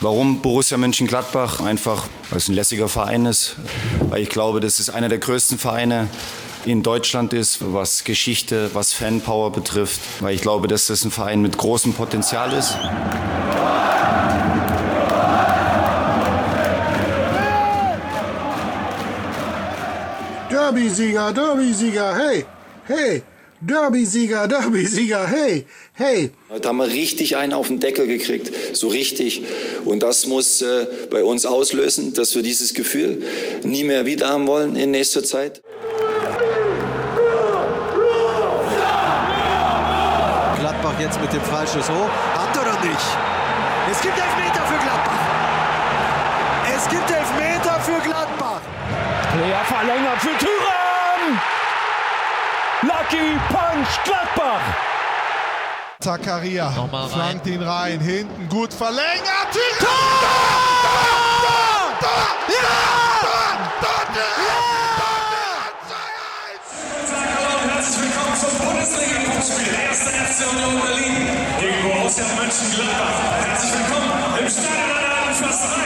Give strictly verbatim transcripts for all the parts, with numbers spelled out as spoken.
Warum Borussia Mönchengladbach? Einfach, weil es ein lässiger Verein ist. Weil ich glaube, das ist einer der größten Vereine in Deutschland ist, was Geschichte, was Fanpower betrifft. Weil ich glaube, dass das ein Verein mit großem Potenzial ist. Derby-Sieger, Derby-Sieger, hey, hey, Derby-Sieger, Derby-Sieger, hey, hey. Heute haben wir richtig einen auf den Deckel gekriegt, so richtig. Und das muss äh, bei uns auslösen, dass wir dieses Gefühl nie mehr wieder haben wollen in nächster Zeit. Gladbach jetzt mit dem Freischuss hoch. Hat oder nicht? Es gibt Elfmeter für Gladbach. Es gibt Elfmeter für Gladbach. Player verlängert für Thuram. Lucky Punch Gladbach. Zakaria flankt ihn rein, hinten gut verlängert. Tor! Tor! Tor! Ja! Tor! Herzlich willkommen zum Bundesliga-Punktspiel. Erster F C Union Berlin gegen Borussia Mönchengladbach. Herzlich willkommen im Stadion an der Alten Försterei.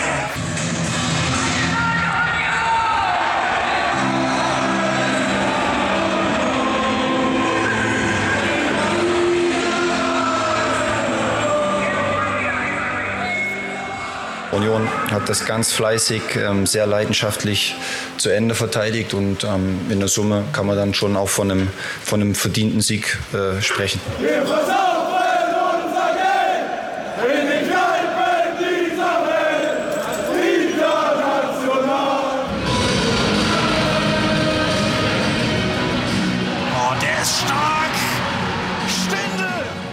Union hat das ganz fleißig, sehr leidenschaftlich zu Ende verteidigt und in der Summe kann man dann schon auch von einem, von einem verdienten Sieg äh, sprechen. Wir versaufen unser Geld in den Kneipen dieser Welt, international. Oh, der ist stark. Stindl.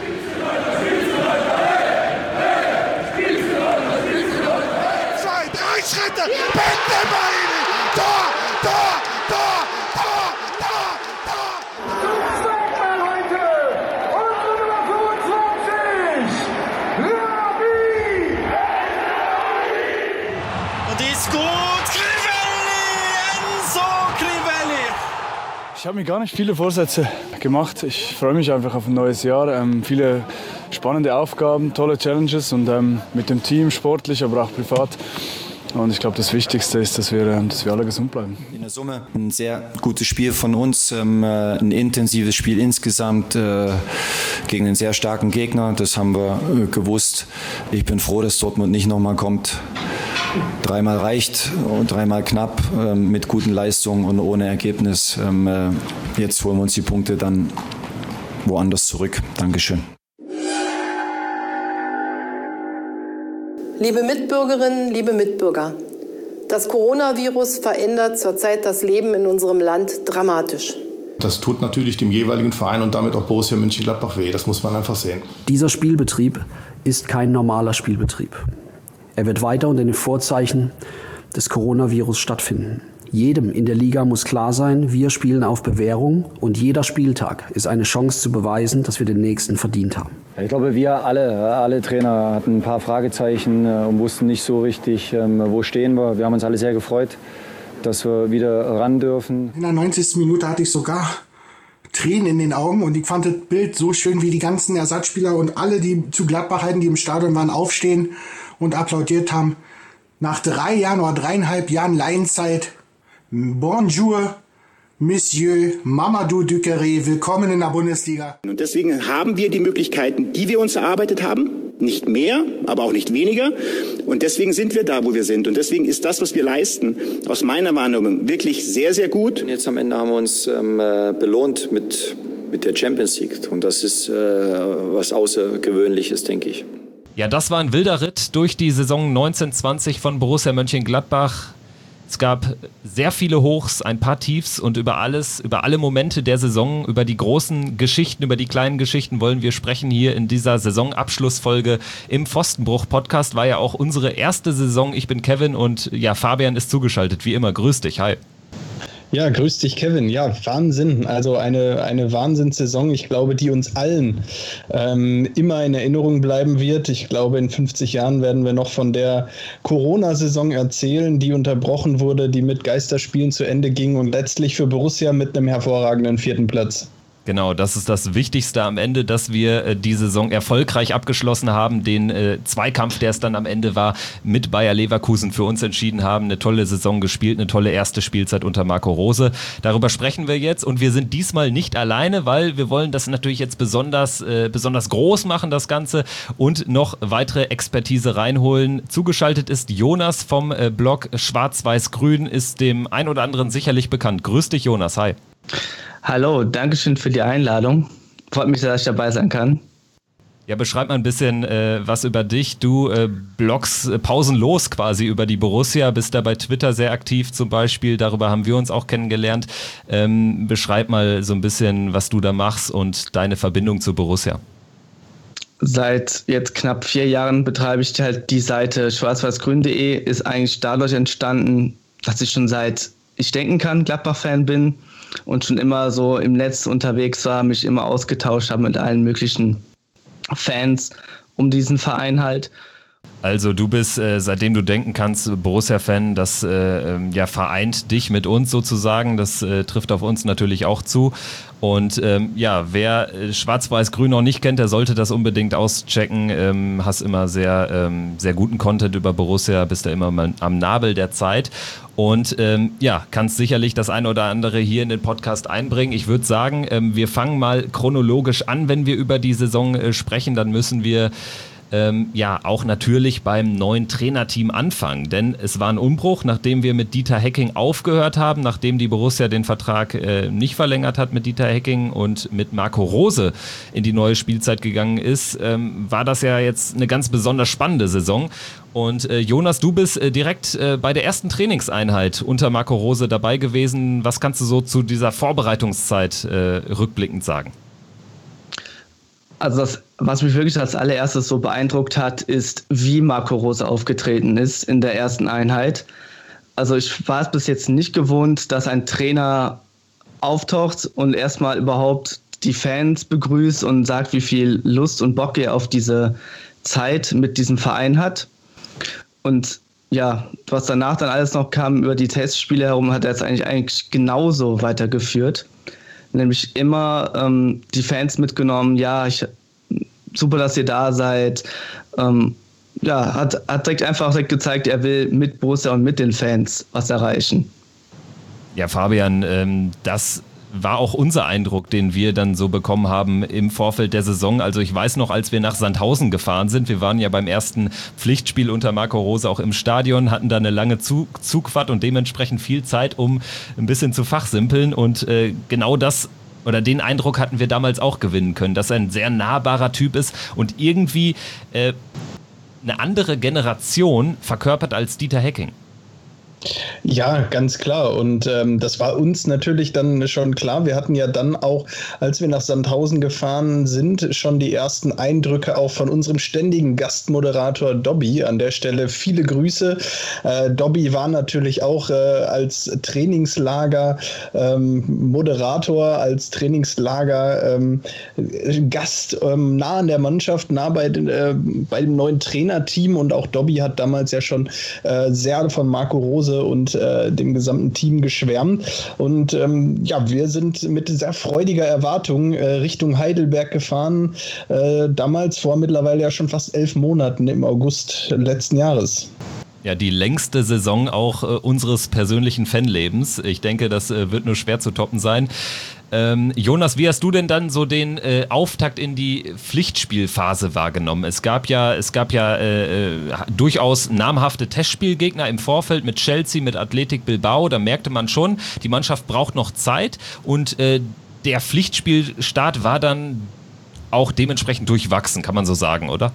Schritte, Bentebaini, Tor, Tor, Tor, Tor, Tor, Tor. Zweitmal heute, unsere Nummer fünfundzwanzig, Labi. Und die ist gut. Crivelli, Enzo Crivelli. Ich habe mir gar nicht viele Vorsätze gemacht. Ich freue mich einfach auf ein neues Jahr. Ähm, viele spannende Aufgaben, tolle Challenges und ähm, mit dem Team, sportlich, aber auch privat. Und ich glaube, das Wichtigste ist, dass wir, dass wir alle gesund bleiben. In der Summe ein sehr gutes Spiel von uns, ein intensives Spiel insgesamt gegen einen sehr starken Gegner. Das haben wir gewusst. Ich bin froh, dass Dortmund nicht nochmal kommt. Dreimal reicht und dreimal knapp mit guten Leistungen und ohne Ergebnis. Jetzt holen wir uns die Punkte dann woanders zurück. Dankeschön. Liebe Mitbürgerinnen, liebe Mitbürger, das Coronavirus verändert zurzeit das Leben in unserem Land dramatisch. Das tut natürlich dem jeweiligen Verein und damit auch Borussia Mönchengladbach weh, das muss man einfach sehen. Dieser Spielbetrieb ist kein normaler Spielbetrieb. Er wird weiter unter den Vorzeichen des Coronavirus stattfinden. Jedem in der Liga muss klar sein, wir spielen auf Bewährung und jeder Spieltag ist eine Chance zu beweisen, dass wir den nächsten verdient haben. Ich glaube, wir alle, alle Trainer hatten ein paar Fragezeichen und wussten nicht so richtig, wo stehen wir. Wir haben uns alle sehr gefreut, dass wir wieder ran dürfen. In der neunzigsten Minute hatte ich sogar Tränen in den Augen und ich fand das Bild so schön, wie die ganzen Ersatzspieler und alle, die zu Gladbach halten, die im Stadion waren, aufstehen und applaudiert haben. Nach drei Jahren oder dreieinhalb Jahren Laienzeit, Bonjour, Monsieur Mamadou Duqueré, willkommen in der Bundesliga. Und deswegen haben wir die Möglichkeiten, die wir uns erarbeitet haben, nicht mehr, aber auch nicht weniger. Und deswegen sind wir da, wo wir sind. Und deswegen ist das, was wir leisten, aus meiner Wahrnehmung wirklich sehr, sehr gut. Und jetzt am Ende haben wir uns ähm, belohnt mit, mit der Champions League. Und das ist äh, was Außergewöhnliches, denke ich. Ja, das war ein wilder Ritt durch die Saison neunzehn zwanzig von Borussia Mönchengladbach. Es gab sehr viele Hochs, ein paar Tiefs und über alles, über alle Momente der Saison, über die großen Geschichten, über die kleinen Geschichten wollen wir sprechen hier in dieser Saisonabschlussfolge im Pfostenbruch-Podcast. War ja auch unsere erste Saison. Ich bin Kevin und ja, Fabian ist zugeschaltet, wie immer. Grüß dich, hi. Ja, grüß dich, Kevin. Ja, Wahnsinn. Also eine, eine Wahnsinnssaison. Ich glaube, die uns allen ähm, immer in Erinnerung bleiben wird. Ich glaube, in fünfzig Jahren werden wir noch von der Corona-Saison erzählen, die unterbrochen wurde, die mit Geisterspielen zu Ende ging und letztlich für Borussia mit einem hervorragenden vierten Platz. Genau, das ist das Wichtigste am Ende, dass wir äh, die Saison erfolgreich abgeschlossen haben, den äh, Zweikampf, der es dann am Ende war, mit Bayer Leverkusen für uns entschieden haben, eine tolle Saison gespielt, eine tolle erste Spielzeit unter Marco Rose. Darüber sprechen wir jetzt und wir sind diesmal nicht alleine, weil wir wollen das natürlich jetzt besonders, äh, besonders groß machen, das Ganze, und noch weitere Expertise reinholen. Zugeschaltet ist Jonas vom äh, Blog Schwarz-Weiß-Grün, ist dem ein oder anderen sicherlich bekannt. Grüß dich, Jonas, hi. Hallo, danke schön für die Einladung. Freut mich sehr, dass ich dabei sein kann. Ja, beschreib mal ein bisschen äh, was über dich. Du äh, bloggst äh, pausenlos quasi über die Borussia, bist da bei Twitter sehr aktiv zum Beispiel. Darüber haben wir uns auch kennengelernt. Ähm, beschreib mal so ein bisschen, was du da machst und deine Verbindung zu Borussia. Seit jetzt knapp vier Jahren betreibe ich halt die Seite schwarz weiß grün punkt de. Ist eigentlich dadurch entstanden, dass ich schon seit ich denken kann Gladbach-Fan bin und schon immer so im Netz unterwegs war, mich immer ausgetauscht habe mit allen möglichen Fans um diesen Verein halt. Also du bist, äh, seitdem du denken kannst, Borussia-Fan, das äh, ja, vereint dich mit uns sozusagen, das äh, trifft auf uns natürlich auch zu. Und ähm, ja, wer äh, Schwarz-Weiß-Grün noch nicht kennt, der sollte das unbedingt auschecken. Ähm, hast immer sehr, ähm, sehr guten Content über Borussia, bist da immer mal am Nabel der Zeit. Und ähm, ja, kannst sicherlich das eine oder andere hier in den Podcast einbringen. Ich würde sagen, ähm, wir fangen mal chronologisch an, wenn wir über die Saison äh, sprechen, dann müssen wir Ähm, ja, auch natürlich beim neuen Trainerteam anfangen, denn es war ein Umbruch, nachdem wir mit Dieter Hecking aufgehört haben, nachdem die Borussia den Vertrag äh, nicht verlängert hat mit Dieter Hecking und mit Marco Rose in die neue Spielzeit gegangen ist, ähm, war das ja jetzt eine ganz besonders spannende Saison. Und äh, Jonas, du bist äh, direkt äh, bei der ersten Trainingseinheit unter Marco Rose dabei gewesen. Was kannst du so zu dieser Vorbereitungszeit äh, rückblickend sagen? Also das, was mich wirklich als allererstes so beeindruckt hat, ist, wie Marco Rose aufgetreten ist in der ersten Einheit. Also ich war es bis jetzt nicht gewohnt, dass ein Trainer auftaucht und erstmal überhaupt die Fans begrüßt und sagt, wie viel Lust und Bock er auf diese Zeit mit diesem Verein hat. Und ja, was danach dann alles noch kam über die Testspiele herum, hat er es eigentlich, eigentlich genauso weitergeführt. Nämlich immer ähm, die Fans mitgenommen, ja, ich, super, dass ihr da seid. Ähm, ja, hat, hat direkt einfach direkt gezeigt, er will mit Borussia und mit den Fans was erreichen. Ja, Fabian, ähm, das war auch unser Eindruck, den wir dann so bekommen haben im Vorfeld der Saison. Also ich weiß noch, als wir nach Sandhausen gefahren sind, wir waren ja beim ersten Pflichtspiel unter Marco Rose auch im Stadion, hatten da eine lange Zug- Zugfahrt und dementsprechend viel Zeit, um ein bisschen zu fachsimpeln, und äh, genau das oder den Eindruck hatten wir damals auch gewinnen können, dass er ein sehr nahbarer Typ ist und irgendwie äh, eine andere Generation verkörpert als Dieter Hecking. Ja, ganz klar. Und ähm, das war uns natürlich dann schon klar. Wir hatten ja dann auch, als wir nach Sandhausen gefahren sind, schon die ersten Eindrücke auch von unserem ständigen Gastmoderator Dobby. An der Stelle viele Grüße. Äh, Dobby war natürlich auch äh, als Trainingslager ähm, Moderator, als Trainingslager ähm, Gast ähm, nah an der Mannschaft, nah bei, äh, bei dem neuen Trainerteam. Und auch Dobby hat damals ja schon äh, sehr von Marco Rose und äh, dem gesamten Team geschwärmt. Und ähm, ja, wir sind mit sehr freudiger Erwartung äh, Richtung Heidelberg gefahren, äh, damals vor mittlerweile ja schon fast elf Monaten im August letzten Jahres. Ja, die längste Saison auch äh, unseres persönlichen Fanlebens. Ich denke, das äh, wird nur schwer zu toppen sein. Ähm, Jonas, wie hast du denn dann so den äh, Auftakt in die Pflichtspielphase wahrgenommen? Es gab ja, es gab ja äh, äh, durchaus namhafte Testspielgegner im Vorfeld mit Chelsea, mit Athletic Bilbao. Da merkte man schon, die Mannschaft braucht noch Zeit, und äh, der Pflichtspielstart war dann auch dementsprechend durchwachsen, kann man so sagen, oder?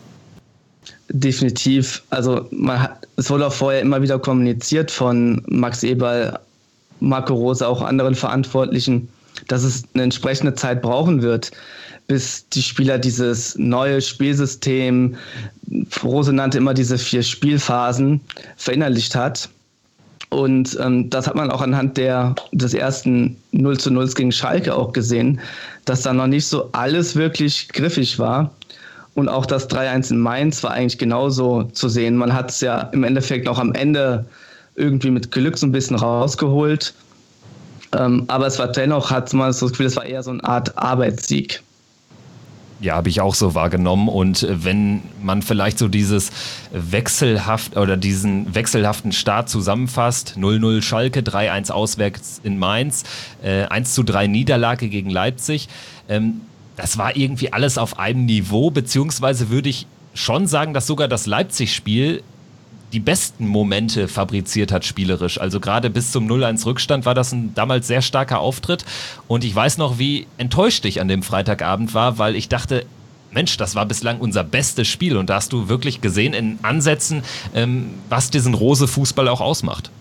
Definitiv. Also man hat, es wurde auch vorher immer wieder kommuniziert von Max Eberl, Marco Rose, auch anderen Verantwortlichen, dass es eine entsprechende Zeit brauchen wird, bis die Spieler dieses neue Spielsystem, Rose nannte immer diese vier Spielphasen, verinnerlicht hat. Und ähm, das hat man auch anhand der, des ersten null zu null gegen Schalke auch gesehen, dass da noch nicht so alles wirklich griffig war. Und auch das drei eins in Mainz war eigentlich genauso zu sehen. Man hat es ja im Endeffekt auch am Ende irgendwie mit Glück so ein bisschen rausgeholt. Ähm, aber es war dennoch, hat man so das Gefühl, es war eher so eine Art Arbeitssieg. Ja, habe ich auch so wahrgenommen. Und wenn man vielleicht so dieses wechselhaft oder diesen wechselhaften Start zusammenfasst, null null Schalke, drei eins auswärts in Mainz, äh, eins zu drei Niederlage gegen Leipzig, ähm, das war irgendwie alles auf einem Niveau, beziehungsweise würde ich schon sagen, dass sogar das Leipzig-Spiel die besten Momente fabriziert hat spielerisch. Also gerade bis zum null eins Rückstand war das ein damals sehr starker Auftritt. Und ich weiß noch, wie enttäuscht ich an dem Freitagabend war, weil ich dachte, Mensch, das war bislang unser bestes Spiel. Und da hast du wirklich gesehen in Ansätzen, ähm, was diesen Rose-Fußball auch ausmacht.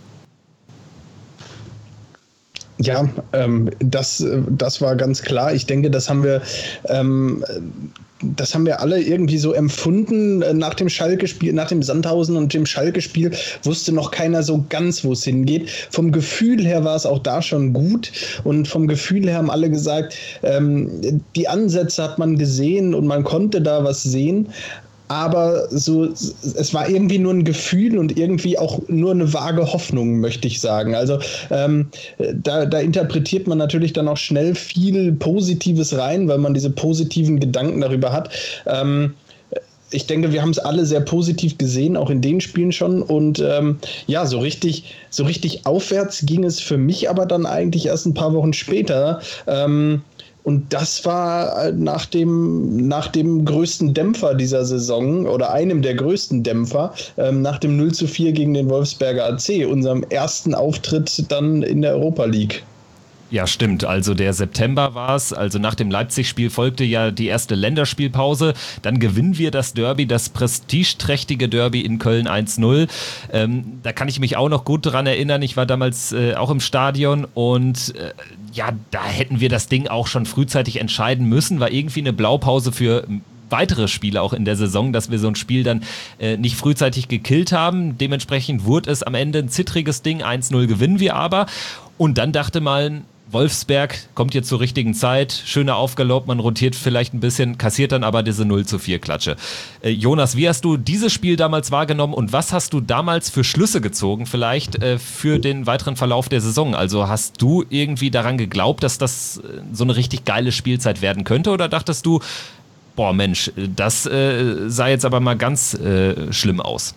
Ja, ähm, das, das war ganz klar. Ich denke, das haben wir... Ähm, Das haben wir alle irgendwie so empfunden nach dem Schalke-Spiel, nach dem Sandhausen und dem Schalke-Spiel wusste noch keiner so ganz, wo es hingeht. Vom Gefühl her war es auch da schon gut und vom Gefühl her haben alle gesagt, ähm, die Ansätze hat man gesehen und man konnte da was sehen. Aber so, es war irgendwie nur ein Gefühl und irgendwie auch nur eine vage Hoffnung, möchte ich sagen. Also ähm, da, da interpretiert man natürlich dann auch schnell viel Positives rein, weil man diese positiven Gedanken darüber hat. Ähm, ich denke, wir haben es alle sehr positiv gesehen, auch in den Spielen schon. Und ähm, ja, so richtig, so richtig aufwärts ging es für mich aber dann eigentlich erst ein paar Wochen später. Ähm, Und das war nach dem, nach dem größten Dämpfer dieser Saison oder einem der größten Dämpfer, ähm, nach dem null zu vier gegen den Wolfsberger A C, unserem ersten Auftritt dann in der Europa League. Ja, stimmt. Also der September war es. Also nach dem Leipzig-Spiel folgte ja die erste Länderspielpause. Dann gewinnen wir das Derby, das prestigeträchtige Derby in Köln eins null. Ähm, da kann ich mich auch noch gut dran erinnern. Ich war damals äh, auch im Stadion und äh, ja, da hätten wir das Ding auch schon frühzeitig entscheiden müssen. War irgendwie eine Blaupause für weitere Spiele auch in der Saison, dass wir so ein Spiel dann äh, nicht frühzeitig gekillt haben. Dementsprechend wurde es am Ende ein zittriges Ding. eins null gewinnen wir aber. Und dann dachte man, Wolfsberg kommt jetzt zur richtigen Zeit, schöner Aufgalopp, man rotiert vielleicht ein bisschen, kassiert dann aber diese null zu vier Klatsche. Äh, Jonas, wie hast du dieses Spiel damals wahrgenommen und was hast du damals für Schlüsse gezogen vielleicht äh, für den weiteren Verlauf der Saison? Also hast du irgendwie daran geglaubt, dass das äh, so eine richtig geile Spielzeit werden könnte oder dachtest du, boah Mensch, das äh, sah jetzt aber mal ganz äh, schlimm aus?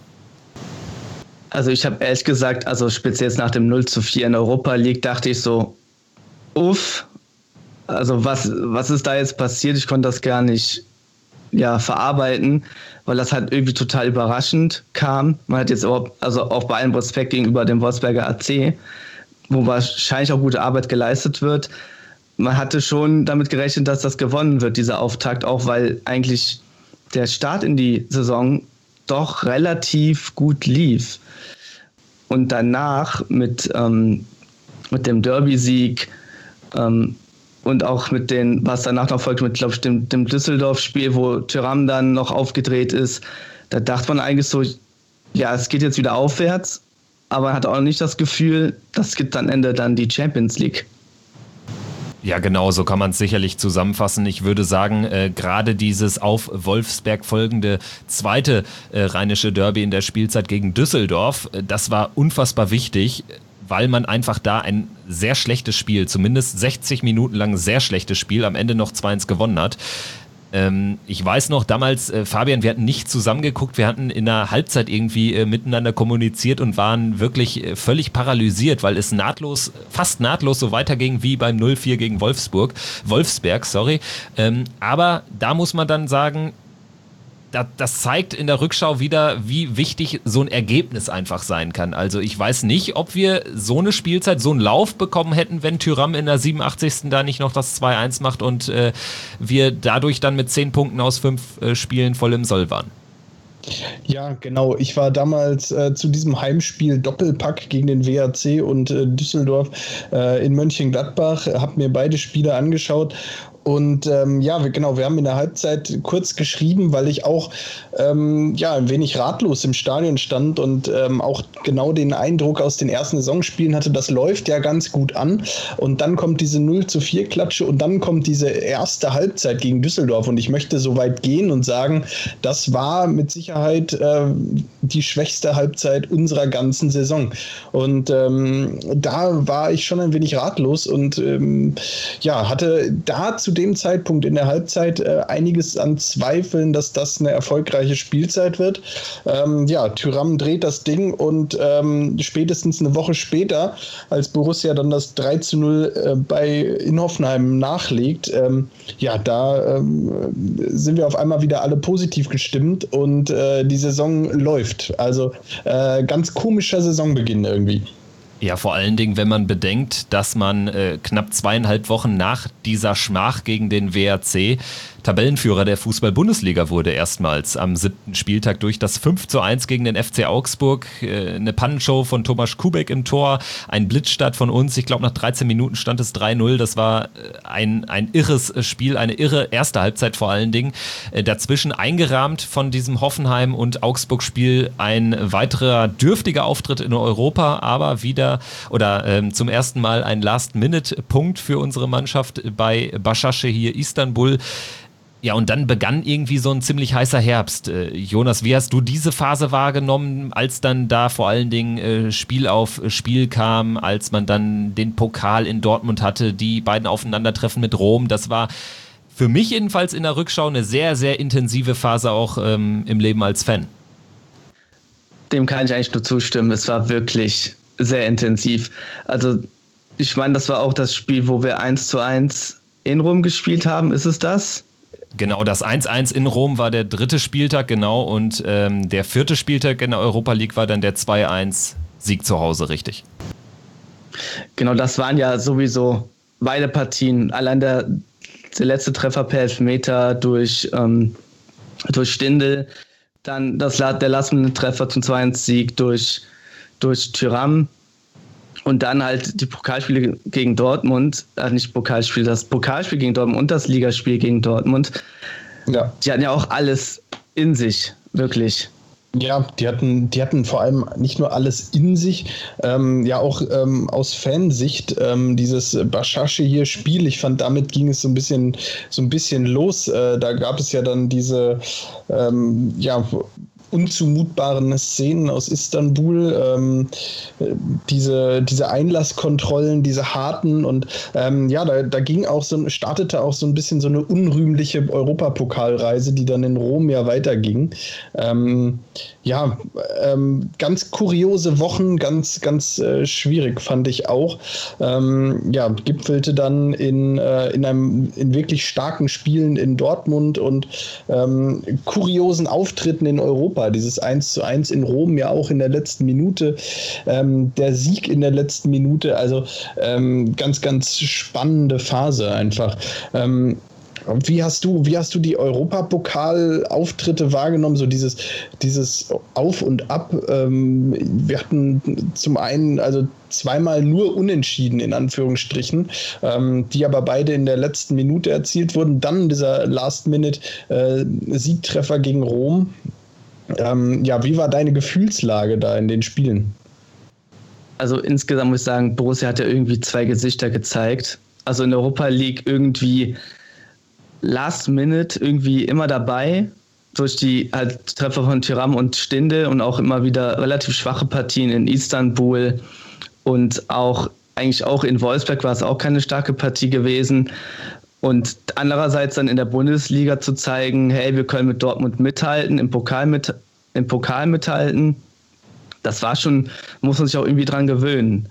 Also ich habe ehrlich gesagt, also speziell jetzt nach dem null zu vier in der Europa League, dachte ich so, uff, also was, was ist da jetzt passiert? Ich konnte das gar nicht ja, verarbeiten, weil das halt irgendwie total überraschend kam. Man hat jetzt auch, also auch bei allem Respekt gegenüber dem Wolfsberger A C, wo wahrscheinlich auch gute Arbeit geleistet wird. Man hatte schon damit gerechnet, dass das gewonnen wird, dieser Auftakt, auch weil eigentlich der Start in die Saison doch relativ gut lief. Und danach mit, ähm, mit dem Derby-Sieg ähm, und auch mit den, was danach noch folgt, mit, glaube ich, dem, dem Düsseldorf-Spiel, wo Thuram dann noch aufgedreht ist, da dachte man eigentlich so, ja, es geht jetzt wieder aufwärts, aber man hat auch nicht das Gefühl, das gibt am Ende dann die Champions League. Ja, genau, so kann man es sicherlich zusammenfassen. Ich würde sagen, äh, gerade dieses auf Wolfsberg folgende zweite äh, rheinische Derby in der Spielzeit gegen Düsseldorf, äh, das war unfassbar wichtig, weil man einfach da ein sehr schlechtes Spiel, zumindest sechzig Minuten lang sehr schlechtes Spiel, am Ende noch zwei eins gewonnen hat. Ähm, ich weiß noch, damals, äh, Fabian, wir hatten nicht zusammengeguckt, wir hatten in der Halbzeit irgendwie äh, miteinander kommuniziert und waren wirklich äh, völlig paralysiert, weil es nahtlos, fast nahtlos so weiterging wie beim null vier gegen Wolfsburg, Wolfsberg, sorry. Ähm, aber da muss man dann sagen, das zeigt in der Rückschau wieder, wie wichtig so ein Ergebnis einfach sein kann. Also ich weiß nicht, ob wir so eine Spielzeit, so einen Lauf bekommen hätten, wenn Thuram in der siebenundachtzigsten da nicht noch das zwei eins macht und äh, wir dadurch dann mit zehn Punkten aus fünf äh, Spielen voll im Soll waren. Ja, genau. Ich war damals äh, zu diesem Heimspiel Doppelpack gegen den W A C und äh, Düsseldorf äh, in Mönchengladbach, habe mir beide Spiele angeschaut Und ähm, ja, wir, genau, wir haben in der Halbzeit kurz geschrieben, weil ich auch ähm, ja, ein wenig ratlos im Stadion stand und ähm, auch genau den Eindruck aus den ersten Saisonspielen hatte, das läuft ja ganz gut an. Und dann kommt diese null zu vier Klatsche und dann kommt diese erste Halbzeit gegen Düsseldorf. Und ich möchte so weit gehen und sagen, das war mit Sicherheit äh, die schwächste Halbzeit unserer ganzen Saison. Und ähm, da war ich schon ein wenig ratlos und ähm, ja, hatte da zu dem Zeitpunkt in der Halbzeit äh, einiges an Zweifeln, dass das eine erfolgreiche Spielzeit wird. Ähm, ja, Thuram dreht das Ding und ähm, spätestens eine Woche später, als Borussia dann das drei zu null äh, bei in Hoffenheim nachlegt, ähm, ja, da ähm, sind wir auf einmal wieder alle positiv gestimmt und äh, die Saison läuft. Also äh, ganz komischer Saisonbeginn irgendwie. Ja, vor allen Dingen, wenn man bedenkt, dass man äh, knapp zweieinhalb Wochen nach dieser Schmach gegen den W R C Tabellenführer der Fußball-Bundesliga wurde, erstmals am siebten Spieltag durch das fünf zu eins gegen den F C Augsburg. Äh, eine Pannenshow von Tomasz Kubek im Tor, ein Blitzstart von uns. Ich glaube, nach dreizehn Minuten stand es drei null. Das war ein, ein irres Spiel, eine irre erste Halbzeit vor allen Dingen. Äh, dazwischen eingerahmt von diesem Hoffenheim- und Augsburg-Spiel ein weiterer dürftiger Auftritt in Europa, aber wieder oder ähm, zum ersten Mal ein Last-Minute-Punkt für unsere Mannschaft bei Başakşehir Istanbul. Ja, und dann begann irgendwie so ein ziemlich heißer Herbst. Äh, Jonas, wie hast du diese Phase wahrgenommen, als dann da vor allen Dingen äh, Spiel auf Spiel kam, als man dann den Pokal in Dortmund hatte, die beiden Aufeinandertreffen mit Rom? Das war für mich jedenfalls in der Rückschau eine sehr, sehr intensive Phase auch ähm, im Leben als Fan. Dem kann ich eigentlich nur zustimmen. Es war wirklich sehr intensiv. Also ich meine, das war auch das Spiel, wo wir eins zu eins in Rom gespielt haben. Ist es das? Genau, das eins eins in Rom war der dritte Spieltag, genau, und ähm, der vierte Spieltag in der Europa League war dann der zwei eins Sieg zu Hause, richtig. Genau, das waren ja sowieso beide Partien. Allein der, der letzte Treffer per Elfmeter durch, ähm, durch Stindl, dann das, der Last-Minute-Treffer zum zwei eins Sieg durch, durch Thuram. Und dann halt die Pokalspiele gegen Dortmund, äh, nicht Pokalspiel, das Pokalspiel gegen Dortmund und das Ligaspiel gegen Dortmund. Ja. Die hatten ja auch alles in sich, wirklich. Ja, die hatten, die hatten vor allem nicht nur alles in sich, ähm, ja auch ähm, aus Fansicht ähm, dieses Başakşehir-Spiel. Ich fand, damit ging es so ein bisschen, so ein bisschen los. Äh, da gab es ja dann diese, ähm, ja, unzumutbaren Szenen aus Istanbul, ähm, diese, diese Einlasskontrollen, diese harten und ähm, ja, da, da ging auch so, startete auch so ein bisschen so eine unrühmliche Europapokalreise, die dann in Rom ja weiterging. Ähm, ja, ähm, ganz kuriose Wochen, ganz, ganz äh, schwierig fand ich auch. Ähm, ja, gipfelte dann in, äh, in einem in wirklich starken Spielen in Dortmund und ähm, kuriosen Auftritten in Europa. Dieses eins zu eins in Rom ja auch in der letzten Minute, ähm, der Sieg in der letzten Minute, also ähm, ganz, ganz spannende Phase einfach. Ähm, Wie hast du, wie hast du die Europapokal-Auftritte wahrgenommen? So dieses, dieses Auf und Ab. Ähm, wir hatten zum einen also zweimal nur Unentschieden in Anführungsstrichen, ähm, die aber beide in der letzten Minute erzielt wurden. Dann dieser Last-Minute-Siegtreffer gegen Rom. Ähm, ja, wie war deine Gefühlslage da in den Spielen? Also insgesamt muss ich sagen, Borussia hat ja irgendwie zwei Gesichter gezeigt. Also in der Europa League irgendwie Last Minute irgendwie immer dabei, durch die halt Treffer von Thuram und Stindl und auch immer wieder relativ schwache Partien in Istanbul und auch eigentlich auch in Wolfsburg war es auch keine starke Partie gewesen. Und andererseits dann in der Bundesliga zu zeigen, hey, wir können mit Dortmund mithalten, im Pokal, mit, im Pokal mithalten, das war schon, muss man sich auch irgendwie dran gewöhnen.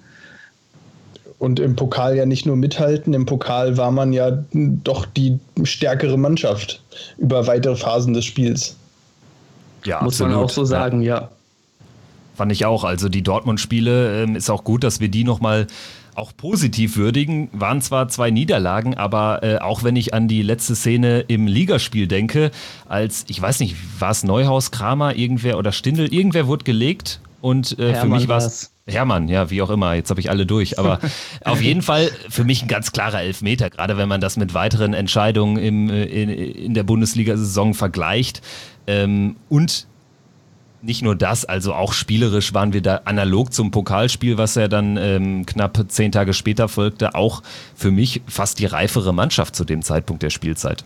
Und im Pokal ja nicht nur mithalten, im Pokal war man ja doch die stärkere Mannschaft über weitere Phasen des Spiels. Ja, muss absolut. Man auch so sagen, ja. ja. Fand ich auch. Also die Dortmund-Spiele ähm, ist auch gut, dass wir die nochmal auch positiv würdigen. Waren zwar zwei Niederlagen, aber äh, auch wenn ich an die letzte Szene im Ligaspiel denke, als, ich weiß nicht, war es Neuhaus, Kramer, irgendwer oder Stindl, irgendwer wurde gelegt und äh, für mich war es Hermann, ja, wie auch immer, jetzt habe ich alle durch, aber auf jeden Fall für mich ein ganz klarer Elfmeter, gerade wenn man das mit weiteren Entscheidungen im, in, in der Bundesliga-Saison vergleicht. Ähm, und nicht nur das, also auch spielerisch waren wir da analog zum Pokalspiel, was ja dann ähm, knapp zehn Tage später folgte, auch für mich fast die reifere Mannschaft zu dem Zeitpunkt der Spielzeit.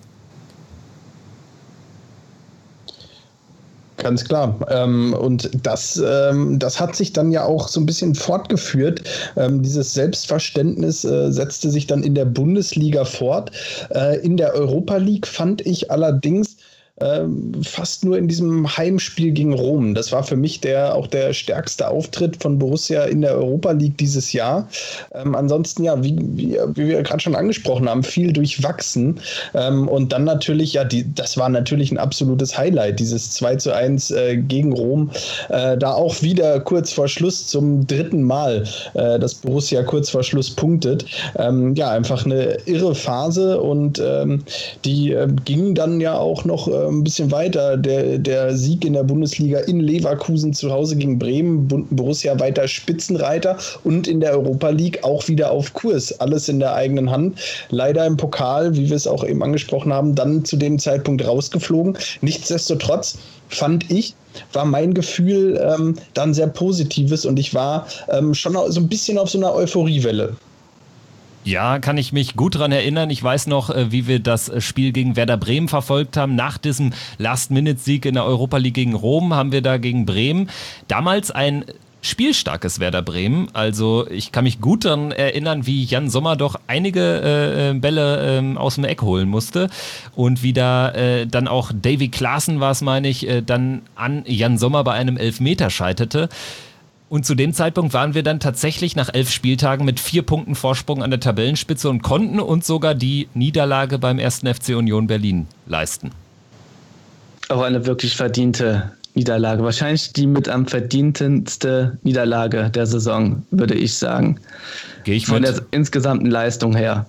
Ganz klar. Ähm, und das, ähm, das hat sich dann ja auch so ein bisschen fortgeführt. Ähm, dieses Selbstverständnis äh, setzte sich dann in der Bundesliga fort. Äh, in der Europa League fand ich allerdings Ähm, fast nur in diesem Heimspiel gegen Rom. Das war für mich der auch der stärkste Auftritt von Borussia in der Europa League dieses Jahr. Ähm, ansonsten, ja, wie, wie, wie wir gerade schon angesprochen haben, viel durchwachsen. Ähm, und dann natürlich, ja, die, das war natürlich ein absolutes Highlight, dieses zwei zu eins äh, gegen Rom. Äh, da auch wieder kurz vor Schluss zum dritten Mal, äh, dass Borussia kurz vor Schluss punktet. Ähm, ja, einfach eine irre Phase und ähm, die äh, ging dann ja auch noch äh, ein bisschen weiter. Der, der Sieg in der Bundesliga in Leverkusen zu Hause gegen Bremen, Borussia weiter Spitzenreiter und in der Europa League auch wieder auf Kurs. Alles in der eigenen Hand. Leider im Pokal, wie wir es auch eben angesprochen haben, dann zu dem Zeitpunkt rausgeflogen. Nichtsdestotrotz fand ich, war mein Gefühl ähm, dann sehr positives und ich war ähm, schon so ein bisschen auf so einer Euphoriewelle. Ja, kann ich mich gut dran erinnern. Ich weiß noch, wie wir das Spiel gegen Werder Bremen verfolgt haben. Nach diesem Last-Minute-Sieg in der Europa League gegen Rom haben wir da gegen Bremen damals ein spielstarkes Werder Bremen. Also ich kann mich gut daran erinnern, wie Jan Sommer doch einige äh, Bälle äh, aus dem Eck holen musste und wie da äh, dann auch Davy Klaassen war es, meine ich, äh, dann an Jan Sommer bei einem Elfmeter scheiterte. Und zu dem Zeitpunkt waren wir dann tatsächlich nach elf Spieltagen mit vier Punkten Vorsprung an der Tabellenspitze und konnten uns sogar die Niederlage beim ersten F C Union Berlin leisten. Auch eine wirklich verdiente Niederlage. Wahrscheinlich die mit am verdientendste Niederlage der Saison, würde ich sagen. Gehe ich von mit. der insgesamten Leistung her.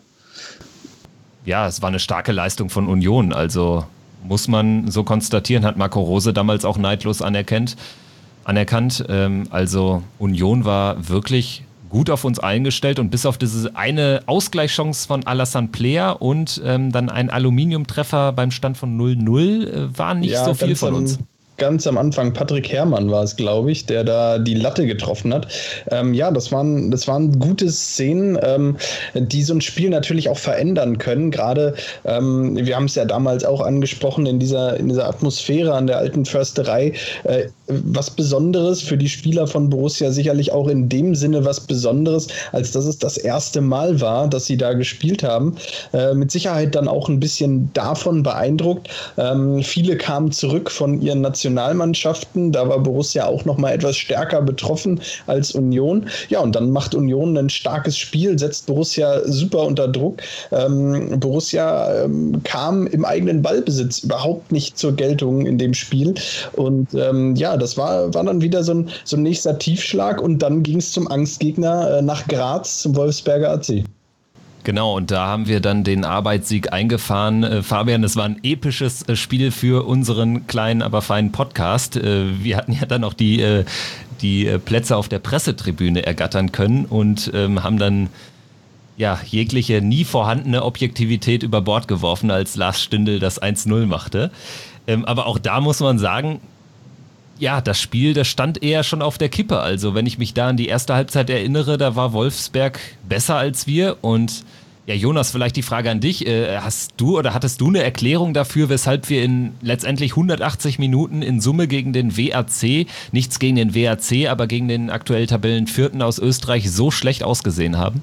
Ja, es war eine starke Leistung von Union. Also muss man so konstatieren, hat Marco Rose damals auch neidlos anerkannt. anerkannt. Also Union war wirklich gut auf uns eingestellt und bis auf diese eine Ausgleichschance von Alassane Player und ähm, dann ein Aluminiumtreffer beim Stand von null null äh, war nicht ja, so viel von uns. Ganz am Anfang, Patrick Herrmann war es, glaube ich, der da die Latte getroffen hat. Ähm, ja, das waren, das waren gute Szenen, ähm, die so ein Spiel natürlich auch verändern können. Gerade, ähm, wir haben es ja damals auch angesprochen, in dieser, in dieser Atmosphäre an der alten Försterei, äh, was Besonderes für die Spieler von Borussia, sicherlich auch in dem Sinne was Besonderes, als dass es das erste Mal war, dass sie da gespielt haben. Äh, mit Sicherheit dann auch ein bisschen davon beeindruckt. Ähm, viele kamen zurück von ihren Nationalmannschaften. Nationalmannschaften, da war Borussia auch noch mal etwas stärker betroffen als Union. Ja, und dann macht Union ein starkes Spiel, setzt Borussia super unter Druck. Ähm, Borussia ähm, kam im eigenen Ballbesitz überhaupt nicht zur Geltung in dem Spiel. Und ähm, ja, das war, war dann wieder so ein, so ein nächster Tiefschlag und dann ging es zum Angstgegner äh, nach Graz, zum Wolfsberger A C. Genau, und da haben wir dann den Arbeitssieg eingefahren. Äh, Fabian, das war ein episches äh, Spiel für unseren kleinen, aber feinen Podcast. Äh, wir hatten ja dann auch die, äh, die äh, Plätze auf der Pressetribüne ergattern können und ähm, haben dann ja jegliche nie vorhandene Objektivität über Bord geworfen, als Lars Stindl das eins null machte. Ähm, aber auch da muss man sagen, ja, das Spiel, das stand eher schon auf der Kippe. Also wenn ich mich da an die erste Halbzeit erinnere, da war Wolfsberg besser als wir. Und ja, Jonas, vielleicht die Frage an dich. Hast du oder hattest du eine Erklärung dafür, weshalb wir in letztendlich hundertachtzig Minuten in Summe gegen den W A C, nichts gegen den W A C, aber gegen den aktuell Tabellenvierten aus Österreich so schlecht ausgesehen haben?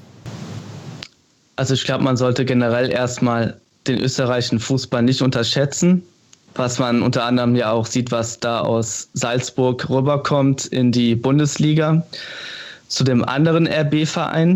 Also ich glaube, man sollte generell erstmal den österreichischen Fußball nicht unterschätzen. Was man unter anderem ja auch sieht, was da aus Salzburg rüberkommt in die Bundesliga, zu dem anderen R B-Verein.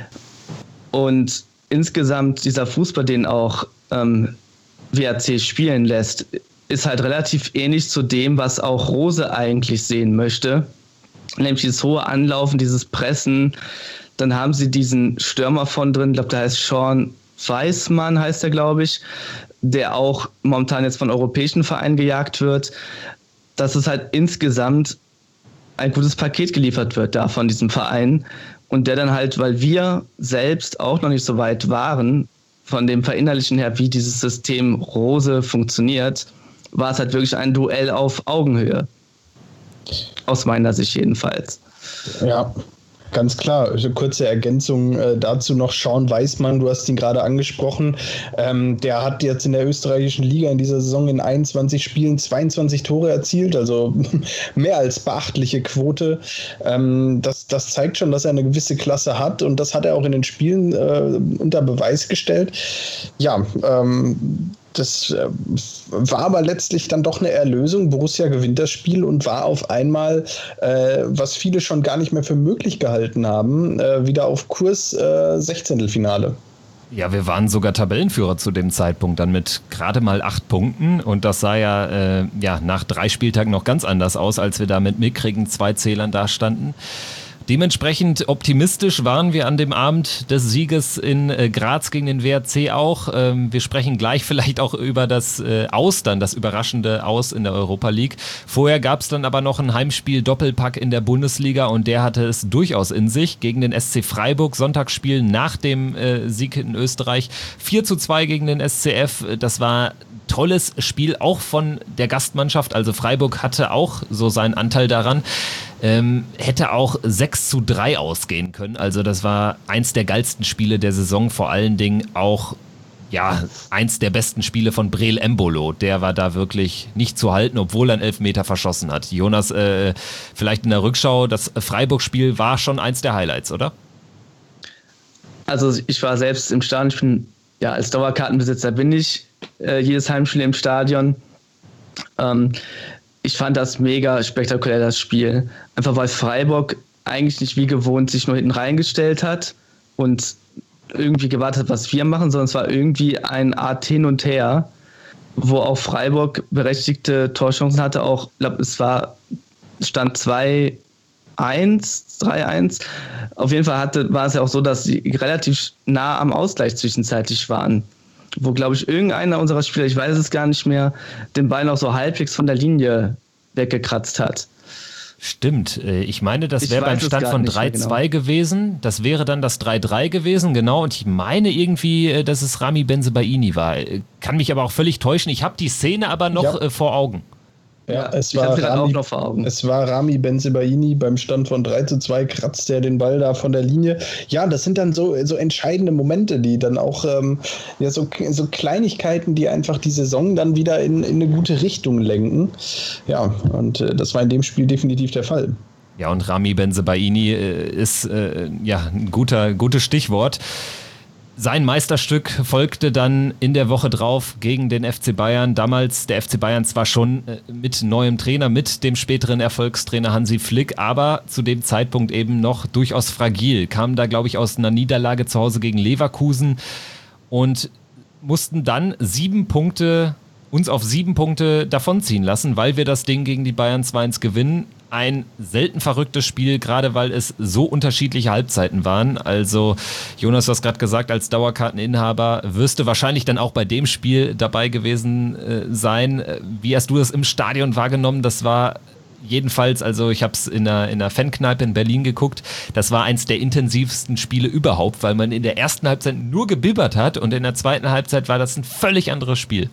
Und insgesamt dieser Fußball, den auch ähm, W A C spielen lässt, ist halt relativ ähnlich zu dem, was auch Rose eigentlich sehen möchte. Nämlich dieses hohe Anlaufen, dieses Pressen. Dann haben sie diesen Stürmer von drin, ich glaube, der heißt Sean Weismann, heißt er, glaube ich, der auch momentan jetzt von europäischen Vereinen gejagt wird. Das ist halt insgesamt ein gutes Paket geliefert wird da von diesem Verein und der dann halt, weil wir selbst auch noch nicht so weit waren, von dem Verinnerlichen her, wie dieses System Rose funktioniert, war es halt wirklich ein Duell auf Augenhöhe. Aus meiner Sicht jedenfalls. Ja, ganz klar. Also kurze Ergänzung äh, dazu noch. Sean Weismann, du hast ihn gerade angesprochen. Ähm, der hat jetzt in der österreichischen Liga in dieser Saison in einundzwanzig Spielen zweiundzwanzig Tore erzielt, also mehr als beachtliche Quote. Ähm, das, das zeigt schon, dass er eine gewisse Klasse hat und das hat er auch in den Spielen äh, unter Beweis gestellt. Ja, ähm, das äh, war aber letztlich dann doch eine Erlösung. Borussia gewinnt das Spiel und war auf einmal, äh, was viele schon gar nicht mehr für möglich gehalten haben, äh, wieder auf Kurs äh, Sechzehntelfinale. Ja, wir waren sogar Tabellenführer zu dem Zeitpunkt, dann mit gerade mal acht Punkten. Und das sah ja, äh, ja nach drei Spieltagen noch ganz anders aus, als wir da mit mickrigen zwei Zählern da standen. Dementsprechend optimistisch waren wir an dem Abend des Sieges in äh, Graz gegen den W R C auch. Ähm, wir sprechen gleich vielleicht auch über das äh, Aus, dann das überraschende Aus in der Europa League. Vorher gab es dann aber noch ein Heimspiel-Doppelpack in der Bundesliga und der hatte es durchaus in sich gegen den S C Freiburg. Sonntagsspiel nach dem äh, Sieg in Österreich. vier zu zwei gegen den S C F. Das war tolles Spiel, auch von der Gastmannschaft. Also Freiburg hatte auch so seinen Anteil daran. Ähm, hätte auch sechs zu drei ausgehen können. Also das war eins der geilsten Spiele der Saison. Vor allen Dingen auch ja, eins der besten Spiele von Breel Embolo. Der war da wirklich nicht zu halten, obwohl er einen Elfmeter verschossen hat. Jonas, äh, vielleicht in der Rückschau, das Freiburg-Spiel war schon eins der Highlights, oder? Also ich war selbst im Stadion. Ich bin, ja, als Dauerkartenbesitzer bin ich äh, jedes Heimspiel im Stadion. Ähm, Ich fand das mega spektakulär, das Spiel. Einfach weil Freiburg eigentlich nicht wie gewohnt sich nur hinten reingestellt hat und irgendwie gewartet hat, was wir machen, sondern es war irgendwie eine Art Hin und Her, wo auch Freiburg berechtigte Torchancen hatte. Auch, ich glaube, es war Stand zwei eins, drei eins. Auf jeden Fall hatte, war es ja auch so, dass sie relativ nah am Ausgleich zwischenzeitlich waren. Wo, glaube ich, irgendeiner unserer Spieler, ich weiß es gar nicht mehr, den Ball noch so halbwegs von der Linie weggekratzt hat. Stimmt, ich meine, das wäre beim Stand von drei zwei genau. gewesen. Das wäre dann das drei drei gewesen, genau. Und ich meine irgendwie, dass es Rami Bensebaini war. Kann mich aber auch völlig täuschen. Ich habe die Szene aber noch ja. vor Augen. Ja, es war, Rami, auch noch vor Augen. es war Rami Bensebaini beim Stand von drei zu zwei, kratzt er den Ball da von der Linie. Ja, das sind dann so, so entscheidende Momente, die dann auch, ähm, ja, so, so Kleinigkeiten, die einfach die Saison dann wieder in, in eine gute Richtung lenken. Ja, und äh, das war in dem Spiel definitiv der Fall. Ja, und Rami Bensebaini äh, ist äh, ja ein guter, gutes Stichwort. Sein Meisterstück folgte dann in der Woche drauf gegen den F C Bayern. Damals der F C Bayern zwar schon mit neuem Trainer, mit dem späteren Erfolgstrainer Hansi Flick, aber zu dem Zeitpunkt eben noch durchaus fragil. Kamen da, glaube ich, aus einer Niederlage zu Hause gegen Leverkusen und mussten dann sieben Punkte, uns auf sieben Punkte davonziehen lassen, weil wir das Ding gegen die Bayern zwei eins gewinnen. Ein selten verrücktes Spiel, gerade weil es so unterschiedliche Halbzeiten waren. Also Jonas, du hast gerade gesagt, als Dauerkarteninhaber wirst du wahrscheinlich dann auch bei dem Spiel dabei gewesen äh, sein. Wie hast du das im Stadion wahrgenommen? Das war jedenfalls, also ich habe es in einer, in einer Fankneipe in Berlin geguckt, das war eins der intensivsten Spiele überhaupt, weil man in der ersten Halbzeit nur gebibbert hat und in der zweiten Halbzeit war das ein völlig anderes Spiel.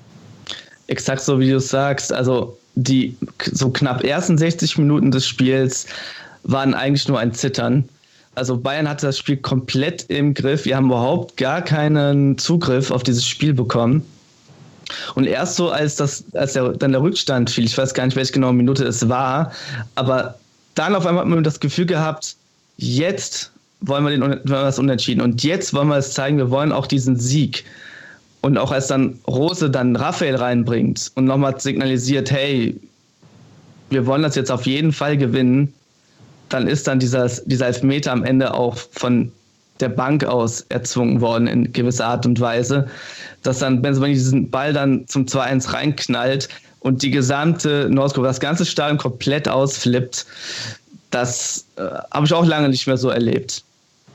Exakt so, wie du es sagst. Also die so knapp ersten sechzig Minuten des Spiels waren eigentlich nur ein Zittern. Also Bayern hatte das Spiel komplett im Griff. Wir haben überhaupt gar keinen Zugriff auf dieses Spiel bekommen. Und erst so, als, das, als der, dann der Rückstand fiel, ich weiß gar nicht, welche genaue Minute es war, aber dann auf einmal hat man das Gefühl gehabt, jetzt wollen wir, den, wollen wir das unentschieden und jetzt wollen wir es zeigen, wir wollen auch diesen Sieg. Und auch als dann Rose dann Raphael reinbringt und nochmal signalisiert, hey, wir wollen das jetzt auf jeden Fall gewinnen, dann ist dann dieser, dieser Elfmeter am Ende auch von der Bank aus erzwungen worden in gewisser Art und Weise, dass dann Bensebaini diesen Ball dann zum zwei eins reinknallt und die gesamte Nordkurve, das ganze Stadion komplett ausflippt. Das äh, habe ich auch lange nicht mehr so erlebt.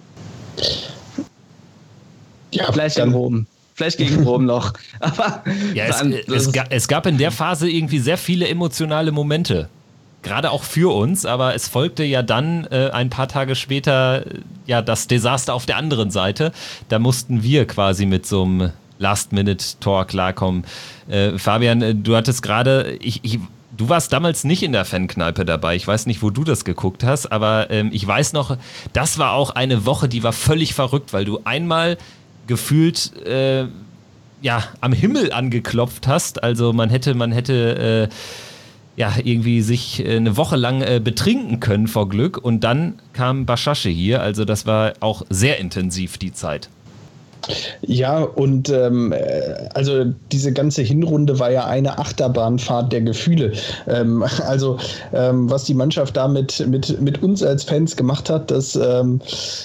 Ja, Vielleicht in Rom. Vielleicht gegen Rom noch. Aber ja, es, es, ga, es gab in der Phase irgendwie sehr viele emotionale Momente. gerade auch für uns, aber es folgte ja dann äh, ein paar Tage später äh, ja das Desaster auf der anderen Seite. Da mussten wir quasi mit so einem Last-Minute-Tor klarkommen. Äh, Fabian, äh, du hattest gerade, ich, ich, du warst damals nicht in der Fankneipe dabei. Ich weiß nicht, wo du das geguckt hast, aber ähm, ich weiß noch, das war auch eine Woche, die war völlig verrückt, weil du einmal gefühlt äh, ja, am Himmel angeklopft hast. Also man hätte, man hätte äh, ja, irgendwie sich äh, eine Woche lang äh, betrinken können vor Glück und dann kam Başakşehir hier. Also das war auch sehr intensiv, die Zeit. Ja, und ähm, also diese ganze Hinrunde war ja eine Achterbahnfahrt der Gefühle. Ähm, also ähm, was die Mannschaft da mit, mit, mit uns als Fans gemacht hat, das ähm,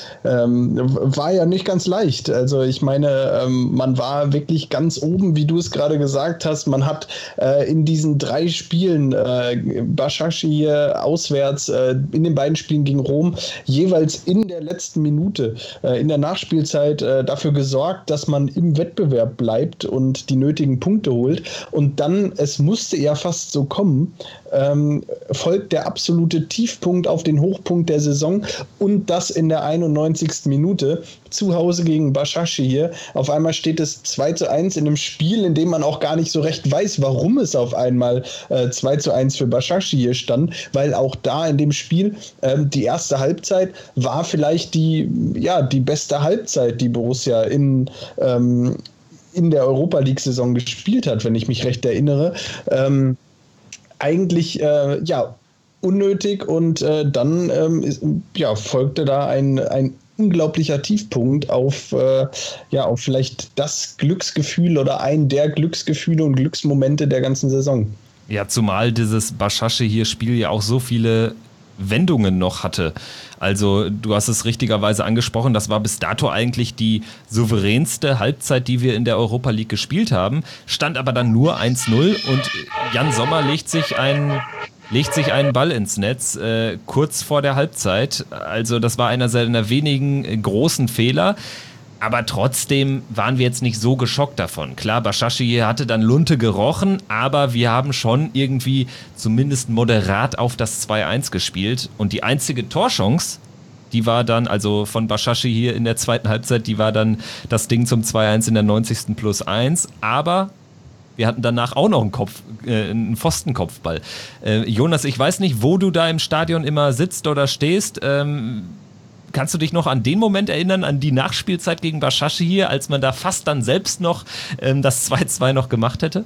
ähm, war ja nicht ganz leicht. Also ich meine, ähm, man war wirklich ganz oben, wie du es gerade gesagt hast. Man hat äh, in diesen drei Spielen, äh, Başakşehir auswärts, äh, in den beiden Spielen gegen Rom, jeweils in der letzten Minute, äh, in der Nachspielzeit äh, dafür gesorgt, dass man im Wettbewerb bleibt und die nötigen Punkte holt. Und dann, es musste ja fast so kommen, ähm, folgt der absolute Tiefpunkt auf den Hochpunkt der Saison und das in der einundneunzigsten Minute zu Hause gegen Başakşehir. Auf einmal steht es zwei zu eins in einem Spiel, in dem man auch gar nicht so recht weiß, warum es auf einmal äh, zwei zu eins für Başakşehir stand, weil auch da in dem Spiel ähm, die erste Halbzeit war vielleicht die, ja, die beste Halbzeit, die Borussia in ähm, in der Europa-League-Saison gespielt hat, wenn ich mich recht erinnere. Ähm, eigentlich, äh, ja, unnötig und äh, dann ähm, ist, ja, folgte da ein, ein unglaublicher Tiefpunkt auf, äh, ja, auf vielleicht das Glücksgefühl oder ein der Glücksgefühle und Glücksmomente der ganzen Saison. Ja, zumal dieses Başakşehir-Spiel ja auch so viele Wendungen noch hatte. Also du hast es richtigerweise angesprochen, das war bis dato eigentlich die souveränste Halbzeit, die wir in der Europa League gespielt haben, stand aber dann nur eins null und Jan Sommer legt sich einen, legt sich einen Ball ins Netz, äh, kurz vor der Halbzeit. Also das war einer seiner wenigen äh, großen Fehler. Aber trotzdem waren wir jetzt nicht so geschockt davon. Klar, Başakşehir hatte dann Lunte gerochen, aber wir haben schon irgendwie zumindest moderat auf das zwei eins gespielt. Und die einzige Torchance, die war dann, also von Başakşehir in der zweiten Halbzeit, die war dann das Ding zum zwei eins in der neunzigsten plus eins. Aber wir hatten danach auch noch einen, Kopf, äh, einen Pfostenkopfball. Äh, Jonas, ich weiß nicht, wo du da im Stadion immer sitzt oder stehst. Ähm, Kannst du dich noch an den Moment erinnern, an die Nachspielzeit gegen Başakşehir, als man da fast dann selbst noch ähm, das zwei zwei noch gemacht hätte?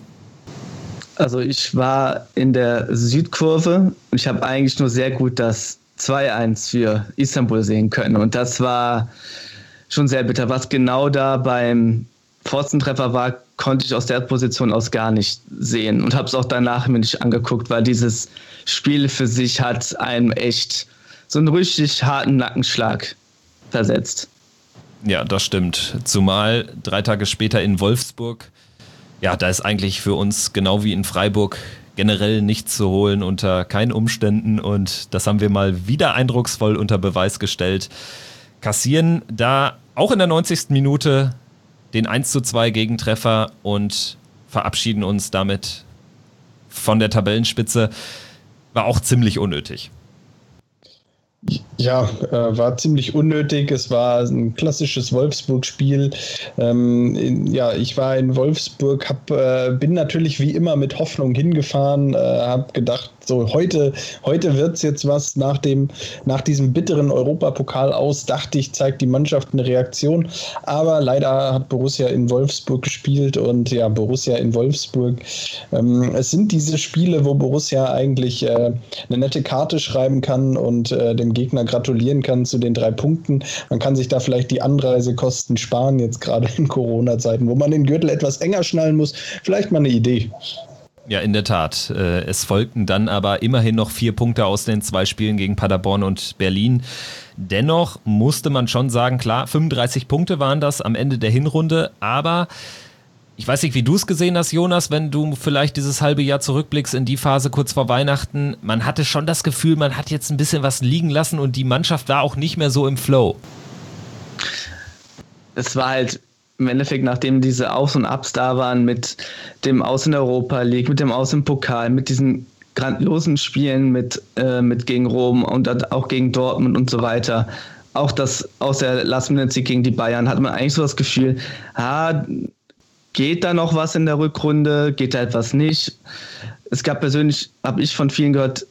Also ich war in der Südkurve und ich habe eigentlich nur sehr gut das zwei eins für Istanbul sehen können. Und das war schon sehr bitter. Was genau da beim Pfostentreffer war, konnte ich aus der Position aus gar nicht sehen. Und habe es auch danach mir nicht angeguckt, weil dieses Spiel für sich hat einem echt so einen richtig harten Nackenschlag versetzt. Ja, das stimmt. Zumal drei Tage später in Wolfsburg, ja, da ist eigentlich für uns genau wie in Freiburg generell nichts zu holen unter keinen Umständen und das haben wir mal wieder eindrucksvoll unter Beweis gestellt. Kassieren da auch in der neunzigsten Minute den eins zu zwei Gegentreffer und verabschieden uns damit von der Tabellenspitze. War auch ziemlich unnötig. Ja, äh, war ziemlich unnötig. Es war ein klassisches Wolfsburg-Spiel. Ähm, in, ja, ich war in Wolfsburg, hab, äh, bin natürlich wie immer mit Hoffnung hingefahren, äh, habe gedacht, so heute, heute wird es jetzt was nach dem, nach diesem bitteren Europapokal aus, dachte ich, zeigt die Mannschaft eine Reaktion. Aber leider hat Borussia in Wolfsburg gespielt und ja, Borussia in Wolfsburg. Ähm, es sind diese Spiele, wo Borussia eigentlich äh, eine nette Karte schreiben kann und äh, dem Gegner gratulieren kann zu den drei Punkten. Man kann sich da vielleicht die Anreisekosten sparen, jetzt gerade in Corona-Zeiten, wo man den Gürtel etwas enger schnallen muss. Vielleicht mal eine Idee. Ja, in der Tat. Es folgten dann aber immerhin noch vier Punkte aus den zwei Spielen gegen Paderborn und Berlin. Dennoch musste man schon sagen, klar, fünfunddreißig Punkte waren das am Ende der Hinrunde, aber ich weiß nicht, wie du es gesehen hast, Jonas, wenn du vielleicht dieses halbe Jahr zurückblickst in die Phase kurz vor Weihnachten. Man hatte schon das Gefühl, man hat jetzt ein bisschen was liegen lassen und die Mannschaft war auch nicht mehr so im Flow. Es war halt im Endeffekt, nachdem diese Aufs und Abs da waren mit dem Aus in der Europa League, mit dem Aus im Pokal, mit diesen grandiosen Spielen mit, äh, mit gegen Rom und dann auch gegen Dortmund und so weiter. Auch das aus der Last-Minute-Sieg gegen die Bayern hat man eigentlich so das Gefühl, ah, geht da noch was in der Rückrunde, geht da etwas nicht? Es gab persönlich, habe ich von vielen gehört,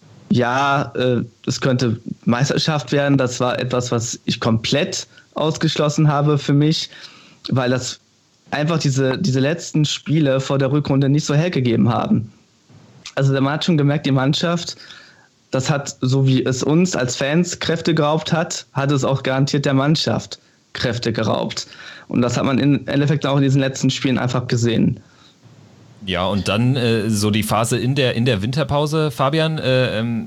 ja, es äh, könnte Meisterschaft werden. Das war etwas, was ich komplett ausgeschlossen habe für mich, weil das einfach diese, diese letzten Spiele vor der Rückrunde nicht so hergegeben haben. Also man hat schon gemerkt, die Mannschaft, das hat, so wie es uns als Fans Kräfte geraubt hat, hat es auch garantiert der Mannschaft Kräfte geraubt. Und das hat man im Endeffekt auch in diesen letzten Spielen einfach gesehen. Ja, und dann äh, so die Phase in der, in der Winterpause, Fabian, äh, ähm,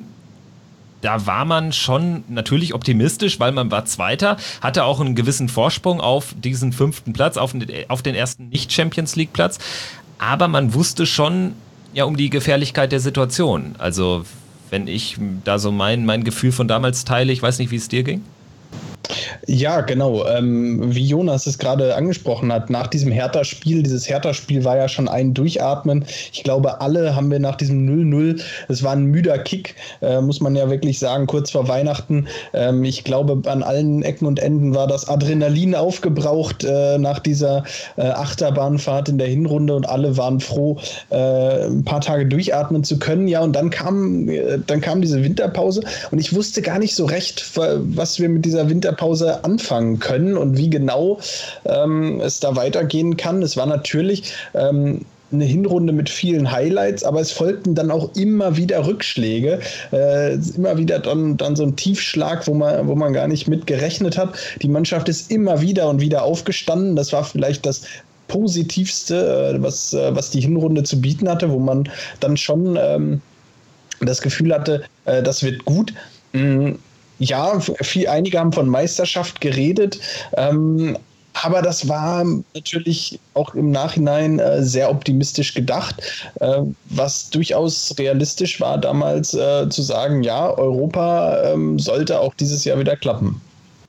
da war man schon natürlich optimistisch, weil man war Zweiter, hatte auch einen gewissen Vorsprung auf diesen fünften Platz, auf, auf den ersten Nicht-Champions-League-Platz, aber man wusste schon ja um die Gefährlichkeit der Situation. Also wenn ich da so mein, mein Gefühl von damals teile, ich weiß nicht, wie es dir ging. Ja, genau. Ähm, wie Jonas es gerade angesprochen hat, nach diesem Hertha-Spiel, dieses Hertha-Spiel war ja schon ein Durchatmen. Ich glaube, alle haben wir nach diesem null null, es war ein müder Kick, äh, muss man ja wirklich sagen, kurz vor Weihnachten. Ähm, ich glaube, an allen Ecken und Enden war das Adrenalin aufgebraucht äh, nach dieser äh, Achterbahnfahrt in der Hinrunde und alle waren froh, äh, ein paar Tage durchatmen zu können. Ja, und dann kam, äh, dann kam diese Winterpause und ich wusste gar nicht so recht, was wir mit dieser Winterpause anfangen können und wie genau ähm, es da weitergehen kann. Es war natürlich ähm, eine Hinrunde mit vielen Highlights, aber es folgten dann auch immer wieder Rückschläge, äh, immer wieder dann, dann so ein Tiefschlag, wo man, wo man gar nicht mit gerechnet hat. Die Mannschaft ist immer wieder und wieder aufgestanden. Das war vielleicht das Positivste, was, was die Hinrunde zu bieten hatte, wo man dann schon ähm, das Gefühl hatte, äh, das wird gut. Mhm. Ja, viel, einige haben von Meisterschaft geredet, ähm, aber das war natürlich auch im Nachhinein äh, sehr optimistisch gedacht, äh, was durchaus realistisch war damals äh, zu sagen, ja, Europa ähm, sollte auch dieses Jahr wieder klappen.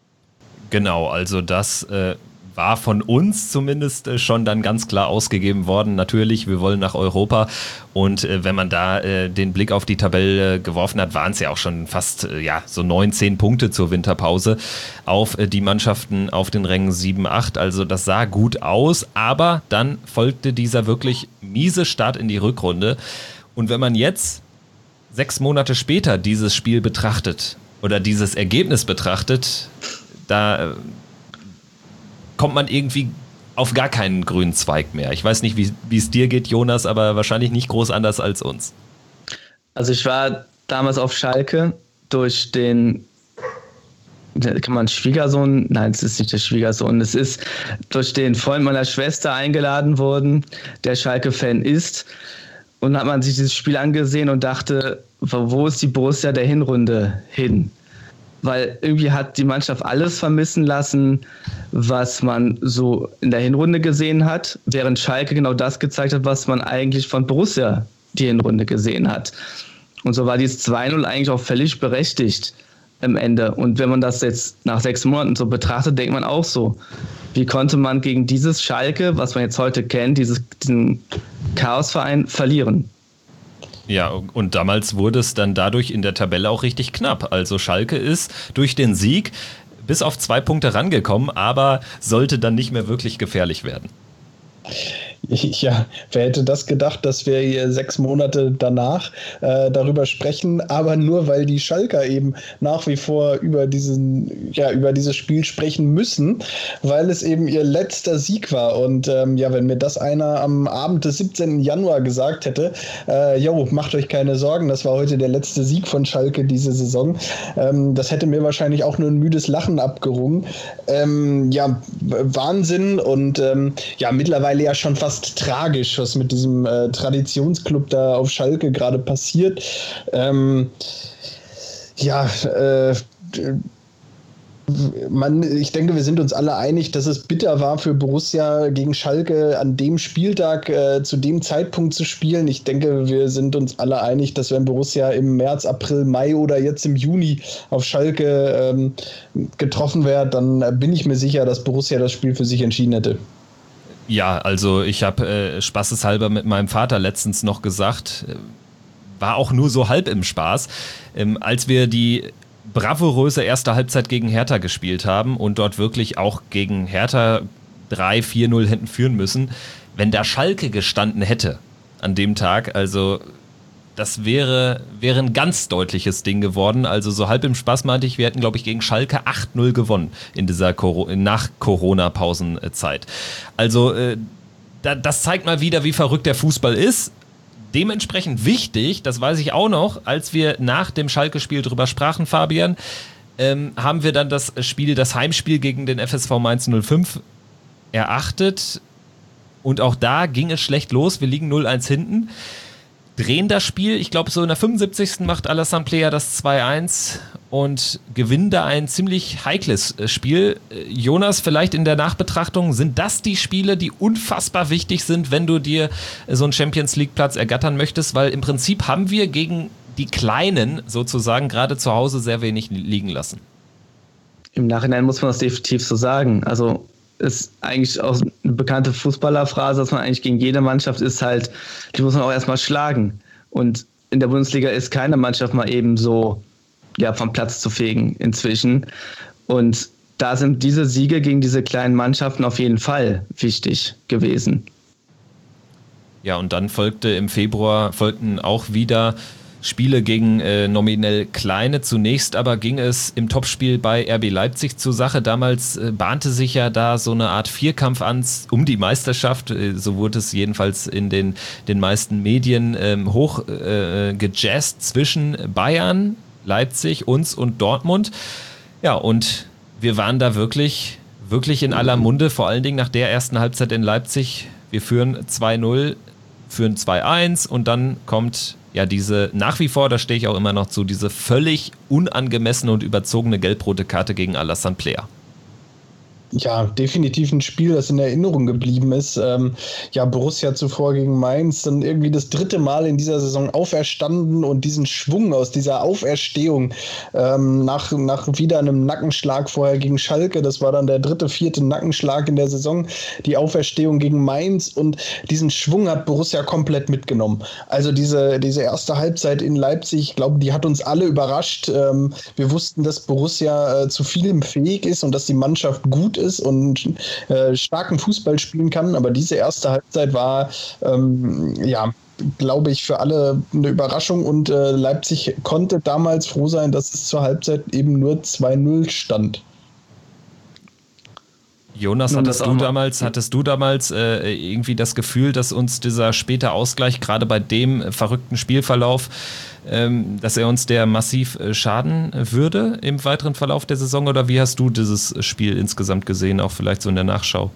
Genau, also das äh, war von uns zumindest äh, schon dann ganz klar ausgegeben worden. Natürlich, wir wollen nach Europa und äh, wenn man da äh, den Blick auf die Tabelle äh, geworfen hat, waren es ja auch schon fast äh, ja, so neun, zehn Punkte zur Winterpause auf äh, die Mannschaften auf den Rängen sieben, acht. Also das sah gut aus, aber dann folgte dieser wirklich miese Start in die Rückrunde. Und wenn man jetzt sechs Monate später dieses Spiel betrachtet oder dieses Ergebnis betrachtet, da äh, kommt man irgendwie auf gar keinen grünen Zweig mehr. Ich weiß nicht, wie es dir geht, Jonas, aber wahrscheinlich nicht groß anders als uns. Also ich war damals auf Schalke durch den, kann man Schwiegersohn, nein, es ist nicht der Schwiegersohn, es ist durch den Freund meiner Schwester eingeladen worden, der Schalke-Fan ist. Und dann hat man sich dieses Spiel angesehen und dachte, wo ist die Borussia der Hinrunde hin? Weil irgendwie hat die Mannschaft alles vermissen lassen, was man so in der Hinrunde gesehen hat, während Schalke genau das gezeigt hat, was man eigentlich von Borussia die Hinrunde gesehen hat. Und so war dieses zwei null eigentlich auch völlig berechtigt am Ende. Und wenn man das jetzt nach sechs Monaten so betrachtet, denkt man auch so, wie konnte man gegen dieses Schalke, was man jetzt heute kennt, dieses, diesen Chaosverein verlieren? Ja, und damals wurde es dann dadurch in der Tabelle auch richtig knapp. Also Schalke ist durch den Sieg bis auf zwei Punkte rangekommen, aber sollte dann nicht mehr wirklich gefährlich werden. Ja, wer hätte das gedacht, dass wir hier sechs Monate danach äh, darüber sprechen, aber nur weil die Schalker eben nach wie vor über diesen, ja, über dieses Spiel sprechen müssen, weil es eben ihr letzter Sieg war. Und ähm, ja, wenn mir das einer am Abend des siebzehnten Januar gesagt hätte, äh, jo, macht euch keine Sorgen, das war heute der letzte Sieg von Schalke diese Saison, ähm, das hätte mir wahrscheinlich auch nur ein müdes Lachen abgerungen. Ähm, ja, Wahnsinn und ähm, ja, mittlerweile ja schon fast tragisch, was mit diesem äh, Traditionsclub da auf Schalke gerade passiert. Ähm, ja, äh, man, ich denke, wir sind uns alle einig, dass es bitter war für Borussia gegen Schalke an dem Spieltag äh, zu dem Zeitpunkt zu spielen. Ich denke, wir sind uns alle einig, dass wenn Borussia im März, April, Mai oder jetzt im Juni auf Schalke ähm, getroffen wäre, dann äh, bin ich mir sicher, dass Borussia das Spiel für sich entschieden hätte. Ja, also ich habe äh, spaßeshalber mit meinem Vater letztens noch gesagt, war auch nur so halb im Spaß. Ähm, als wir die bravouröse erste Halbzeit gegen Hertha gespielt haben und dort wirklich auch gegen Hertha drei vier null hätten führen müssen, wenn da Schalke gestanden hätte an dem Tag, also das wäre, wäre ein ganz deutliches Ding geworden. Also so halb im Spaß meinte ich, wir hätten, glaube ich, gegen Schalke acht null gewonnen in dieser Coro- Nach-Corona-Pausenzeit. Also äh, da, das zeigt mal wieder, wie verrückt der Fußball ist. Dementsprechend wichtig, das weiß ich auch noch, als wir nach dem Schalke-Spiel drüber sprachen, Fabian, ähm, haben wir dann das Spiel, das Heimspiel gegen den F S V Mainz null fünf erachtet. Und auch da ging es schlecht los. Wir liegen null eins hinten. Drehen das Spiel, ich glaube so in der fünfundsiebzigsten macht Alassane Plea das zwei eins und gewinnen da ein ziemlich heikles Spiel. Jonas, vielleicht in der Nachbetrachtung, sind das die Spiele, die unfassbar wichtig sind, wenn du dir so einen Champions-League-Platz ergattern möchtest? Weil im Prinzip haben wir gegen die Kleinen sozusagen gerade zu Hause sehr wenig liegen lassen. Im Nachhinein muss man das definitiv so sagen. Also ist eigentlich auch eine bekannte Fußballerphrase, dass man eigentlich gegen jede Mannschaft ist halt, die muss man auch erstmal schlagen. Und in der Bundesliga ist keine Mannschaft mal eben so ja, vom Platz zu fegen inzwischen. Und da sind diese Siege gegen diese kleinen Mannschaften auf jeden Fall wichtig gewesen. Ja, und dann folgte im Februar, folgten auch wieder Spiele gegen äh, nominell Kleine. Zunächst aber ging es im Topspiel bei R B Leipzig zur Sache. Damals äh, bahnte sich ja da so eine Art Vierkampf an um die Meisterschaft. Äh, so wurde es jedenfalls in den, den meisten Medien ähm, hoch äh, gejazzt zwischen Bayern, Leipzig, uns und Dortmund. Ja, und wir waren da wirklich, wirklich in aller Munde, vor allen Dingen nach der ersten Halbzeit in Leipzig. Wir führen zwei null, führen zwei eins und dann kommt ja diese, nach wie vor, da stehe ich auch immer noch zu, diese völlig unangemessene und überzogene gelb-rote Karte gegen Alassane Plea. Ja, definitiv ein Spiel, das in Erinnerung geblieben ist. Ähm, ja, Borussia zuvor gegen Mainz, dann irgendwie das dritte Mal in dieser Saison auferstanden und diesen Schwung aus dieser Auferstehung ähm, nach, nach wieder einem Nackenschlag vorher gegen Schalke, das war dann der dritte, vierte Nackenschlag in der Saison, die Auferstehung gegen Mainz und diesen Schwung hat Borussia komplett mitgenommen. Also diese, diese erste Halbzeit in Leipzig, ich glaube, die hat uns alle überrascht. Ähm, wir wussten, dass Borussia äh, zu vielem fähig ist und dass die Mannschaft gut ist und äh, starken Fußball spielen kann, aber diese erste Halbzeit war ähm, ja, glaube ich, für alle eine Überraschung und äh, Leipzig konnte damals froh sein, dass es zur Halbzeit eben nur zwei null stand. Jonas, hattest du damals, hattest du damals äh, irgendwie das Gefühl, dass uns dieser späte Ausgleich, gerade bei dem äh, verrückten Spielverlauf, ähm, dass er uns der massiv äh, schaden würde im weiteren Verlauf der Saison? Oder wie hast du dieses Spiel insgesamt gesehen, auch vielleicht so in der Nachschau?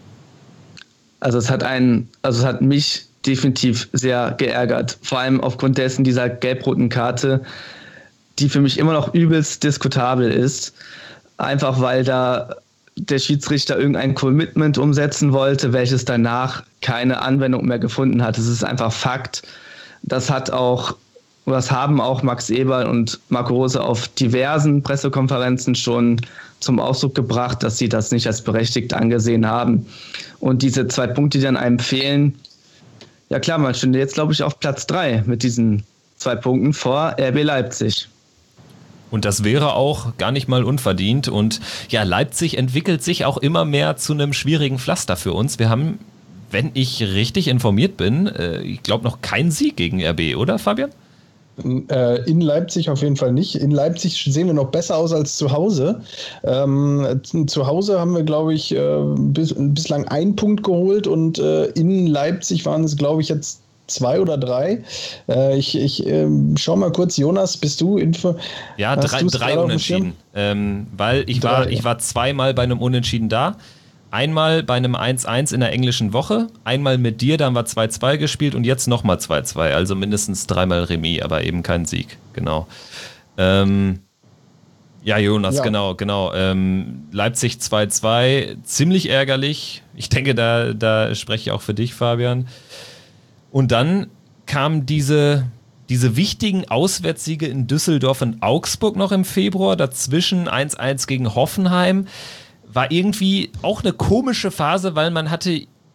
Also es hat einen, also es hat mich definitiv sehr geärgert. Vor allem aufgrund dessen dieser gelb-roten Karte, die für mich immer noch übelst diskutabel ist. Einfach weil da der Schiedsrichter irgendein Commitment umsetzen wollte, welches danach keine Anwendung mehr gefunden hat. Es ist einfach Fakt. Das hat auch, das haben auch Max Eberl und Marco Rose auf diversen Pressekonferenzen schon zum Ausdruck gebracht, dass sie das nicht als berechtigt angesehen haben. Und diese zwei Punkte, die dann einem fehlen, ja klar, man stünde jetzt, glaube ich, auf Platz drei mit diesen zwei Punkten vor R B Leipzig. Und das wäre auch gar nicht mal unverdient. Und ja, Leipzig entwickelt sich auch immer mehr zu einem schwierigen Pflaster für uns. Wir haben, wenn ich richtig informiert bin, äh, ich glaube noch keinen Sieg gegen R B, oder Fabian? In Leipzig auf jeden Fall nicht. In Leipzig sehen wir noch besser aus als zu Hause. Ähm, zu Hause haben wir, glaube ich, äh, bis, bislang einen Punkt geholt und äh, in Leipzig waren es, glaube ich, jetzt zwei oder drei. Äh, ich ich äh, schau mal kurz, Jonas, bist du Info? Ja, drei, drei Unentschieden. Ähm, weil ich drei, war, ich war zweimal bei einem Unentschieden da. Einmal bei einem eins eins in der englischen Woche, einmal mit dir, da haben wir zwei zwei gespielt und jetzt nochmal zwei zwei. Also mindestens dreimal Remis, aber eben kein Sieg. Genau. Ähm, ja, Jonas, ja. genau, genau. Ähm, Leipzig zwei zwei, ziemlich ärgerlich. Ich denke, da, da spreche ich auch für dich, Fabian. Und dann kamen diese, diese wichtigen Auswärtssiege in Düsseldorf und Augsburg noch im Februar, dazwischen eins eins gegen Hoffenheim. War irgendwie auch eine komische Phase, weil man hatte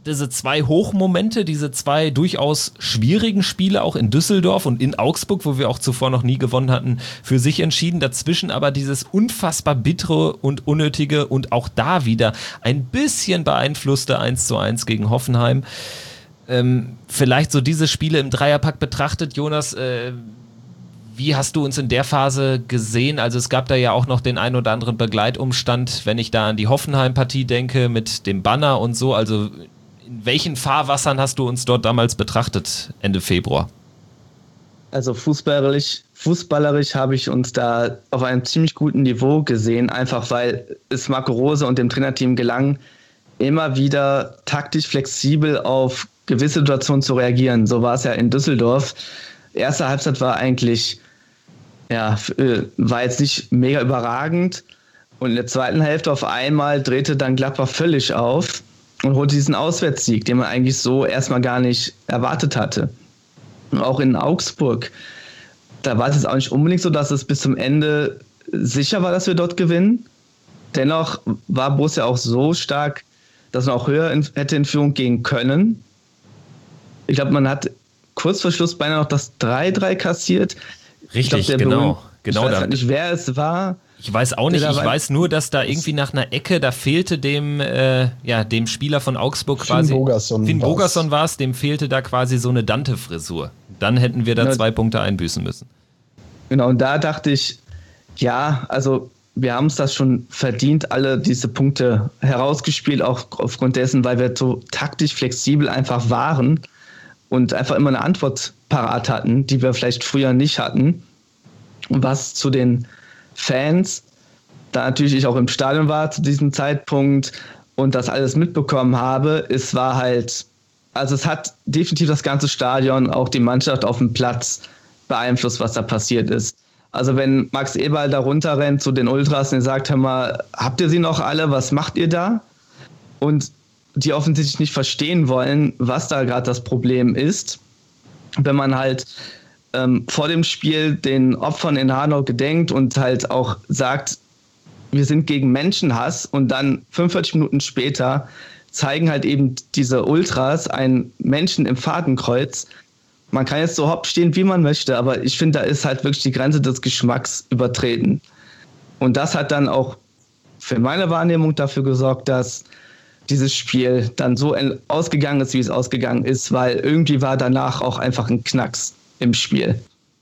diese zwei Hochmomente, diese zwei durchaus schwierigen Spiele auch in Düsseldorf und in Augsburg, wo wir auch zuvor noch nie gewonnen hatten, für sich entschieden. Dazwischen aber dieses unfassbar bittere und unnötige und auch da wieder ein bisschen beeinflusste eins zu eins gegen Hoffenheim. Ähm, vielleicht so diese Spiele im Dreierpack betrachtet, Jonas, äh, wie hast du uns in der Phase gesehen? Also es gab da ja auch noch den ein oder anderen Begleitumstand, wenn ich da an die Hoffenheim-Partie denke mit dem Banner und so, also in welchen Fahrwassern hast du uns dort damals betrachtet, Ende Februar? Also fußballerisch, fußballerisch habe ich uns da auf einem ziemlich guten Niveau gesehen, einfach weil es Marco Rose und dem Trainerteam gelang, immer wieder taktisch flexibel auf gewisse Situationen zu reagieren. So war es ja in Düsseldorf. Erste Halbzeit war eigentlich, ja, war jetzt nicht mega überragend. Und in der zweiten Hälfte auf einmal drehte dann Gladbach völlig auf und holte diesen Auswärtssieg, den man eigentlich so erstmal gar nicht erwartet hatte. Und auch in Augsburg, da war es jetzt auch nicht unbedingt so, dass es bis zum Ende sicher war, dass wir dort gewinnen. Dennoch war Borussia auch so stark, dass man auch höher in, hätte in Führung gehen können. Ich glaube, man hat kurz vor Schluss beinahe noch das drei drei kassiert. Richtig, glaub, genau. Berühmt, genau ich weiß da. halt nicht, wer es war. Ich weiß auch nicht, ich weiß nur, dass da irgendwie nach einer Ecke, da fehlte dem, äh, ja, dem Spieler von Augsburg quasi. Finn Bogerson. Finn Bogerson war es, dem fehlte da quasi so eine Dante-Frisur. Dann hätten wir da Genau. zwei Punkte einbüßen müssen. Genau, und da dachte ich, ja, also wir haben es das schon verdient, alle diese Punkte herausgespielt, auch aufgrund dessen, weil wir so taktisch flexibel einfach waren und einfach immer eine Antwort parat hatten, die wir vielleicht früher nicht hatten. Und was zu den Fans, da natürlich ich auch im Stadion war zu diesem Zeitpunkt und das alles mitbekommen habe, es war halt, also es hat definitiv das ganze Stadion, auch die Mannschaft auf dem Platz beeinflusst, was da passiert ist. Also wenn Max Eberl da runterrennt zu den Ultras und sagt, hör mal, habt ihr sie noch alle, was macht ihr da? Und die offensichtlich nicht verstehen wollen, was da gerade das Problem ist. Wenn man halt ähm, vor dem Spiel den Opfern in Hanau gedenkt und halt auch sagt, wir sind gegen Menschenhass und dann fünfundvierzig Minuten später zeigen halt eben diese Ultras einen Menschen im Fadenkreuz. Man kann jetzt so hopp stehen, wie man möchte, aber ich finde, da ist halt wirklich die Grenze des Geschmacks übertreten. Und das hat dann auch für meine Wahrnehmung dafür gesorgt, dass dieses Spiel dann so ausgegangen ist, wie es ausgegangen ist, weil irgendwie war danach auch einfach ein Knacks im Spiel.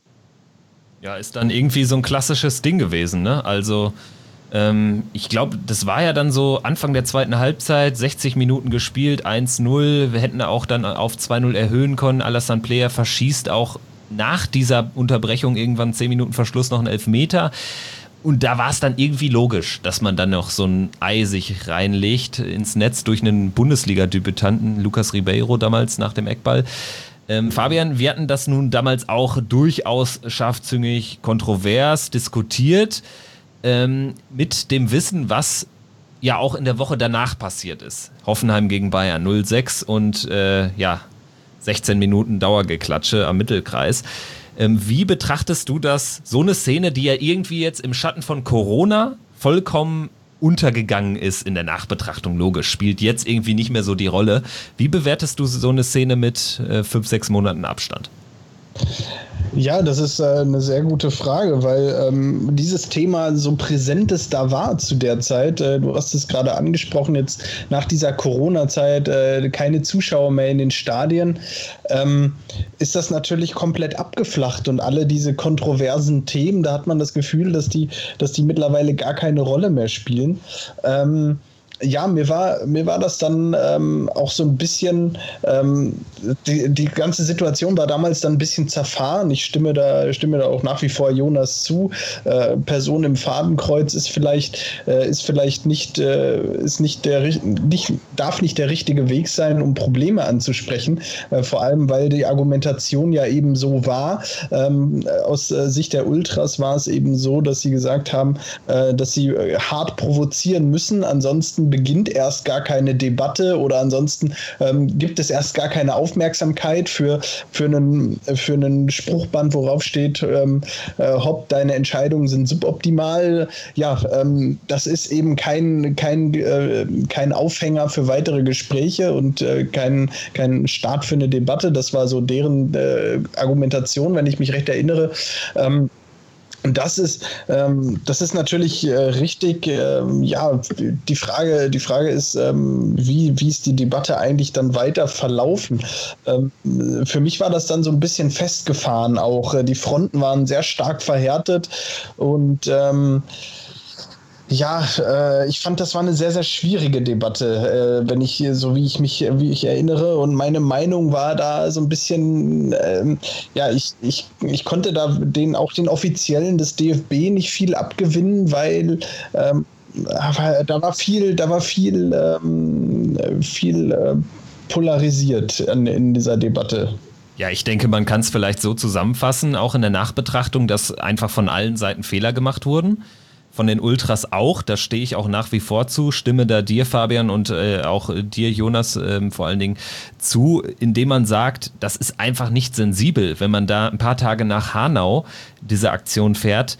Ja, ist dann irgendwie so ein klassisches Ding gewesen, ne? Also ähm, ich glaube, das war ja dann so Anfang der zweiten Halbzeit, sechzig Minuten gespielt, eins null. Wir hätten auch dann auf zwei null erhöhen können. Alassane Player verschießt auch nach dieser Unterbrechung irgendwann zehn Minuten Verschluss noch einen Elfmeter. Und da war es dann irgendwie logisch, dass man dann noch so ein Ei sich reinlegt ins Netz durch einen Bundesliga-Debütanten, Lucas Ribeiro damals nach dem Eckball. Ähm, Fabian, wir hatten das nun damals auch durchaus scharfzüngig kontrovers diskutiert, ähm, mit dem Wissen, was ja auch in der Woche danach passiert ist. Hoffenheim gegen Bayern null sechs und äh, ja, sechzehn Minuten Dauergeklatsche am Mittelkreis. Ähm, wie betrachtest du das, so eine Szene, die ja irgendwie jetzt im Schatten von Corona vollkommen untergegangen ist in der Nachbetrachtung, logisch, spielt jetzt irgendwie nicht mehr so die Rolle. Wie bewertest du so eine Szene mit äh, fünf, sechs Monaten Abstand? Ja, das ist äh, eine sehr gute Frage, weil ähm, dieses Thema so präsent es da war zu der Zeit. Äh, du hast es gerade angesprochen, jetzt nach dieser Corona-Zeit äh, keine Zuschauer mehr in den Stadien. Ähm, ist das natürlich komplett abgeflacht und alle diese kontroversen Themen, da hat man das Gefühl, dass die, dass die mittlerweile gar keine Rolle mehr spielen. Ähm, Ja, mir war, mir war das dann ähm, auch so ein bisschen, ähm, die, die ganze Situation war damals dann ein bisschen zerfahren. Ich stimme da, stimme da auch nach wie vor Jonas zu. Äh, Person im Fadenkreuz ist vielleicht, äh, ist vielleicht nicht, äh, ist nicht der, nicht, darf nicht der richtige Weg sein, um Probleme anzusprechen. Äh, vor allem, weil die Argumentation ja eben so war. Ähm, aus äh, Sicht der Ultras war es eben so, dass sie gesagt haben, äh, dass sie hart provozieren müssen, ansonsten beginnt erst gar keine Debatte oder ansonsten ähm, gibt es erst gar keine Aufmerksamkeit für, für, einen, für einen Spruchband, worauf steht, ähm, äh, Hopp, deine Entscheidungen sind suboptimal. Ja, ähm, das ist eben kein, kein, äh, kein Aufhänger für weitere Gespräche und äh, kein, kein Start für eine Debatte. Das war so deren äh, Argumentation, wenn ich mich recht erinnere. Ähm, Und das ist, ähm, das ist natürlich äh, richtig, ähm, ja, die Frage, die Frage ist, ähm, wie, wie ist die Debatte eigentlich dann weiter verlaufen? Ähm, für mich war das dann so ein bisschen festgefahren auch. Die Fronten waren sehr stark verhärtet und ähm, ja, äh, ich fand, das war eine sehr, sehr schwierige Debatte, äh, wenn ich, so wie ich mich, wie ich erinnere. Und meine Meinung war da so ein bisschen, ähm, ja, ich, ich, ich konnte da den, auch den Offiziellen des D F B nicht viel abgewinnen, weil ähm, da war viel, da war viel, ähm, viel äh, polarisiert in, in dieser Debatte. Ja, ich denke, man kann es vielleicht so zusammenfassen, auch in der Nachbetrachtung, dass einfach von allen Seiten Fehler gemacht wurden. Von den Ultras auch, da stehe ich auch nach wie vor zu, stimme da dir, Fabian, und äh, auch dir, Jonas, ähm, vor allen Dingen zu, indem man sagt, das ist einfach nicht sensibel, wenn man da ein paar Tage nach Hanau diese Aktion fährt.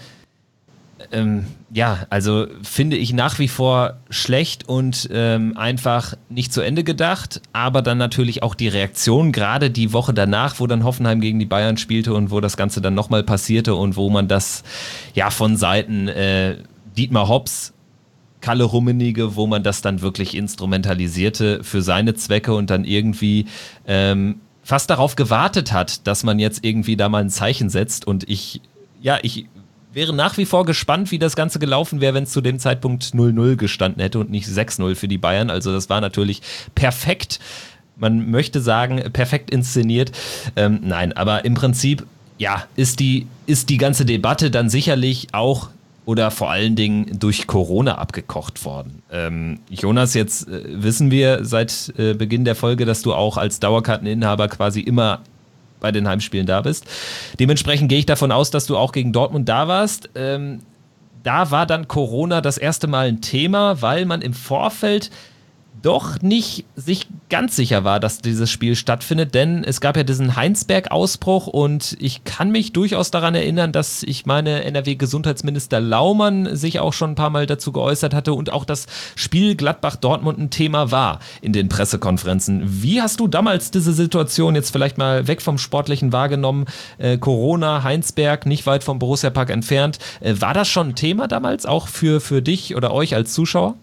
Ähm, ja, also finde ich nach wie vor schlecht und ähm, einfach nicht zu Ende gedacht, aber dann natürlich auch die Reaktion, gerade die Woche danach, wo dann Hoffenheim gegen die Bayern spielte und wo das Ganze dann nochmal passierte und wo man das ja von Seiten äh, Dietmar Hops, Kalle Rummenigge, wo man das dann wirklich instrumentalisierte für seine Zwecke und dann irgendwie ähm, fast darauf gewartet hat, dass man jetzt irgendwie da mal ein Zeichen setzt und ich, ja, ich wäre nach wie vor gespannt, wie das Ganze gelaufen wäre, wenn es zu dem Zeitpunkt null null gestanden hätte und nicht sechs null für die Bayern. Also das war natürlich perfekt. Man möchte sagen, perfekt inszeniert. Ähm, nein, aber im Prinzip, ja, ist die, ist die ganze Debatte dann sicherlich auch oder vor allen Dingen durch Corona abgekocht worden. Ähm, Jonas, jetzt äh, wissen wir seit äh, Beginn der Folge, dass du auch als Dauerkarteninhaber quasi immer bei den Heimspielen da bist. Dementsprechend gehe ich davon aus, dass du auch gegen Dortmund da warst. Ähm, da war dann Corona das erste Mal ein Thema, weil man im Vorfeld doch nicht sich ganz sicher war, dass dieses Spiel stattfindet, denn es gab ja diesen Heinsberg-Ausbruch und ich kann mich durchaus daran erinnern, dass ich meine N R W-Gesundheitsminister Laumann sich auch schon ein paar Mal dazu geäußert hatte und auch das Spiel Gladbach-Dortmund ein Thema war in den Pressekonferenzen. Wie hast du damals diese Situation jetzt vielleicht mal weg vom Sportlichen wahrgenommen? Äh, Corona, Heinsberg, nicht weit vom Borussia-Park entfernt. Äh, war das schon ein Thema damals, auch für, für dich oder euch als Zuschauer?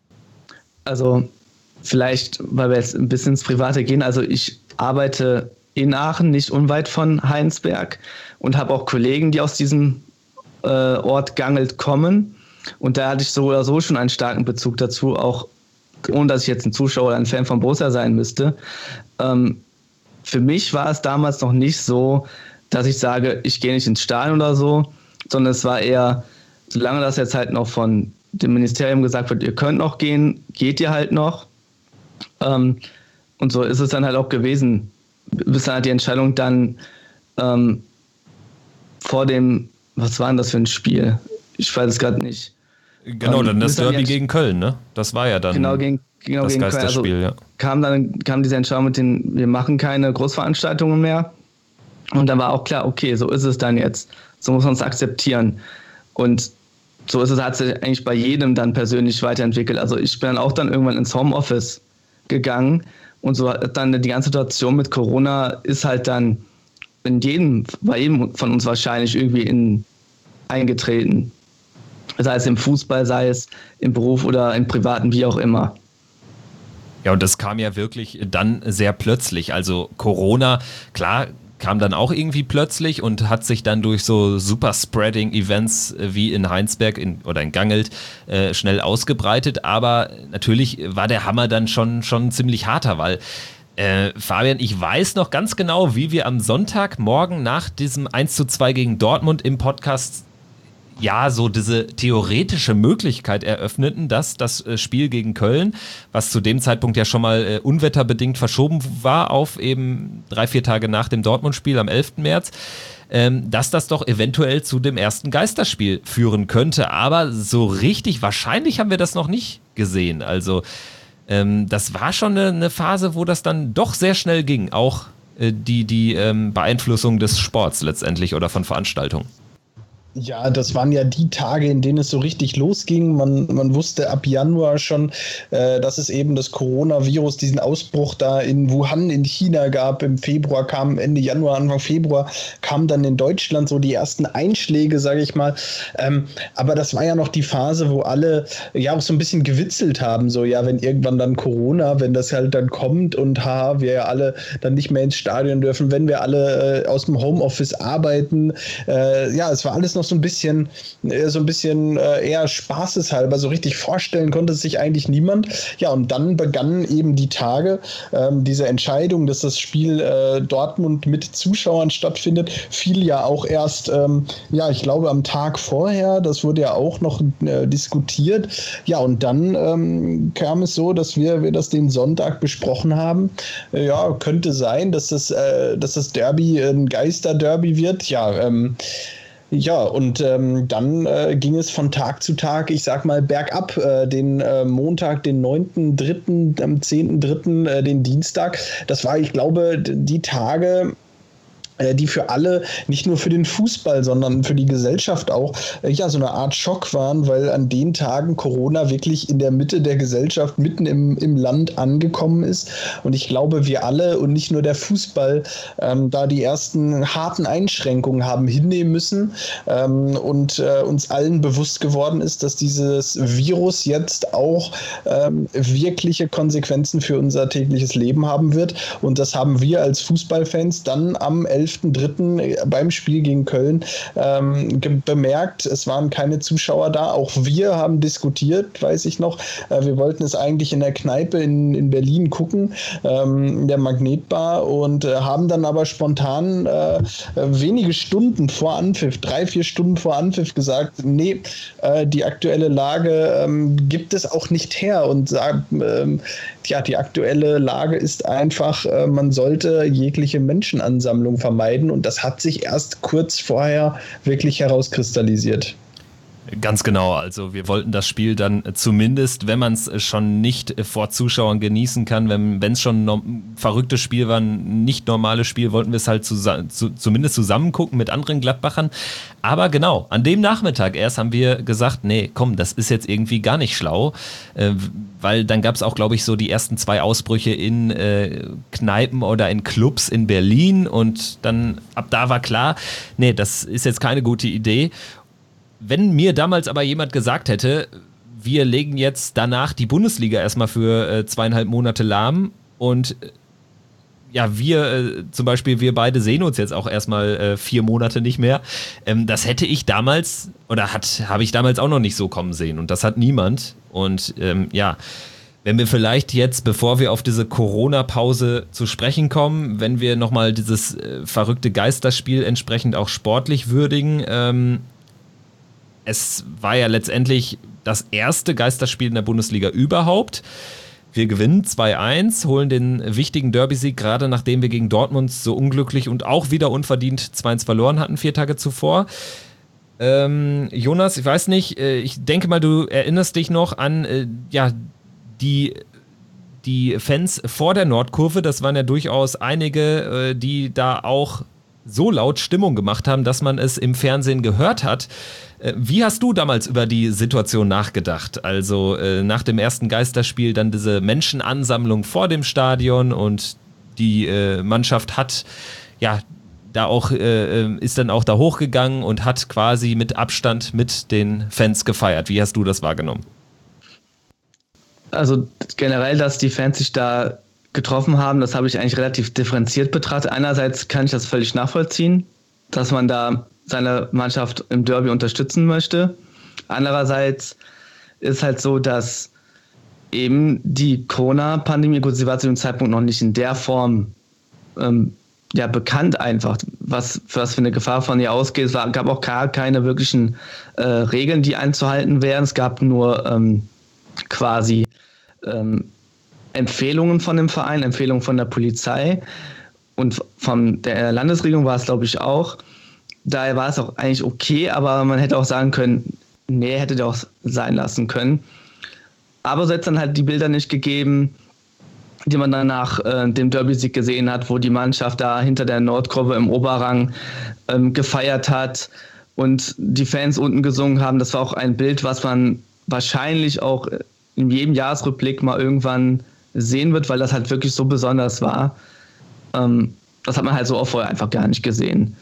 Also vielleicht, weil wir jetzt ein bisschen ins Private gehen, also ich arbeite in Aachen, nicht unweit von Heinsberg und habe auch Kollegen, die aus diesem äh, Ort Gangelt kommen und da hatte ich so oder so schon einen starken Bezug dazu, auch ohne dass ich jetzt ein Zuschauer oder ein Fan von Borussia sein müsste. Ähm, für mich war es damals noch nicht so, dass ich sage, ich gehe nicht ins Stadion oder so, sondern es war eher, solange das jetzt halt noch von dem Ministerium gesagt wird, ihr könnt noch gehen, geht ihr halt noch. Ähm, und so ist es dann halt auch gewesen, bis dann halt die Entscheidung dann ähm, vor dem, was war denn das für ein Spiel? Ich weiß es gerade nicht. Genau, ähm, dann das Derby dann gegen Köln, ne? Das war ja dann genau, gegen, genau, das gegen Geisterspiel, Köln. Also ja. Kam dann kam diese Entscheidung mit den, wir machen keine Großveranstaltungen mehr. Und dann war auch klar, okay, so ist es dann jetzt. So muss man es akzeptieren. Und so ist es, hat sich eigentlich bei jedem dann persönlich weiterentwickelt. Also ich bin dann auch dann irgendwann ins Homeoffice gegangen und so dann die ganze Situation mit Corona ist halt dann in jedem, bei jedem von uns wahrscheinlich irgendwie in, eingetreten. Sei es im Fußball, sei es im Beruf oder im Privaten, wie auch immer. Ja, und das kam ja wirklich dann sehr plötzlich. Also Corona, klar, kam dann auch irgendwie plötzlich und hat sich dann durch so Super-Spreading-Events wie in Heinsberg in, oder in Gangelt äh, schnell ausgebreitet. Aber natürlich war der Hammer dann schon, schon ziemlich harter, weil äh, Fabian, ich weiß noch ganz genau, wie wir am Sonntagmorgen nach diesem eins zu zwei gegen Dortmund im Podcast ja, so diese theoretische Möglichkeit eröffneten, dass das Spiel gegen Köln, was zu dem Zeitpunkt ja schon mal äh, unwetterbedingt verschoben war auf eben drei, vier Tage nach dem Dortmund-Spiel am elften März, ähm, dass das doch eventuell zu dem ersten Geisterspiel führen könnte. Aber so richtig wahrscheinlich haben wir das noch nicht gesehen. Also ähm, das war schon eine, eine Phase, wo das dann doch sehr schnell ging, auch äh, die, die ähm, Beeinflussung des Sports letztendlich oder von Veranstaltungen. Ja, das waren ja die Tage, in denen es so richtig losging. Man, man wusste ab Januar schon, äh, dass es eben das Coronavirus, diesen Ausbruch da in Wuhan in China gab. Im Februar kam, Ende Januar, Anfang Februar, kamen dann in Deutschland so die ersten Einschläge, sage ich mal. Ähm, aber das war ja noch die Phase, wo alle ja auch so ein bisschen gewitzelt haben. So, ja, wenn irgendwann dann Corona, wenn das halt dann kommt und ha, wir ja alle dann nicht mehr ins Stadion dürfen, wenn wir alle äh, aus dem Homeoffice arbeiten. Äh, ja, es war alles noch so ein bisschen, so ein bisschen äh, eher spaßeshalber, so richtig vorstellen konnte es sich eigentlich niemand. Ja, und dann begannen eben die Tage, ähm, diese Entscheidung, dass das Spiel äh, Dortmund mit Zuschauern stattfindet, fiel ja auch erst, ähm, ja, ich glaube am Tag vorher, das wurde ja auch noch äh, diskutiert. Ja, und dann ähm, kam es so, dass wir, wir das den Sonntag besprochen haben. Äh, ja, könnte sein, dass das, äh, dass das Derby ein Geisterderby wird. Ja, ähm, Ja, und ähm, dann äh, ging es von Tag zu Tag, ich sag mal, bergab. Äh, den äh, Montag, den neunten dritten, am zehnten dritten, äh, den Dienstag. Das war, ich glaube, die Tage, die für alle, nicht nur für den Fußball, sondern für die Gesellschaft auch, ja, so eine Art Schock waren, weil an den Tagen Corona wirklich in der Mitte der Gesellschaft, mitten im, im Land angekommen ist. Und ich glaube, wir alle und nicht nur der Fußball ähm, da die ersten harten Einschränkungen haben hinnehmen müssen ähm, und äh, uns allen bewusst geworden ist, dass dieses Virus jetzt auch ähm, wirkliche Konsequenzen für unser tägliches Leben haben wird. Und das haben wir als Fußballfans dann am elften dritten beim Spiel gegen Köln ähm, ge- bemerkt. Es waren keine Zuschauer da. Auch wir haben diskutiert, weiß ich noch. Äh, wir wollten es eigentlich in der Kneipe in, in Berlin gucken, ähm, in der Magnetbar, und äh, haben dann aber spontan äh, wenige Stunden vor Anpfiff, drei, vier Stunden vor Anpfiff gesagt, nee, äh, die aktuelle Lage ähm, gibt es auch nicht her, und sagt, ähm, ja, die aktuelle Lage ist einfach, äh, man sollte jegliche Menschenansammlung vermeiden. Und das hat sich erst kurz vorher wirklich herauskristallisiert. Ganz genau, also wir wollten das Spiel dann zumindest, wenn man es schon nicht vor Zuschauern genießen kann, wenn es schon ein no- verrücktes Spiel war, ein nicht normales Spiel, wollten wir es halt zus- zu, zumindest zusammen gucken mit anderen Gladbachern. Aber genau, an dem Nachmittag erst haben wir gesagt, nee, komm, das ist jetzt irgendwie gar nicht schlau, äh, weil dann gab es auch, glaube ich, so die ersten zwei Ausbrüche in äh, Kneipen oder in Clubs in Berlin, und dann ab da war klar, nee, das ist jetzt keine gute Idee. Wenn mir damals aber jemand gesagt hätte, wir legen jetzt danach die Bundesliga erstmal für äh, zweieinhalb Monate lahm, und äh, ja, wir äh, zum Beispiel, wir beide sehen uns jetzt auch erstmal äh, vier Monate nicht mehr, ähm, das hätte ich damals, oder hat habe ich damals auch noch nicht so kommen sehen, und das hat niemand. Und ähm, ja, wenn wir vielleicht jetzt, bevor wir auf diese Corona-Pause zu sprechen kommen, wenn wir nochmal dieses äh, verrückte Geisterspiel entsprechend auch sportlich würdigen, ähm, es war ja letztendlich das erste Geisterspiel in der Bundesliga überhaupt. Wir gewinnen zwei eins, holen den wichtigen Derby-Sieg, gerade nachdem wir gegen Dortmund so unglücklich und auch wieder unverdient zwei eins verloren hatten, vier Tage zuvor. Ähm, Jonas, ich weiß nicht, äh, ich denke mal, du erinnerst dich noch an äh, ja, die, die Fans vor der Nordkurve. Das waren ja durchaus einige, äh, die da auch so laut Stimmung gemacht haben, dass man es im Fernsehen gehört hat. Wie hast du damals über die Situation nachgedacht? Also äh, nach dem ersten Geisterspiel dann diese Menschenansammlung vor dem Stadion, und die äh, Mannschaft hat ja da auch äh, ist dann auch da hochgegangen und hat quasi mit Abstand mit den Fans gefeiert. Wie hast du das wahrgenommen? Also generell, dass die Fans sich da getroffen haben, das habe ich eigentlich relativ differenziert betrachtet. Einerseits kann ich das völlig nachvollziehen, dass man da seine Mannschaft im Derby unterstützen möchte. Andererseits ist halt so, dass eben die Corona-Pandemie, gut, sie war zu dem Zeitpunkt noch nicht in der Form ähm, ja, bekannt einfach, was für, was für eine Gefahr von ihr ausgeht. Es war, gab auch gar keine wirklichen äh, Regeln, die einzuhalten wären. Es gab nur ähm, quasi ähm, Empfehlungen von dem Verein, Empfehlungen von der Polizei, und von der Landesregierung war es, glaube ich, auch. Daher war es auch eigentlich okay, aber man hätte auch sagen können, nee, hätte der auch sein lassen können. Aber so hat es dann halt die Bilder nicht gegeben, die man dann nach äh, dem Derby-Sieg gesehen hat, wo die Mannschaft da hinter der Nordkurve im Oberrang ähm, gefeiert hat und die Fans unten gesungen haben. Das war auch ein Bild, was man wahrscheinlich auch in jedem Jahresrückblick mal irgendwann sehen wird, weil das halt wirklich so besonders war. Ähm, das hat man halt so auch vorher einfach gar nicht gesehen.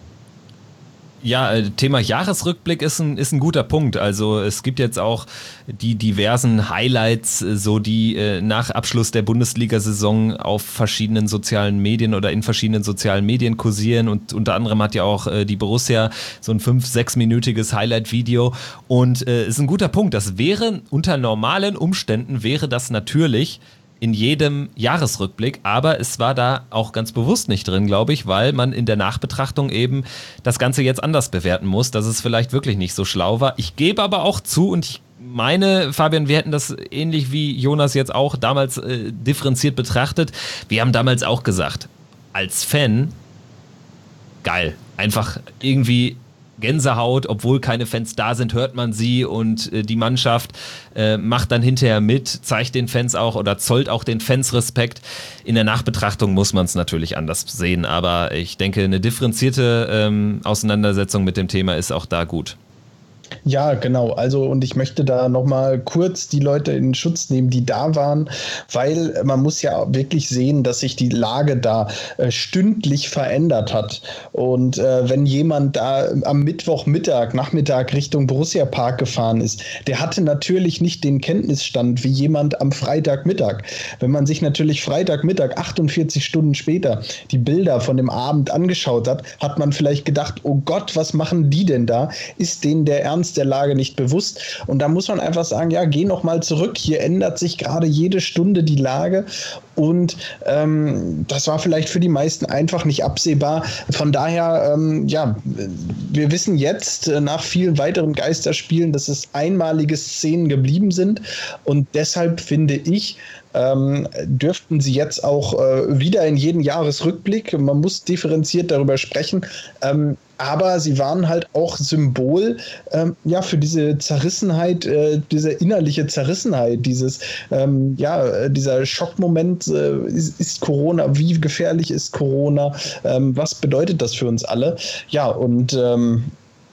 Ja, Thema Jahresrückblick ist ein, ist ein guter Punkt. Also es gibt jetzt auch die diversen Highlights, so die äh, nach Abschluss der Bundesliga-Saison auf verschiedenen sozialen Medien oder in verschiedenen sozialen Medien kursieren, und unter anderem hat ja auch äh, die Borussia so ein fünf-, sechsminütiges Highlight-Video, und äh, ist ein guter Punkt. Das wäre unter normalen Umständen wäre das natürlich in jedem Jahresrückblick, aber es war da auch ganz bewusst nicht drin, glaube ich, weil man in der Nachbetrachtung eben das Ganze jetzt anders bewerten muss, dass es vielleicht wirklich nicht so schlau war. Ich gebe aber auch zu, und ich meine, Fabian, wir hätten das ähnlich wie Jonas jetzt auch damals äh, differenziert betrachtet. Wir haben damals auch gesagt, als Fan, geil, einfach irgendwie Gänsehaut, obwohl keine Fans da sind, hört man sie, und äh, die Mannschaft äh, macht dann hinterher mit, zeigt den Fans auch oder zollt auch den Fans Respekt. In der Nachbetrachtung muss man es natürlich anders sehen, aber ich denke, eine differenzierte ähm, Auseinandersetzung mit dem Thema ist auch da gut. Ja, genau. Also, und ich möchte da nochmal kurz die Leute in Schutz nehmen, die da waren, weil man muss ja wirklich sehen, dass sich die Lage da äh, stündlich verändert hat. Und äh, wenn jemand da am Mittwochmittag, Nachmittag Richtung Borussia Park gefahren ist, der hatte natürlich nicht den Kenntnisstand wie jemand am Freitagmittag. Wenn man sich natürlich Freitagmittag, achtundvierzig Stunden später, die Bilder von dem Abend angeschaut hat, hat man vielleicht gedacht, oh Gott, was machen die denn da? Ist denen der Ernst der Lage nicht bewusst? Und da muss man einfach sagen, ja, geh noch mal zurück, hier ändert sich gerade jede Stunde die Lage, und ähm, das war vielleicht für die meisten einfach nicht absehbar. Von daher, ähm, ja, wir wissen jetzt äh, nach vielen weiteren Geisterspielen, dass es einmalige Szenen geblieben sind, und deshalb finde ich, Ähm, dürften sie jetzt auch äh, wieder in jeden Jahresrückblick. Man muss differenziert darüber sprechen. Ähm, aber sie waren halt auch Symbol ähm, ja, für diese Zerrissenheit, äh, diese innerliche Zerrissenheit, dieses, ähm, ja, dieser Schockmoment, äh, ist, ist Corona, wie gefährlich ist Corona, ähm, was bedeutet das für uns alle? Ja, und ähm,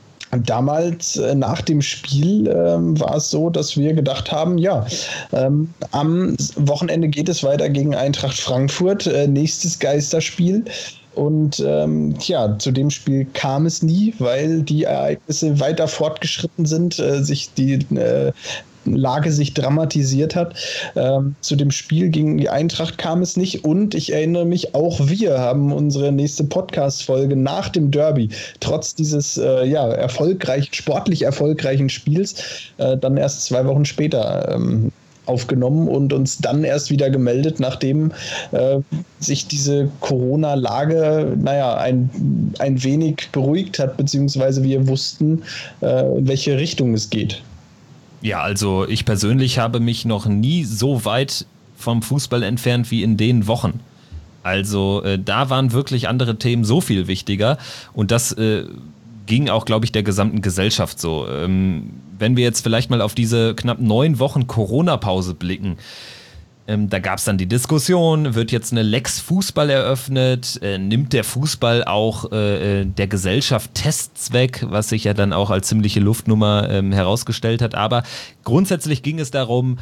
damals äh, nach dem Spiel ähm, war es so, dass wir gedacht haben, ja, ähm, am Wochenende geht es weiter gegen Eintracht Frankfurt, äh, nächstes Geisterspiel. Und ähm, ja, zu dem Spiel kam es nie, weil die Ereignisse weiter fortgeschritten sind, äh, sich die äh, Lage sich dramatisiert hat. Ähm, zu dem Spiel gegen die Eintracht kam es nicht, und ich erinnere mich, auch wir haben unsere nächste Podcast-Folge nach dem Derby, trotz dieses äh, ja, erfolgreich, sportlich erfolgreichen Spiels, äh, dann erst zwei Wochen später ähm, aufgenommen und uns dann erst wieder gemeldet, nachdem äh, sich diese Corona-Lage, naja, ein, ein wenig beruhigt hat, beziehungsweise wir wussten, äh, in welche Richtung es geht. Ja, also ich persönlich habe mich noch nie so weit vom Fußball entfernt wie in den Wochen. Also äh, da waren wirklich andere Themen so viel wichtiger, und das äh, ging auch, glaube ich, der gesamten Gesellschaft so. Ähm, wenn wir jetzt vielleicht mal auf diese knapp neun Wochen Corona-Pause blicken, ähm, da gab es dann die Diskussion, wird jetzt eine Lex Fußball eröffnet, äh, nimmt der Fußball auch äh, der Gesellschaft Tests weg, was sich ja dann auch als ziemliche Luftnummer ähm, herausgestellt hat, aber grundsätzlich ging es darum,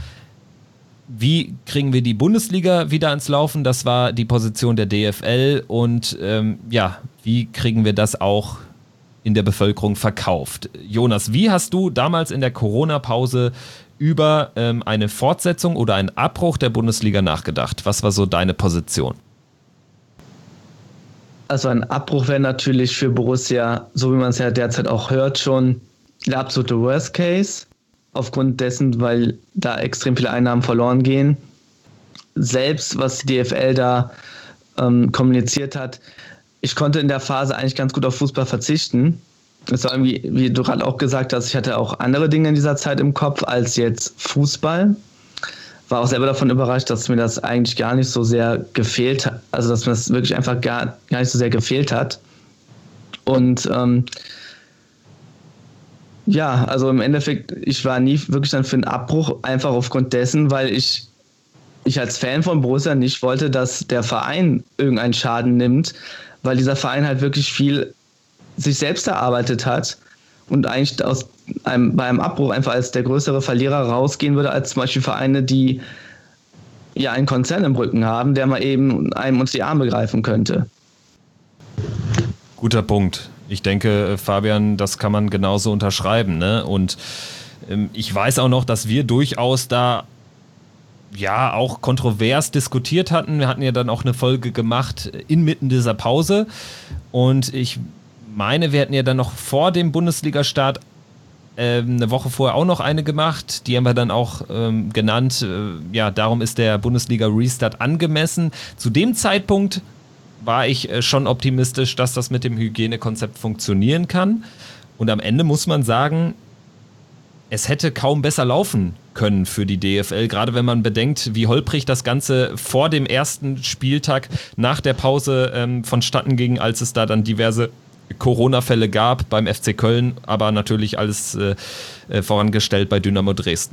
wie kriegen wir die Bundesliga wieder ans Laufen, das war die Position der D F L, und ähm, ja, wie kriegen wir das auch in der Bevölkerung verkauft. Jonas, wie hast du damals in der Corona-Pause über ähm, eine Fortsetzung oder einen Abbruch der Bundesliga nachgedacht? Was war so deine Position? Also ein Abbruch wäre natürlich für Borussia, so wie man es ja derzeit auch hört, schon der absolute Worst Case. Aufgrund dessen, weil da extrem viele Einnahmen verloren gehen. Selbst was die D F L da ähm, kommuniziert hat, ich konnte in der Phase eigentlich ganz gut auf Fußball verzichten. Es war irgendwie, wie du gerade auch gesagt hast, ich hatte auch andere Dinge in dieser Zeit im Kopf als jetzt Fußball. War auch selber davon überrascht, dass mir das eigentlich gar nicht so sehr gefehlt hat. Also dass mir das wirklich einfach gar, gar nicht so sehr gefehlt hat. Und ähm, Ja, also im Endeffekt, ich war nie wirklich dann für einen Abbruch, einfach aufgrund dessen, weil ich, ich als Fan von Borussia nicht wollte, dass der Verein irgendeinen Schaden nimmt, weil dieser Verein halt wirklich viel sich selbst erarbeitet hat und eigentlich aus einem, bei einem Abbruch einfach als der größere Verlierer rausgehen würde, als zum Beispiel Vereine, die ja einen Konzern im Rücken haben, der mal eben einem uns die Arme greifen könnte. Guter Punkt. Ich denke, Fabian, das kann man genauso unterschreiben, ne? Und ähm, ich weiß auch noch, dass wir durchaus da ja auch kontrovers diskutiert hatten. Wir hatten ja dann auch eine Folge gemacht inmitten dieser Pause. Und ich meine, wir hatten ja dann noch vor dem Bundesliga-Start ähm, eine Woche vorher auch noch eine gemacht. Die haben wir dann auch ähm, genannt. Äh, ja, darum ist der Bundesliga-Restart angemessen. Zu dem Zeitpunkt war ich schon optimistisch, dass das mit dem Hygienekonzept funktionieren kann. Und am Ende muss man sagen, es hätte kaum besser laufen können für die D F L, gerade wenn man bedenkt, wie holprig das Ganze vor dem ersten Spieltag nach der Pause ähm, vonstatten ging, als es da dann diverse Corona-Fälle gab beim F C Köln, aber natürlich alles äh, äh, vorangestellt bei Dynamo Dresden.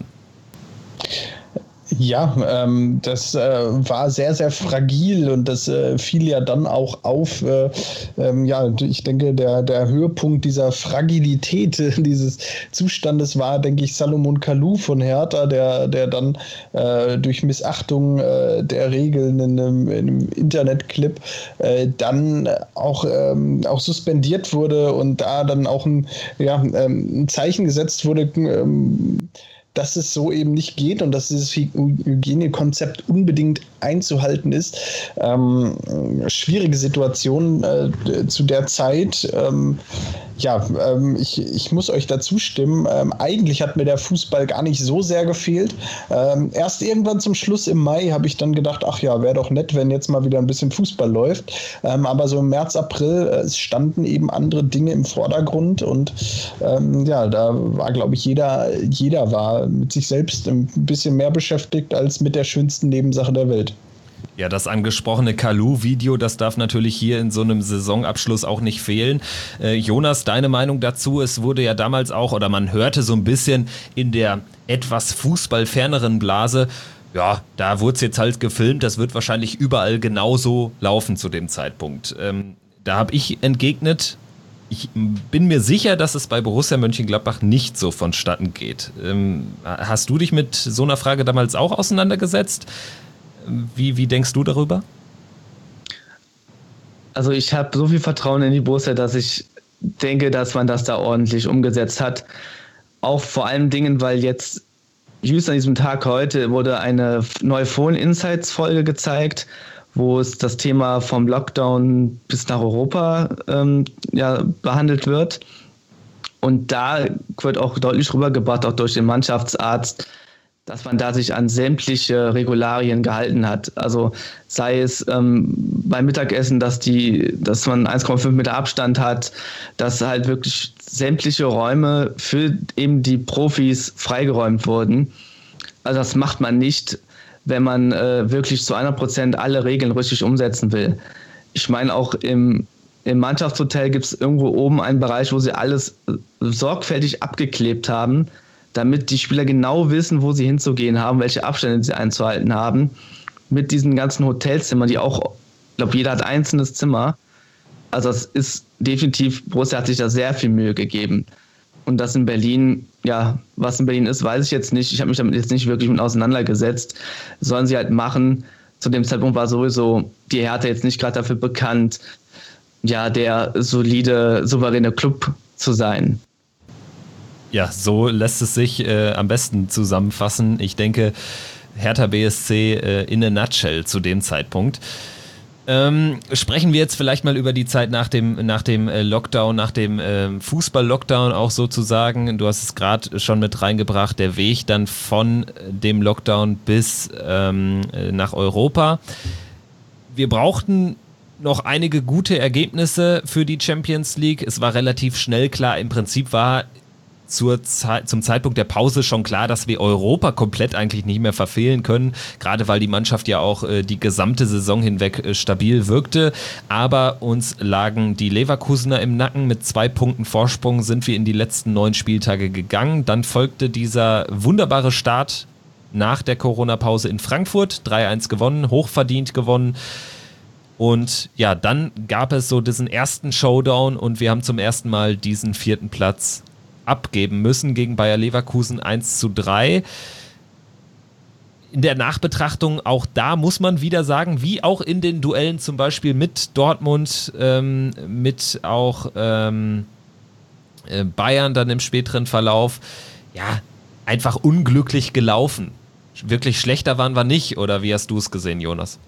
Ja, ähm, das äh, war sehr, sehr fragil und das äh, fiel ja dann auch auf. Äh, ähm, ja, ich denke, der, der Höhepunkt dieser Fragilität äh, dieses Zustandes war, denke ich, Salomon Kalou von Hertha, der, der dann äh, durch Missachtung äh, der Regeln in einem, in einem Internetclip äh, dann auch, ähm, auch suspendiert wurde und da dann auch ein, ja, ähm, ein Zeichen gesetzt wurde, ähm, dass es so eben nicht geht und dass dieses Hygienekonzept unbedingt einzuhalten ist. Ähm, schwierige Situation äh, zu der Zeit. Ähm, ja, ähm, ich, ich muss euch dazu stimmen. Ähm, eigentlich hat mir der Fußball gar nicht so sehr gefehlt. Ähm, erst irgendwann zum Schluss im Mai habe ich dann gedacht, ach ja, wäre doch nett, wenn jetzt mal wieder ein bisschen Fußball läuft. Ähm, aber so im März, April, äh, es standen eben andere Dinge im Vordergrund und ähm, ja, da war, glaube ich, jeder, jeder war mit sich selbst ein bisschen mehr beschäftigt als mit der schönsten Nebensache der Welt. Ja, das angesprochene Kalou-Video, das darf natürlich hier in so einem Saisonabschluss auch nicht fehlen. Äh, Jonas, deine Meinung dazu? Es wurde ja damals auch, oder man hörte so ein bisschen in der etwas fußballferneren Blase, ja, da wurde es jetzt halt gefilmt, das wird wahrscheinlich überall genauso laufen zu dem Zeitpunkt. Ähm, da habe ich entgegnet, ich bin mir sicher, dass es bei Borussia Mönchengladbach nicht so vonstatten geht. Ähm, hast du dich mit so einer Frage damals auch auseinandergesetzt? Wie, wie denkst du darüber? Also ich habe so viel Vertrauen in die Borussia, dass ich denke, dass man das da ordentlich umgesetzt hat. Auch vor allen Dingen, weil jetzt just an diesem Tag heute wurde eine neue Phone-Insights-Folge gezeigt, wo es das Thema vom Lockdown bis nach Europa ähm, ja, behandelt wird. Und da wird auch deutlich rübergebracht, auch durch den Mannschaftsarzt, dass man da sich an sämtliche Regularien gehalten hat. Also sei es ähm, beim Mittagessen, dass die, dass man eins Komma fünf Meter Abstand hat, dass halt wirklich sämtliche Räume für eben die Profis freigeräumt wurden. Also das macht man nicht, wenn man äh, wirklich zu hundert Prozent alle Regeln richtig umsetzen will. Ich meine, auch im, im Mannschaftshotel gibt es irgendwo oben einen Bereich, wo sie alles sorgfältig abgeklebt haben, damit die Spieler genau wissen, wo sie hinzugehen haben, welche Abstände sie einzuhalten haben. Mit diesen ganzen Hotelzimmern, die auch, ich glaube, jeder hat ein einzelnes Zimmer. Also es ist definitiv, Borussia hat sich da sehr viel Mühe gegeben. Und das in Berlin, ja, was in Berlin ist, weiß ich jetzt nicht. Ich habe mich damit jetzt nicht wirklich mit auseinandergesetzt. Sollen sie halt machen. Zu dem Zeitpunkt war sowieso die Hertha jetzt nicht gerade dafür bekannt, ja, der solide, souveräne Club zu sein. Ja, so lässt es sich äh, am besten zusammenfassen. Ich denke, Hertha B S C äh, in a nutshell zu dem Zeitpunkt. Ähm, sprechen wir jetzt vielleicht mal über die Zeit nach dem, nach dem äh, Lockdown, nach dem äh, Fußball-Lockdown auch sozusagen. Du hast es gerade schon mit reingebracht, der Weg dann von dem Lockdown bis ähm, nach Europa. Wir brauchten noch einige gute Ergebnisse für die Champions League. Es war relativ schnell klar, im Prinzip war zur Zeit, zum Zeitpunkt der Pause schon klar, dass wir Europa komplett eigentlich nicht mehr verfehlen können, gerade weil die Mannschaft ja auch äh, die gesamte Saison hinweg äh, stabil wirkte, aber uns lagen die Leverkusener im Nacken. Mit zwei Punkten Vorsprung sind wir in die letzten neun Spieltage gegangen. Dann folgte dieser wunderbare Start nach der Corona-Pause in Frankfurt, drei eins gewonnen, hochverdient gewonnen. Und ja, dann gab es so diesen ersten Showdown und wir haben zum ersten Mal diesen vierten Platz abgeben müssen gegen Bayer Leverkusen eins zu drei. In der Nachbetrachtung, auch da muss man wieder sagen, wie auch in den Duellen zum Beispiel mit Dortmund, ähm, mit auch ähm, äh, Bayern dann im späteren Verlauf, ja, einfach unglücklich gelaufen. Wirklich schlechter waren wir nicht, oder wie hast du es gesehen, Jonas?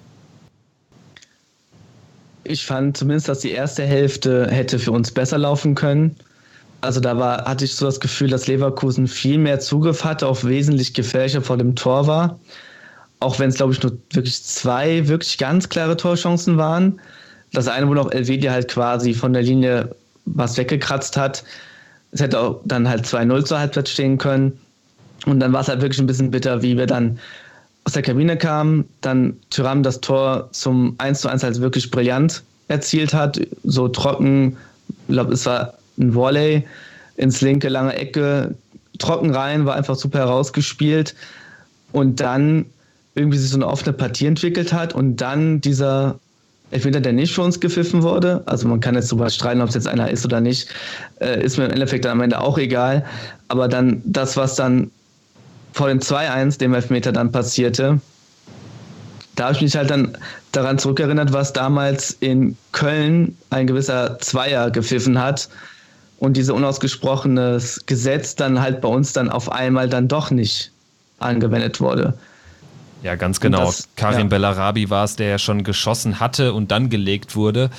Ich fand zumindest, dass die erste Hälfte hätte für uns besser laufen können. Also da war, hatte ich so das Gefühl, dass Leverkusen viel mehr Zugriff hatte, auch wesentlich gefährlicher vor dem Tor war. Auch wenn es, glaube ich, nur wirklich zwei wirklich ganz klare Torchancen waren. Das eine, wo noch Elvedi halt quasi von der Linie was weggekratzt hat. Es hätte auch dann halt zwei null zur Halbzeit stehen können. Und dann war es halt wirklich ein bisschen bitter, wie wir dann aus der Kabine kamen. Dann Thuram das Tor zum eins zu eins halt wirklich brillant erzielt hat. So trocken, ich glaube, es war ein Volley ins linke, lange Ecke, trocken rein, war einfach super herausgespielt. Und dann irgendwie sich so eine offene Partie entwickelt hat und dann dieser Elfmeter, der nicht für uns gepfiffen wurde, also man kann jetzt darüber streiten, ob es jetzt einer ist oder nicht, äh, ist mir im Endeffekt dann am Ende auch egal. Aber dann das, was dann vor dem zwei eins, dem Elfmeter dann passierte, da habe ich mich halt dann daran zurückerinnert, was damals in Köln ein gewisser Zweier gepfiffen hat. Und dieses unausgesprochenes Gesetz dann halt bei uns dann auf einmal dann doch nicht angewendet wurde. Ja, ganz genau. Das, Karim ja. Bellarabi war es, der ja schon geschossen hatte und dann gelegt wurde.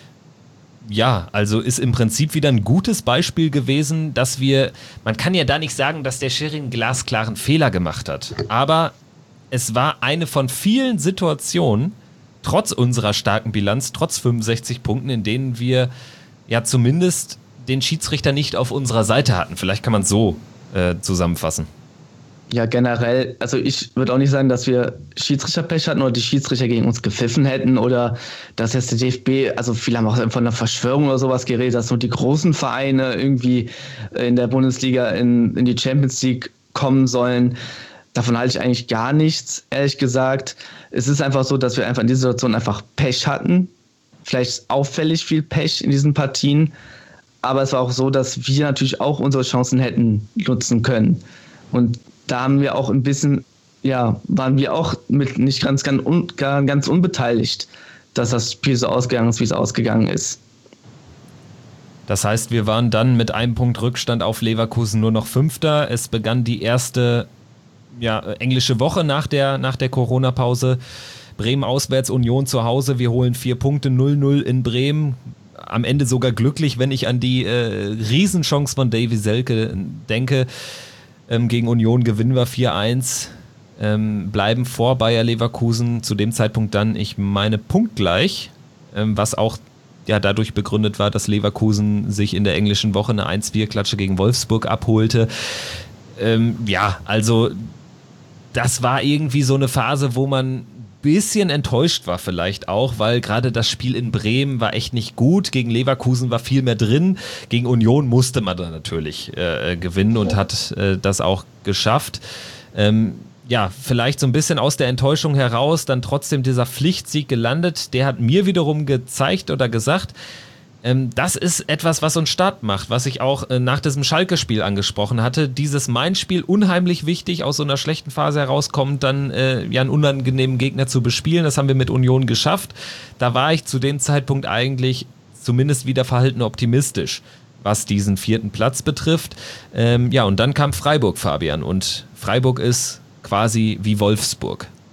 Ja, also ist im Prinzip wieder ein gutes Beispiel gewesen, dass wir, man kann ja da nicht sagen, dass der Schiri einen glasklaren Fehler gemacht hat, aber es war eine von vielen Situationen, trotz unserer starken Bilanz, trotz fünfundsechzig Punkten, in denen wir ja zumindest den Schiedsrichter nicht auf unserer Seite hatten. Vielleicht kann man es so äh, zusammenfassen. Ja, generell, also ich würde auch nicht sagen, dass wir Schiedsrichterpech hatten oder die Schiedsrichter gegen uns gepfiffen hätten oder dass jetzt der D F B, also viele haben auch von einer Verschwörung oder sowas geredet, dass nur die großen Vereine irgendwie in der Bundesliga in, in die Champions League kommen sollen. Davon halte ich eigentlich gar nichts, ehrlich gesagt. Es ist einfach so, dass wir einfach in dieser Situation einfach Pech hatten. Vielleicht auffällig viel Pech in diesen Partien. Aber es war auch so, dass wir natürlich auch unsere Chancen hätten nutzen können. Und da haben wir auch ein bisschen, ja, waren wir auch mit nicht ganz, ganz, un, ganz unbeteiligt, dass das Spiel so ausgegangen ist, wie es ausgegangen ist. Das heißt, wir waren dann mit einem Punkt Rückstand auf Leverkusen nur noch Fünfter. Es begann die erste ja, englische Woche nach der, nach der Corona-Pause. Bremen auswärts, Union zu Hause. Wir holen vier Punkte, null null in Bremen. Am Ende sogar glücklich, wenn ich an die äh, Riesenchance von Davy Selke denke. Ähm, gegen Union gewinnen wir vier eins, ähm, bleiben vor Bayer Leverkusen, zu dem Zeitpunkt dann, ich meine, punktgleich, ähm, was auch ja dadurch begründet war, dass Leverkusen sich in der englischen Woche eine eins vier Klatsche gegen Wolfsburg abholte. Ähm, ja, also das war irgendwie so eine Phase, wo man bisschen enttäuscht war vielleicht auch, weil gerade das Spiel in Bremen war echt nicht gut. Gegen Leverkusen war viel mehr drin. Gegen Union musste man dann natürlich äh, gewinnen und hat äh, das auch geschafft. Ähm, ja, vielleicht so ein bisschen aus der Enttäuschung heraus dann trotzdem dieser Pflichtsieg gelandet. Der hat mir wiederum gezeigt oder gesagt, ähm, das ist etwas, was uns stark macht, was ich auch äh, nach diesem Schalke-Spiel angesprochen hatte. Dieses Main-Spiel unheimlich wichtig, aus so einer schlechten Phase herauskommt, dann äh, ja einen unangenehmen Gegner zu bespielen. Das haben wir mit Union geschafft. Da war ich zu dem Zeitpunkt eigentlich zumindest wieder verhalten optimistisch, was diesen vierten Platz betrifft. Ähm, ja, und dann kam Freiburg, Fabian. Und Freiburg ist quasi wie Wolfsburg.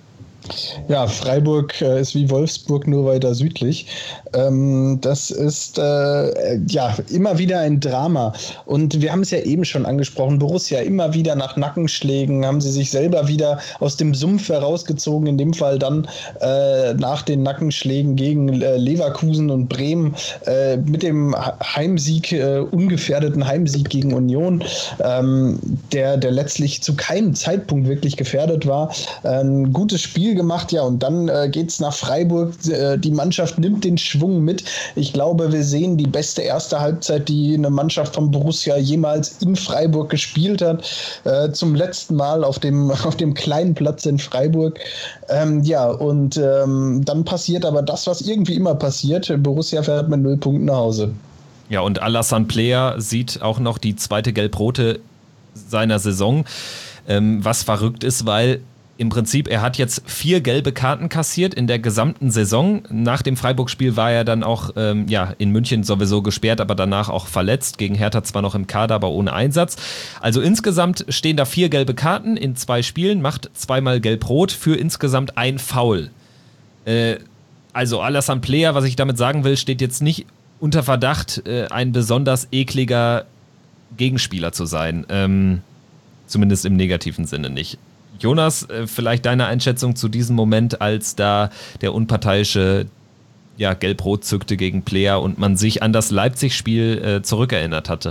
Ja, Freiburg äh, ist wie Wolfsburg, nur weiter südlich. Ähm, das ist äh, ja immer wieder ein Drama. Und wir haben es ja eben schon angesprochen, Borussia immer wieder nach Nackenschlägen, haben sie sich selber wieder aus dem Sumpf herausgezogen, in dem Fall dann äh, nach den Nackenschlägen gegen äh, Leverkusen und Bremen äh, mit dem Heimsieg, äh, ungefährdeten Heimsieg gegen Union, ähm, der, der letztlich zu keinem Zeitpunkt wirklich gefährdet war. Ein gutes Spiel gemacht, ja, und dann äh, geht's nach Freiburg. Äh, die Mannschaft nimmt den Schwung mit. Ich glaube, wir sehen die beste erste Halbzeit, die eine Mannschaft von Borussia jemals in Freiburg gespielt hat. Äh, zum letzten Mal auf dem, auf dem kleinen Platz in Freiburg. Ähm, ja, und ähm, dann passiert aber das, was irgendwie immer passiert. Borussia fährt mit null Punkten nach Hause. Ja, und Alassane Player sieht auch noch die zweite Gelb-Rote seiner Saison, ähm, was verrückt ist, weil im Prinzip, er hat jetzt vier gelbe Karten kassiert in der gesamten Saison. Nach dem Freiburg-Spiel war er dann auch ähm, ja, in München sowieso gesperrt, aber danach auch verletzt. Gegen Hertha zwar noch im Kader, aber ohne Einsatz. Also insgesamt stehen da vier gelbe Karten in zwei Spielen, macht zweimal gelb-rot für insgesamt ein Foul. Äh, also Alassane Player, was ich damit sagen will, steht jetzt nicht unter Verdacht, äh, ein besonders ekliger Gegenspieler zu sein. Ähm, zumindest im negativen Sinne nicht. Jonas, vielleicht deine Einschätzung zu diesem Moment, als da der unparteiische ja, Gelb-Rot zückte gegen Player und man sich an das Leipzig-Spiel äh, zurückerinnert hatte.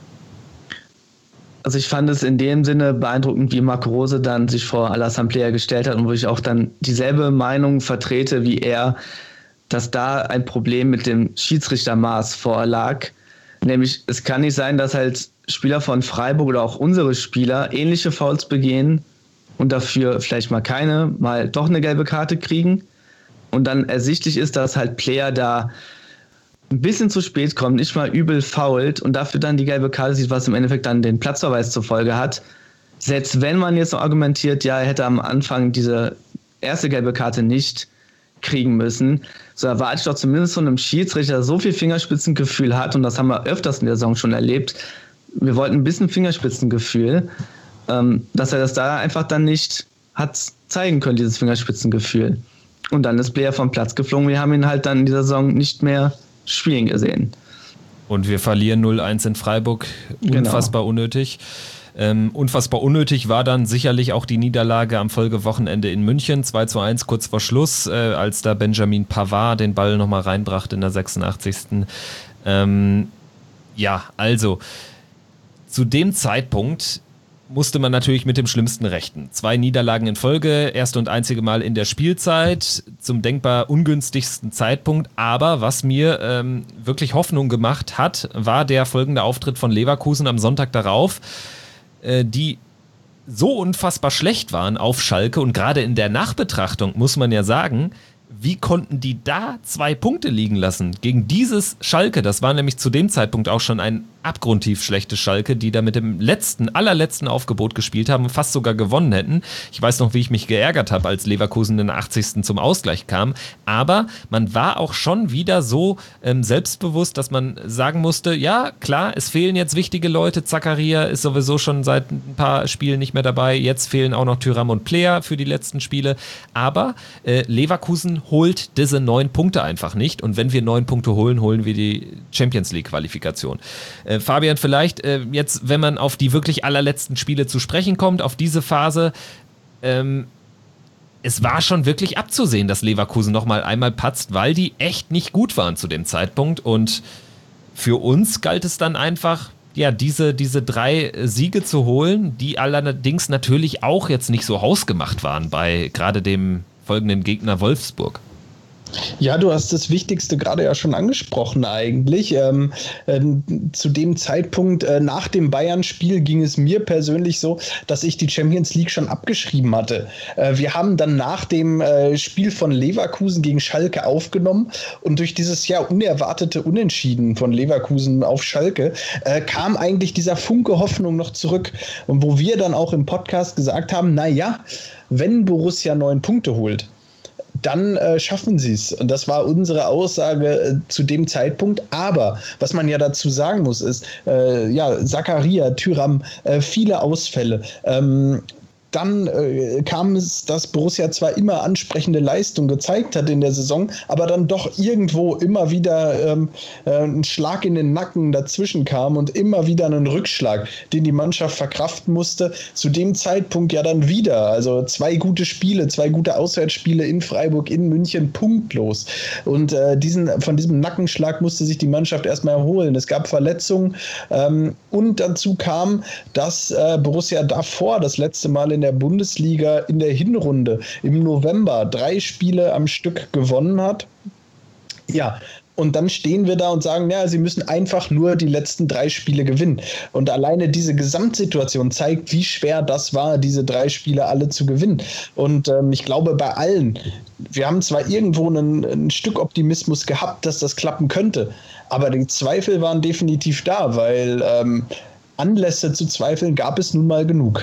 Also ich fand es in dem Sinne beeindruckend, wie Marco Rose dann sich vor Alassane Player gestellt hat und wo ich auch dann dieselbe Meinung vertrete wie er, dass da ein Problem mit dem Schiedsrichtermaß vorlag. Nämlich, es kann nicht sein, dass halt Spieler von Freiburg oder auch unsere Spieler ähnliche Fouls begehen und dafür vielleicht mal keine, mal doch eine gelbe Karte kriegen und dann ersichtlich ist, dass halt Player da ein bisschen zu spät kommt, nicht mal übel foult und dafür dann die gelbe Karte sieht, was im Endeffekt dann den Platzverweis zur Folge hat. Selbst wenn man jetzt noch argumentiert, ja, er hätte am Anfang diese erste gelbe Karte nicht kriegen müssen, so erwarte ich doch zumindest von einem Schiedsrichter, der so viel Fingerspitzengefühl hat, und das haben wir öfters in der Saison schon erlebt, wir wollten ein bisschen Fingerspitzengefühl, ähm, dass er das da einfach dann nicht hat zeigen können, dieses Fingerspitzengefühl. Und dann ist Player vom Platz geflogen, wir haben ihn halt dann in dieser Saison nicht mehr spielen gesehen. Und wir verlieren null eins in Freiburg, unfassbar genau. unnötig. Ähm, unfassbar unnötig war dann sicherlich auch die Niederlage am Folgewochenende in München, zwei zu eins kurz vor Schluss, äh, als da Benjamin Pavard den Ball nochmal reinbrachte in der sechsundachtzigsten Ähm, ja, also zu dem Zeitpunkt musste man natürlich mit dem Schlimmsten rechnen. Zwei Niederlagen in Folge, erste und einzige Mal in der Spielzeit, zum denkbar ungünstigsten Zeitpunkt. Aber was mir ähm, wirklich Hoffnung gemacht hat, war der folgende Auftritt von Leverkusen am Sonntag darauf, äh, die so unfassbar schlecht waren auf Schalke. Und gerade in der Nachbetrachtung muss man ja sagen, wie konnten die da zwei Punkte liegen lassen gegen dieses Schalke? Das war nämlich zu dem Zeitpunkt auch schon ein abgrundtief schlechtes Schalke, die da mit dem letzten, allerletzten Aufgebot gespielt haben und fast sogar gewonnen hätten. Ich weiß noch, wie ich mich geärgert habe, als Leverkusen in der achtzigsten zum Ausgleich kam. Aber man war auch schon wieder so ähm, selbstbewusst, dass man sagen musste, ja, klar, es fehlen jetzt wichtige Leute. Zakaria ist sowieso schon seit ein paar Spielen nicht mehr dabei. Jetzt fehlen auch noch Thuram und Player für die letzten Spiele. Aber äh, Leverkusen holt diese neun Punkte einfach nicht. Und wenn wir neun Punkte holen, holen wir die Champions-League-Qualifikation. Äh, Fabian, vielleicht äh, jetzt, wenn man auf die wirklich allerletzten Spiele zu sprechen kommt, auf diese Phase, ähm, es war schon wirklich abzusehen, dass Leverkusen noch mal einmal patzt, weil die echt nicht gut waren zu dem Zeitpunkt. Und für uns galt es dann einfach, ja, diese, diese drei Siege zu holen, die allerdings natürlich auch jetzt nicht so hausgemacht waren bei gerade dem folgenden Gegner Wolfsburg. Ja, du hast das Wichtigste gerade ja schon angesprochen eigentlich. Ähm, äh, zu dem Zeitpunkt äh, nach dem Bayern-Spiel ging es mir persönlich so, dass ich die Champions League schon abgeschrieben hatte. Äh, wir haben dann nach dem äh, Spiel von Leverkusen gegen Schalke aufgenommen und durch dieses ja unerwartete Unentschieden von Leverkusen auf Schalke äh, kam eigentlich dieser Funke Hoffnung noch zurück. Und wo wir dann auch im Podcast gesagt haben, naja, wenn Borussia neun Punkte holt, dann äh, schaffen sie es. Und das war unsere Aussage äh, zu dem Zeitpunkt. Aber was man ja dazu sagen muss, ist, äh, ja, Zakaria, Thuram, äh, viele Ausfälle. Ähm, dann äh, kam es, dass Borussia zwar immer ansprechende Leistung gezeigt hat in der Saison, aber dann doch irgendwo immer wieder ähm, äh, ein Schlag in den Nacken dazwischen kam und immer wieder einen Rückschlag, den die Mannschaft verkraften musste. Zu dem Zeitpunkt ja dann wieder, also zwei gute Spiele, zwei gute Auswärtsspiele in Freiburg, in München, punktlos. Und äh, diesen, von diesem Nackenschlag musste sich die Mannschaft erstmal erholen. Es gab Verletzungen ähm, und dazu kam, dass äh, Borussia davor das letzte Mal in der Bundesliga in der Hinrunde im November drei Spiele am Stück gewonnen hat. Ja, und dann stehen wir da und sagen, ja, sie müssen einfach nur die letzten drei Spiele gewinnen. Und alleine diese Gesamtsituation zeigt, wie schwer das war, diese drei Spiele alle zu gewinnen. Und ähm, ich glaube, bei allen, wir haben zwar irgendwo einen, ein Stück Optimismus gehabt, dass das klappen könnte, aber die Zweifel waren definitiv da, weil ähm, Anlässe zu zweifeln gab es nun mal genug.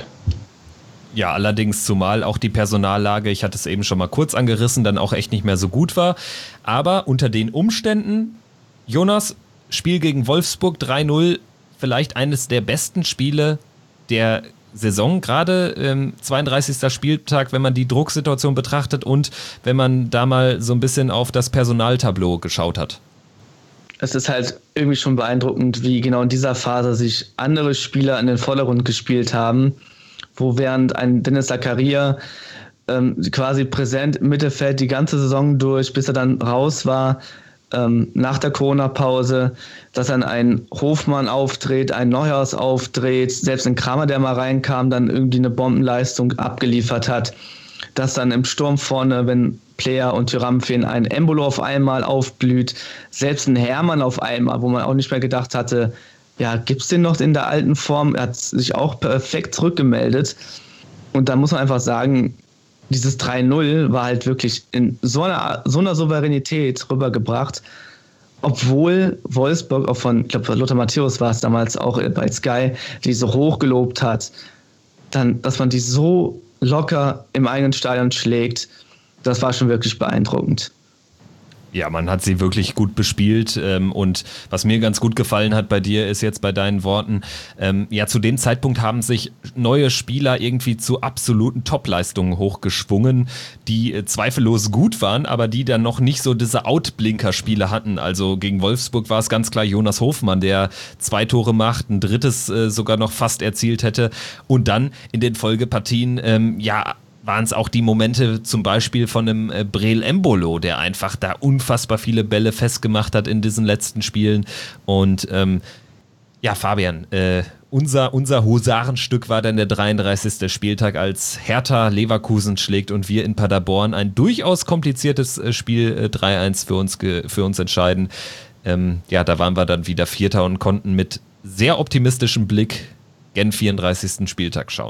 Ja, allerdings zumal auch die Personallage, ich hatte es eben schon mal kurz angerissen, dann auch echt nicht mehr so gut war. Aber unter den Umständen, Jonas, Spiel gegen Wolfsburg drei null, vielleicht eines der besten Spiele der Saison, gerade ähm, zweiunddreißigster Spieltag, wenn man die Drucksituation betrachtet und wenn man da mal so ein bisschen auf das Personaltableau geschaut hat. Es ist halt irgendwie schon beeindruckend, wie genau in dieser Phase sich andere Spieler in den Vordergrund gespielt haben, wo während ein Dennis Zakaria ähm, quasi präsent im Mittelfeld die ganze Saison durch, bis er dann raus war, ähm, nach der Corona-Pause, dass dann ein Hofmann auftritt, ein Neuhaus auftritt, selbst ein Kramer, der mal reinkam, dann irgendwie eine Bombenleistung abgeliefert hat, dass dann im Sturm vorne, wenn Player und Thuram fehlen, ein Embolo auf einmal aufblüht, selbst ein Hermann auf einmal, wo man auch nicht mehr gedacht hatte, ja, gibt's den noch in der alten Form? Er hat sich auch perfekt zurückgemeldet. Und da muss man einfach sagen, dieses drei null war halt wirklich in so einer, so einer Souveränität rübergebracht, obwohl Wolfsburg auch von, ich glaube, Lothar Matthäus war es damals auch bei Sky, die so hoch gelobt hat, dann, dass man die so locker im eigenen Stadion schlägt, das war schon wirklich beeindruckend. Ja, man hat sie wirklich gut bespielt ähm, und was mir ganz gut gefallen hat bei dir ist jetzt bei deinen Worten, ähm, ja, zu dem Zeitpunkt haben sich neue Spieler irgendwie zu absoluten Topleistungen hochgeschwungen, die äh, zweifellos gut waren, aber die dann noch nicht so diese Outblinker-Spiele hatten. Also gegen Wolfsburg war es ganz klar Jonas Hofmann, der zwei Tore macht, ein drittes äh, sogar noch fast erzielt hätte und dann in den Folgepartien, ähm, ja, waren es auch die Momente zum Beispiel von einem äh, Breel Embolo, der einfach da unfassbar viele Bälle festgemacht hat in diesen letzten Spielen. Und ähm, ja, Fabian, äh, unser, unser Husarenstück war dann der dreiunddreißigste Spieltag, als Hertha Leverkusen schlägt und wir in Paderborn ein durchaus kompliziertes äh, Spiel äh, drei eins für uns, ge- für uns entscheiden. Ähm, ja, da waren wir dann wieder Vierter und konnten mit sehr optimistischem Blick gen vierunddreißigsten Spieltag schauen.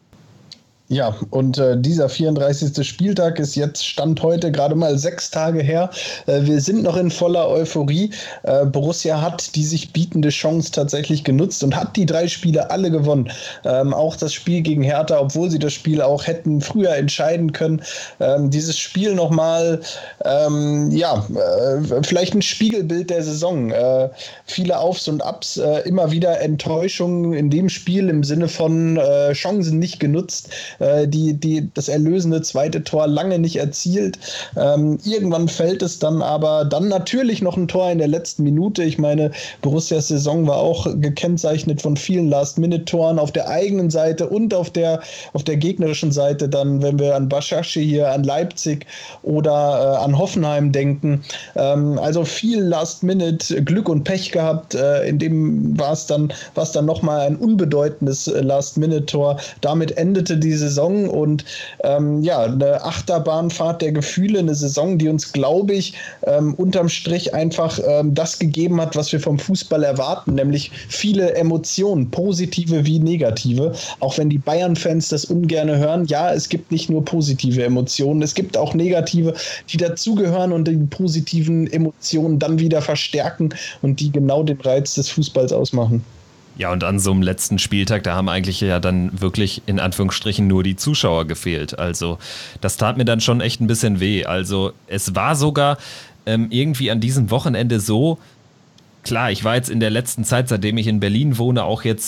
Ja, und äh, dieser vierunddreißigste Spieltag ist jetzt, Stand heute, gerade mal sechs Tage her. Äh, wir sind noch in voller Euphorie. Äh, Borussia hat die sich bietende Chance tatsächlich genutzt und hat die drei Spiele alle gewonnen. Ähm, auch das Spiel gegen Hertha, obwohl sie das Spiel auch hätten früher entscheiden können. Ähm, dieses Spiel nochmal, ähm, ja, äh, vielleicht ein Spiegelbild der Saison. Äh, viele Aufs und Abs, äh, immer wieder Enttäuschungen in dem Spiel im Sinne von äh, Chancen nicht genutzt. Die, die, das erlösende zweite Tor lange nicht erzielt. Ähm, irgendwann fällt es dann aber dann natürlich noch ein Tor in der letzten Minute. Ich meine, Borussias Saison war auch gekennzeichnet von vielen Last-Minute-Toren auf der eigenen Seite und auf der, auf der gegnerischen Seite dann, wenn wir an Başakşehir hier, an Leipzig oder äh, an Hoffenheim denken. Ähm, also viel Last-Minute, Glück und Pech gehabt. Äh, in dem war es dann, war es dann nochmal ein unbedeutendes äh, Last-Minute-Tor. Damit endete diese Saison und ähm, ja, eine Achterbahnfahrt der Gefühle, eine Saison, die uns, glaube ich, ähm, unterm Strich einfach ähm, das gegeben hat, was wir vom Fußball erwarten, nämlich viele Emotionen, positive wie negative, auch wenn die Bayern-Fans das ungern hören. Ja, es gibt nicht nur positive Emotionen, es gibt auch negative, die dazugehören und die positiven Emotionen dann wieder verstärken und die genau den Reiz des Fußballs ausmachen. Ja, und an so einem letzten Spieltag, da haben eigentlich ja dann wirklich in Anführungsstrichen nur die Zuschauer gefehlt. Also das tat mir dann schon echt ein bisschen weh. Also es war sogar ähm, irgendwie an diesem Wochenende so, klar, ich war jetzt in der letzten Zeit, seitdem ich in Berlin wohne, auch jetzt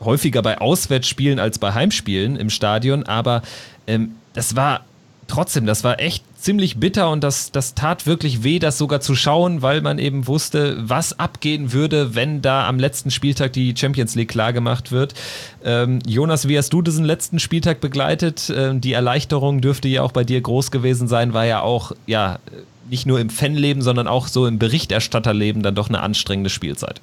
häufiger bei Auswärtsspielen als bei Heimspielen im Stadion, aber ähm, das war trotzdem, das war echt ziemlich bitter und das, das tat wirklich weh, das sogar zu schauen, weil man eben wusste, was abgehen würde, wenn da am letzten Spieltag die Champions League klargemacht wird. Ähm, Jonas, wie hast du diesen letzten Spieltag begleitet? Ähm, die Erleichterung dürfte ja auch bei dir groß gewesen sein, war ja auch, ja, nicht nur im Fanleben, sondern auch so im Berichterstatterleben dann doch eine anstrengende Spielzeit.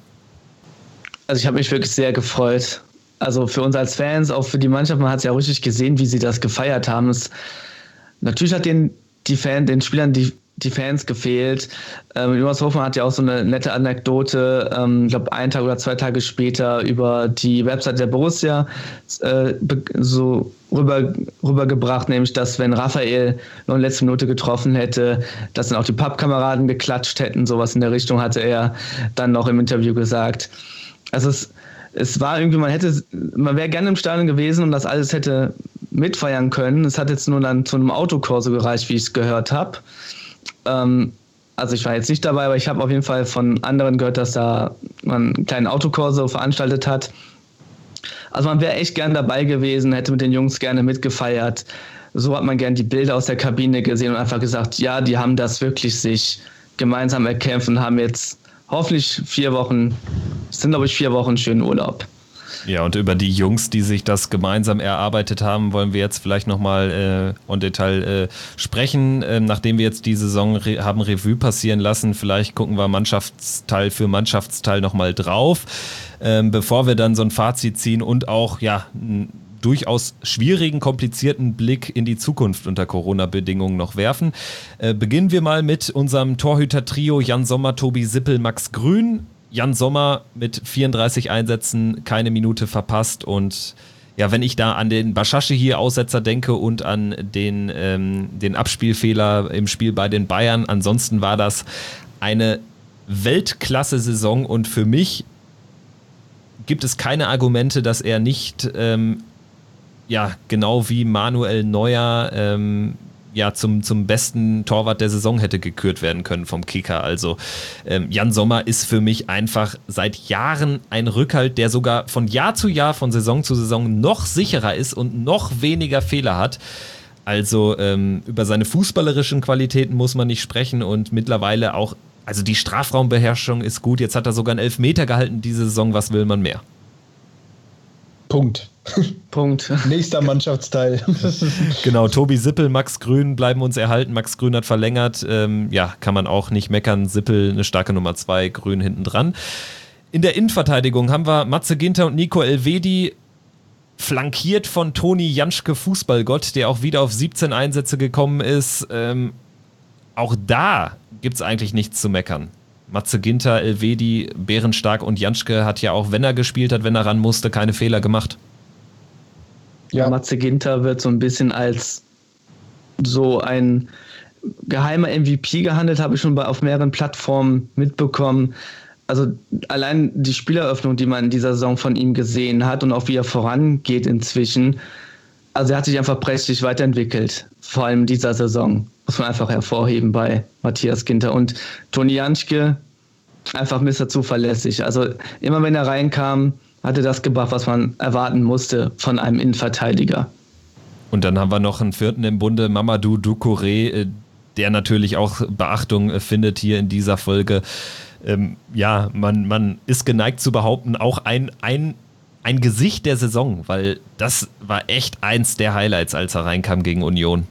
Also ich habe mich wirklich sehr gefreut. Also für uns als Fans, auch für die Mannschaft, man hat es ja richtig gesehen, wie sie das gefeiert haben. Es, natürlich hat den, die Fan, den Spielern die, die Fans gefehlt. Ähm, Jonas Hofmann hat ja auch so eine nette Anekdote, ähm, ich glaube einen Tag oder zwei Tage später über die Website der Borussia äh, so rüber, rübergebracht, nämlich dass wenn Raphael noch in letzter Minute getroffen hätte, dass dann auch die Pappkameraden geklatscht hätten, sowas in der Richtung hatte er dann noch im Interview gesagt. Also es, es war irgendwie, man hätte, man wäre gerne im Stadion gewesen und das alles hätte mitfeiern können. Es hat jetzt nur dann zu einem Autokorso gereicht, wie ich es gehört habe. Ähm, also ich war jetzt nicht dabei, aber ich habe auf jeden Fall von anderen gehört, dass da man einen kleinen Autokorso veranstaltet hat. Also man wäre echt gern dabei gewesen, hätte mit den Jungs gerne mitgefeiert. So hat man gern die Bilder aus der Kabine gesehen und einfach gesagt, ja, die haben das wirklich sich gemeinsam erkämpft und haben jetzt hoffentlich vier Wochen, es sind glaube ich vier Wochen schönen Urlaub. Ja, und über die Jungs, die sich das gemeinsam erarbeitet haben, wollen wir jetzt vielleicht nochmal äh, en Detail äh, sprechen. Ähm, nachdem wir jetzt die Saison re- haben Revue passieren lassen, vielleicht gucken wir Mannschaftsteil für Mannschaftsteil nochmal drauf, ähm, bevor wir dann so ein Fazit ziehen und auch, ja, n- durchaus schwierigen, komplizierten Blick in die Zukunft unter Corona-Bedingungen noch werfen. Äh, beginnen wir mal mit unserem Torhüter-Trio Jan Sommer, Tobi Sippel, Max Grün. Jan Sommer mit vierunddreißig Einsätzen, keine Minute verpasst und ja, wenn ich da an den Baschashi hier Aussetzer denke und an den, ähm, den Abspielfehler im Spiel bei den Bayern, ansonsten war das eine Weltklasse-Saison und für mich gibt es keine Argumente, dass er nicht ähm, ja, genau wie Manuel Neuer ähm, ja, zum, zum besten Torwart der Saison hätte gekürt werden können vom Kicker. Also ähm, Jan Sommer ist für mich einfach seit Jahren ein Rückhalt, der sogar von Jahr zu Jahr, von Saison zu Saison noch sicherer ist und noch weniger Fehler hat. Also ähm, über seine fußballerischen Qualitäten muss man nicht sprechen und mittlerweile auch, also die Strafraumbeherrschung ist gut. Jetzt hat er sogar einen Elfmeter gehalten diese Saison. Was will man mehr? Punkt. Punkt. Nächster Mannschaftsteil. Genau, Tobi Sippel, Max Grün bleiben uns erhalten. Max Grün hat verlängert. Ähm, ja, kann man auch nicht meckern. Sippel eine starke Nummer zwei, Grün hinten dran. In der Innenverteidigung haben wir Matze Ginter und Nico Elvedi, flankiert von Toni Janschke, Fußballgott, der auch wieder auf siebzehn Einsätze gekommen ist. Ähm, auch da gibt es eigentlich nichts zu meckern. Matze Ginter, Elvedi, bärenstark und Janschke hat ja auch, wenn er gespielt hat, wenn er ran musste, keine Fehler gemacht. Ja, Matze Ginter wird so ein bisschen als so ein geheimer M V P gehandelt, habe ich schon bei, auf mehreren Plattformen mitbekommen. Also allein die Spieleröffnung, die man in dieser Saison von ihm gesehen hat und auch wie er vorangeht inzwischen, also er hat sich einfach prächtig weiterentwickelt, vor allem in dieser Saison, muss man einfach hervorheben bei Matthias Ginter. Und Toni Janschke, einfach Mister Zuverlässig. Also immer wenn er reinkam, hatte das gebracht, was man erwarten musste von einem Innenverteidiger. Und dann haben wir noch einen vierten im Bunde, Mamadou Doucouré, der natürlich auch Beachtung findet hier in dieser Folge. Ähm, ja, man, man ist geneigt zu behaupten, auch ein, ein, ein Gesicht der Saison, weil das war echt eins der Highlights, als er reinkam gegen Union.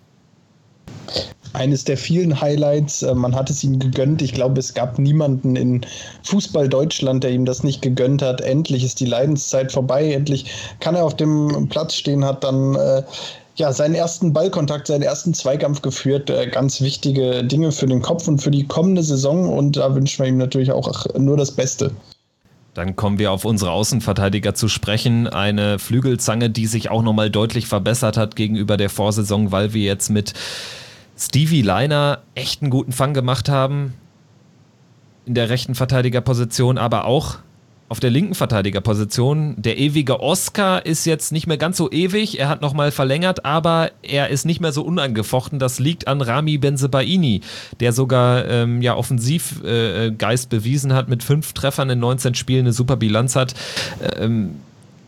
Eines der vielen Highlights, man hat es ihm gegönnt. Ich glaube, es gab niemanden in Fußball Deutschland, der ihm das nicht gegönnt hat. Endlich ist die Leidenszeit vorbei. Endlich kann er auf dem Platz stehen, hat dann äh, ja, seinen ersten Ballkontakt, seinen ersten Zweikampf geführt. Äh, ganz wichtige Dinge für den Kopf und für die kommende Saison. Und da wünschen wir ihm natürlich auch nur das Beste. Dann kommen wir auf unsere Außenverteidiger zu sprechen. Eine Flügelzange, die sich auch nochmal deutlich verbessert hat gegenüber der Vorsaison, weil wir jetzt mit Stevie Leiner echt einen guten Fang gemacht haben in der rechten Verteidigerposition, aber auch auf der linken Verteidigerposition. Der ewige Oscar ist jetzt nicht mehr ganz so ewig, er hat nochmal verlängert, aber er ist nicht mehr so unangefochten. Das liegt an Rami Bensebaini, der sogar ähm, ja, Offensivgeist äh, bewiesen hat, mit fünf Treffern in neunzehn Spielen eine super Bilanz hat. Ähm,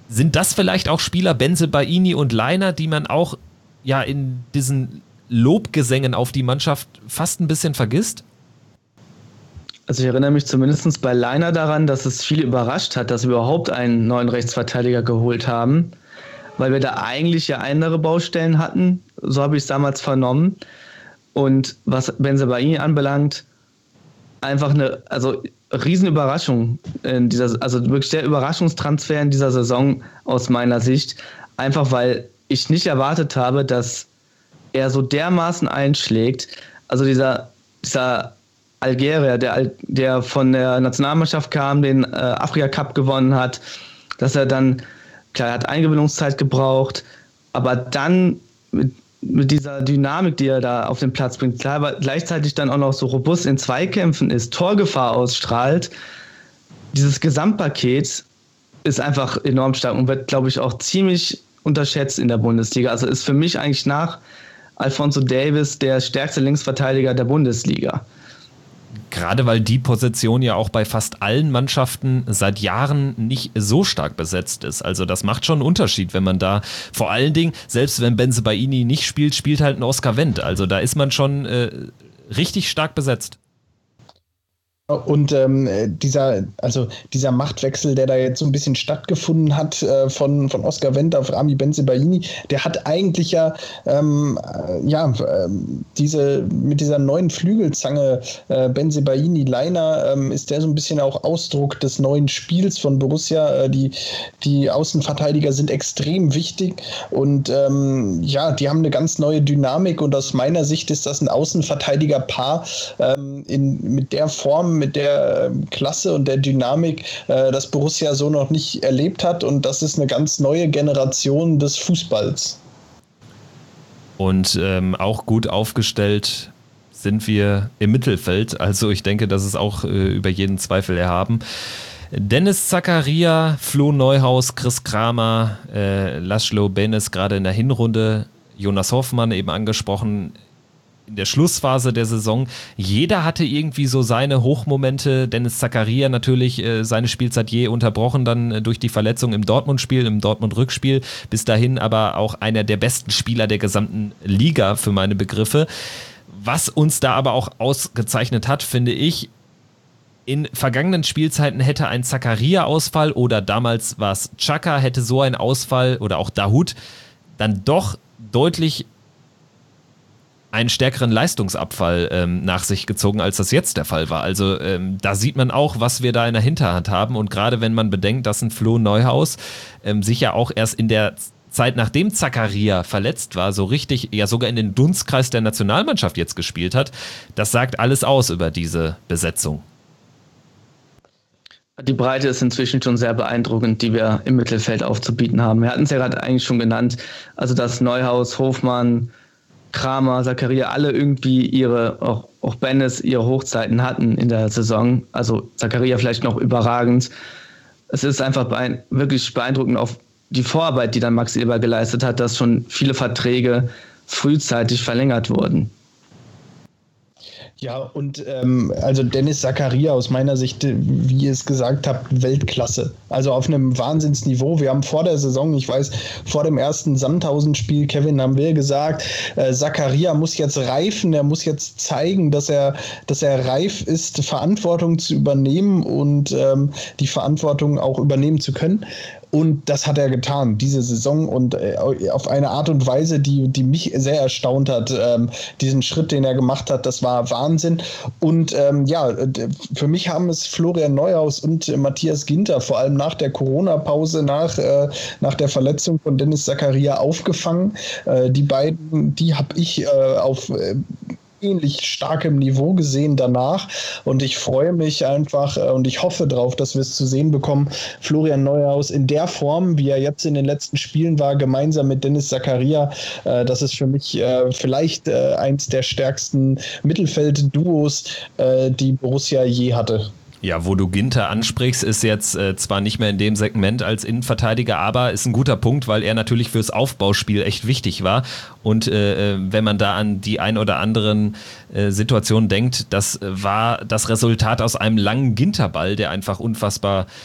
Sind das vielleicht auch Spieler, Bensebaini und Lainer, die man auch ja in diesen Lobgesängen auf die Mannschaft fast ein bisschen vergisst? Also ich erinnere mich zumindest bei Lainer daran, dass es viele überrascht hat, dass wir überhaupt einen neuen Rechtsverteidiger geholt haben, weil wir da eigentlich ja andere Baustellen hatten, so habe ich es damals vernommen. Und was Bensebaini anbelangt, einfach eine also Riesenüberraschung in dieser, also wirklich der Überraschungstransfer in dieser Saison aus meiner Sicht, einfach weil ich nicht erwartet habe, dass er so dermaßen einschlägt. Also dieser, dieser Algerier, der, der von der Nationalmannschaft kam, den äh, Afrika Cup gewonnen hat, dass er dann, klar, er hat Eingewöhnungszeit gebraucht, aber dann mit, mit dieser Dynamik, die er da auf den Platz bringt, klar, aber gleichzeitig dann auch noch so robust in Zweikämpfen ist, Torgefahr ausstrahlt, dieses Gesamtpaket ist einfach enorm stark und wird, glaube ich, auch ziemlich unterschätzt in der Bundesliga. Also ist für mich eigentlich nach Alphonso Davies der stärkste Linksverteidiger der Bundesliga. Gerade weil die Position ja auch bei fast allen Mannschaften seit Jahren nicht so stark besetzt ist. Also das macht schon einen Unterschied, wenn man da vor allen Dingen, selbst wenn Bensebaini nicht spielt, spielt halt ein Oskar Wendt. Also da ist man schon äh, richtig stark besetzt. Und ähm, dieser, also dieser Machtwechsel, der da jetzt so ein bisschen stattgefunden hat äh, von, von Oskar Wendt auf Rami Bensebaini, der hat eigentlich ja, ähm, äh, ja äh, diese, mit dieser neuen Flügelzange äh, Bensebaini Lainer ähm, ist der so ein bisschen auch Ausdruck des neuen Spiels von Borussia. Äh, die, die Außenverteidiger sind extrem wichtig und ähm, ja, die haben eine ganz neue Dynamik und aus meiner Sicht ist das ein Außenverteidigerpaar ähm, in, mit der Form, mit der Klasse und der Dynamik, äh, das Borussia so noch nicht erlebt hat und das ist eine ganz neue Generation des Fußballs. Und ähm, auch gut aufgestellt sind wir im Mittelfeld, also ich denke, das ist auch äh, über jeden Zweifel erhaben. Dennis Zakaria, Flo Neuhaus, Chris Kramer, äh, Laszlo Benes gerade in der Hinrunde, Jonas Hoffmann eben angesprochen, in der Schlussphase der Saison. Jeder hatte irgendwie so seine Hochmomente. Dennis Zakaria natürlich äh, seine Spielzeit je unterbrochen, dann äh, durch die Verletzung im Dortmund-Spiel, im Dortmund-Rückspiel. Bis dahin aber auch einer der besten Spieler der gesamten Liga für meine Begriffe. Was uns da aber auch ausgezeichnet hat, finde ich, in vergangenen Spielzeiten hätte ein Zakaria-Ausfall oder damals war es Xhaka, hätte so ein Ausfall oder auch Dahoud dann doch deutlich einen stärkeren Leistungsabfall ähm, nach sich gezogen, als das jetzt der Fall war. Also ähm, da sieht man auch, was wir da in der Hinterhand haben und gerade wenn man bedenkt, dass ein Flo Neuhaus ähm, sich ja auch erst in der Zeit, nachdem Zakaria verletzt war, so richtig, ja sogar in den Dunstkreis der Nationalmannschaft jetzt gespielt hat, das sagt alles aus über diese Besetzung. Die Breite ist inzwischen schon sehr beeindruckend, die wir im Mittelfeld aufzubieten haben. Wir hatten es ja gerade eigentlich schon genannt, also dass Neuhaus, Hofmann, Kramer, Zakaria alle irgendwie ihre, auch, auch Benes, ihre Hochzeiten hatten in der Saison. Also Zakaria vielleicht noch überragend. Es ist einfach beein- wirklich beeindruckend auf die Vorarbeit, die dann Max Eber geleistet hat, dass schon viele Verträge frühzeitig verlängert wurden. Ja, und ähm, also Dennis Zakaria aus meiner Sicht, wie ihr es gesagt habt, Weltklasse. Also auf einem Wahnsinnsniveau. Wir haben vor der Saison, ich weiß, vor dem ersten Sandhausen-Spiel, Kevin, haben wir gesagt, äh, Zakaria muss jetzt reifen, er muss jetzt zeigen, dass er, dass er reif ist, Verantwortung zu übernehmen und ähm, die Verantwortung auch übernehmen zu können. Und das hat er getan, diese Saison und äh, auf eine Art und Weise, die, die mich sehr erstaunt hat. Ähm, diesen Schritt, den er gemacht hat, das war Wahnsinn. Und ähm, ja, für mich haben es Florian Neuhaus und äh, Matthias Ginter vor allem nach der Corona-Pause, nach, äh, nach der Verletzung von Dennis Zakaria aufgefangen. Äh, die beiden, die habe ich äh, auf äh, ähnlich starkem Niveau gesehen danach und ich freue mich einfach äh, und ich hoffe darauf, dass wir es zu sehen bekommen, Florian Neuhaus in der Form, wie er jetzt in den letzten Spielen war, gemeinsam mit Dennis Zakaria, äh, das ist für mich äh, vielleicht äh, eins der stärksten Mittelfeld-Duos, äh, die Borussia je hatte. Ja, wo du Ginter ansprichst, ist jetzt äh, zwar nicht mehr in dem Segment als Innenverteidiger, aber ist ein guter Punkt, weil er natürlich fürs Aufbauspiel echt wichtig war. Und äh, wenn man da an die ein oder anderen äh, Situationen denkt, das war das Resultat aus einem langen Ginterball, der einfach unfassbar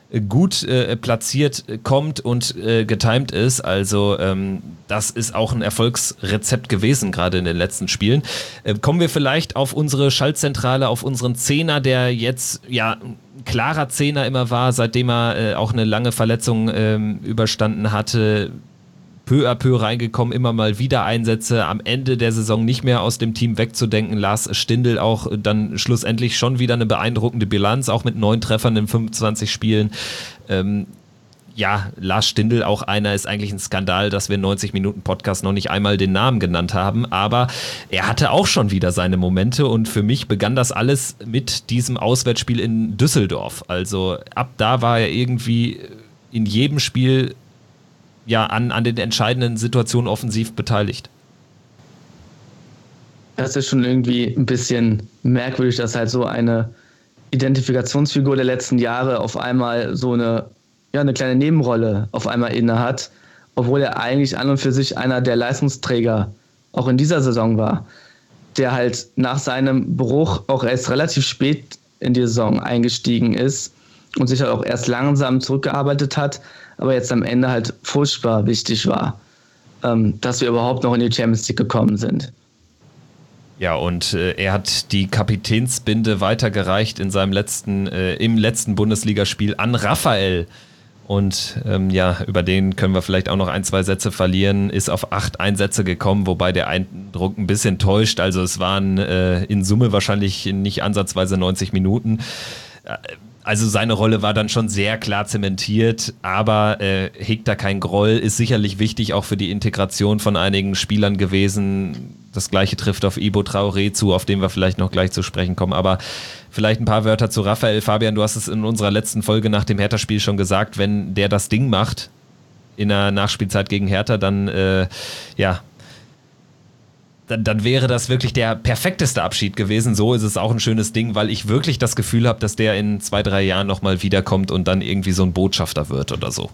gut äh, platziert kommt und äh, getimed ist. Also ähm, das ist auch ein Erfolgsrezept gewesen, gerade in den letzten Spielen. Äh, kommen wir vielleicht auf unsere Schaltzentrale, auf unseren Zehner, der jetzt ja ein klarer Zehner immer war, seitdem er äh, auch eine lange Verletzung äh, überstanden hatte. Peu à peu reingekommen, immer mal wieder Einsätze, am Ende der Saison nicht mehr aus dem Team wegzudenken. Lars Stindl auch dann schlussendlich schon wieder eine beeindruckende Bilanz, auch mit neun Treffern in fünfundzwanzig Spielen. Ähm, ja, Lars Stindl, auch einer, ist eigentlich ein Skandal, dass wir neunzig Minuten Podcast noch nicht einmal den Namen genannt haben, aber er hatte auch schon wieder seine Momente und für mich begann das alles mit diesem Auswärtsspiel in Düsseldorf. Also ab da war er irgendwie in jedem Spiel ja, an, an den entscheidenden Situationen offensiv beteiligt. Das ist schon irgendwie ein bisschen merkwürdig, dass halt so eine Identifikationsfigur der letzten Jahre auf einmal so eine, ja, eine kleine Nebenrolle auf einmal inne hat, obwohl er eigentlich an und für sich einer der Leistungsträger auch in dieser Saison war, der halt nach seinem Bruch auch erst relativ spät in die Saison eingestiegen ist und sich halt auch erst langsam zurückgearbeitet hat, aber jetzt am Ende halt furchtbar wichtig war, ähm, dass wir überhaupt noch in die Champions League gekommen sind. Ja, und äh, er hat die Kapitänsbinde weitergereicht in seinem letzten, äh, im letzten Bundesligaspiel an Raphael. Und ähm, ja, über den können wir vielleicht auch noch ein, zwei Sätze verlieren. Ist auf acht Einsätze gekommen, wobei der Eindruck ein bisschen täuscht. Also es waren äh, in Summe wahrscheinlich nicht ansatzweise neunzig Minuten. Äh, Also seine Rolle war dann schon sehr klar zementiert, aber äh, hegt da kein Groll, ist sicherlich wichtig auch für die Integration von einigen Spielern gewesen. Das Gleiche trifft auf Ibo Traoré zu, auf den wir vielleicht noch gleich zu sprechen kommen. Aber vielleicht ein paar Wörter zu Raphael. Fabian, du hast es in unserer letzten Folge nach dem Hertha-Spiel schon gesagt, wenn der das Ding macht in der Nachspielzeit gegen Hertha, dann äh, ja... Dann, dann wäre das wirklich der perfekteste Abschied gewesen. So ist es auch ein schönes Ding, weil ich wirklich das Gefühl habe, dass der in zwei, drei Jahren nochmal wiederkommt und dann irgendwie so ein Botschafter wird oder so.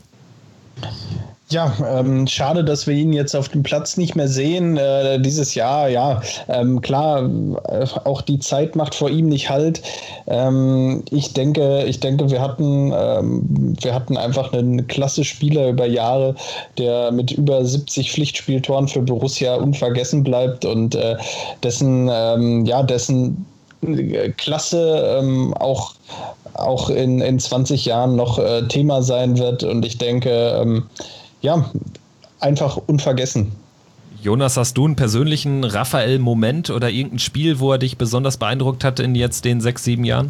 Ja, ähm, schade, dass wir ihn jetzt auf dem Platz nicht mehr sehen. Äh, dieses Jahr, ja, ähm, klar, äh, auch die Zeit macht vor ihm nicht Halt. Ähm, ich denke, ich denke, wir hatten, ähm, wir hatten einfach einen klasse Spieler über Jahre, der mit über siebzig Pflichtspieltoren für Borussia unvergessen bleibt und äh, dessen, ähm, ja, dessen Klasse ähm, auch auch in, in zwanzig Jahren noch äh, Thema sein wird. Und ich denke, ähm, ja, einfach unvergessen. Jonas, hast du einen persönlichen Raphael-Moment oder irgendein Spiel, wo er dich besonders beeindruckt hat in jetzt den sechs, sieben Jahren?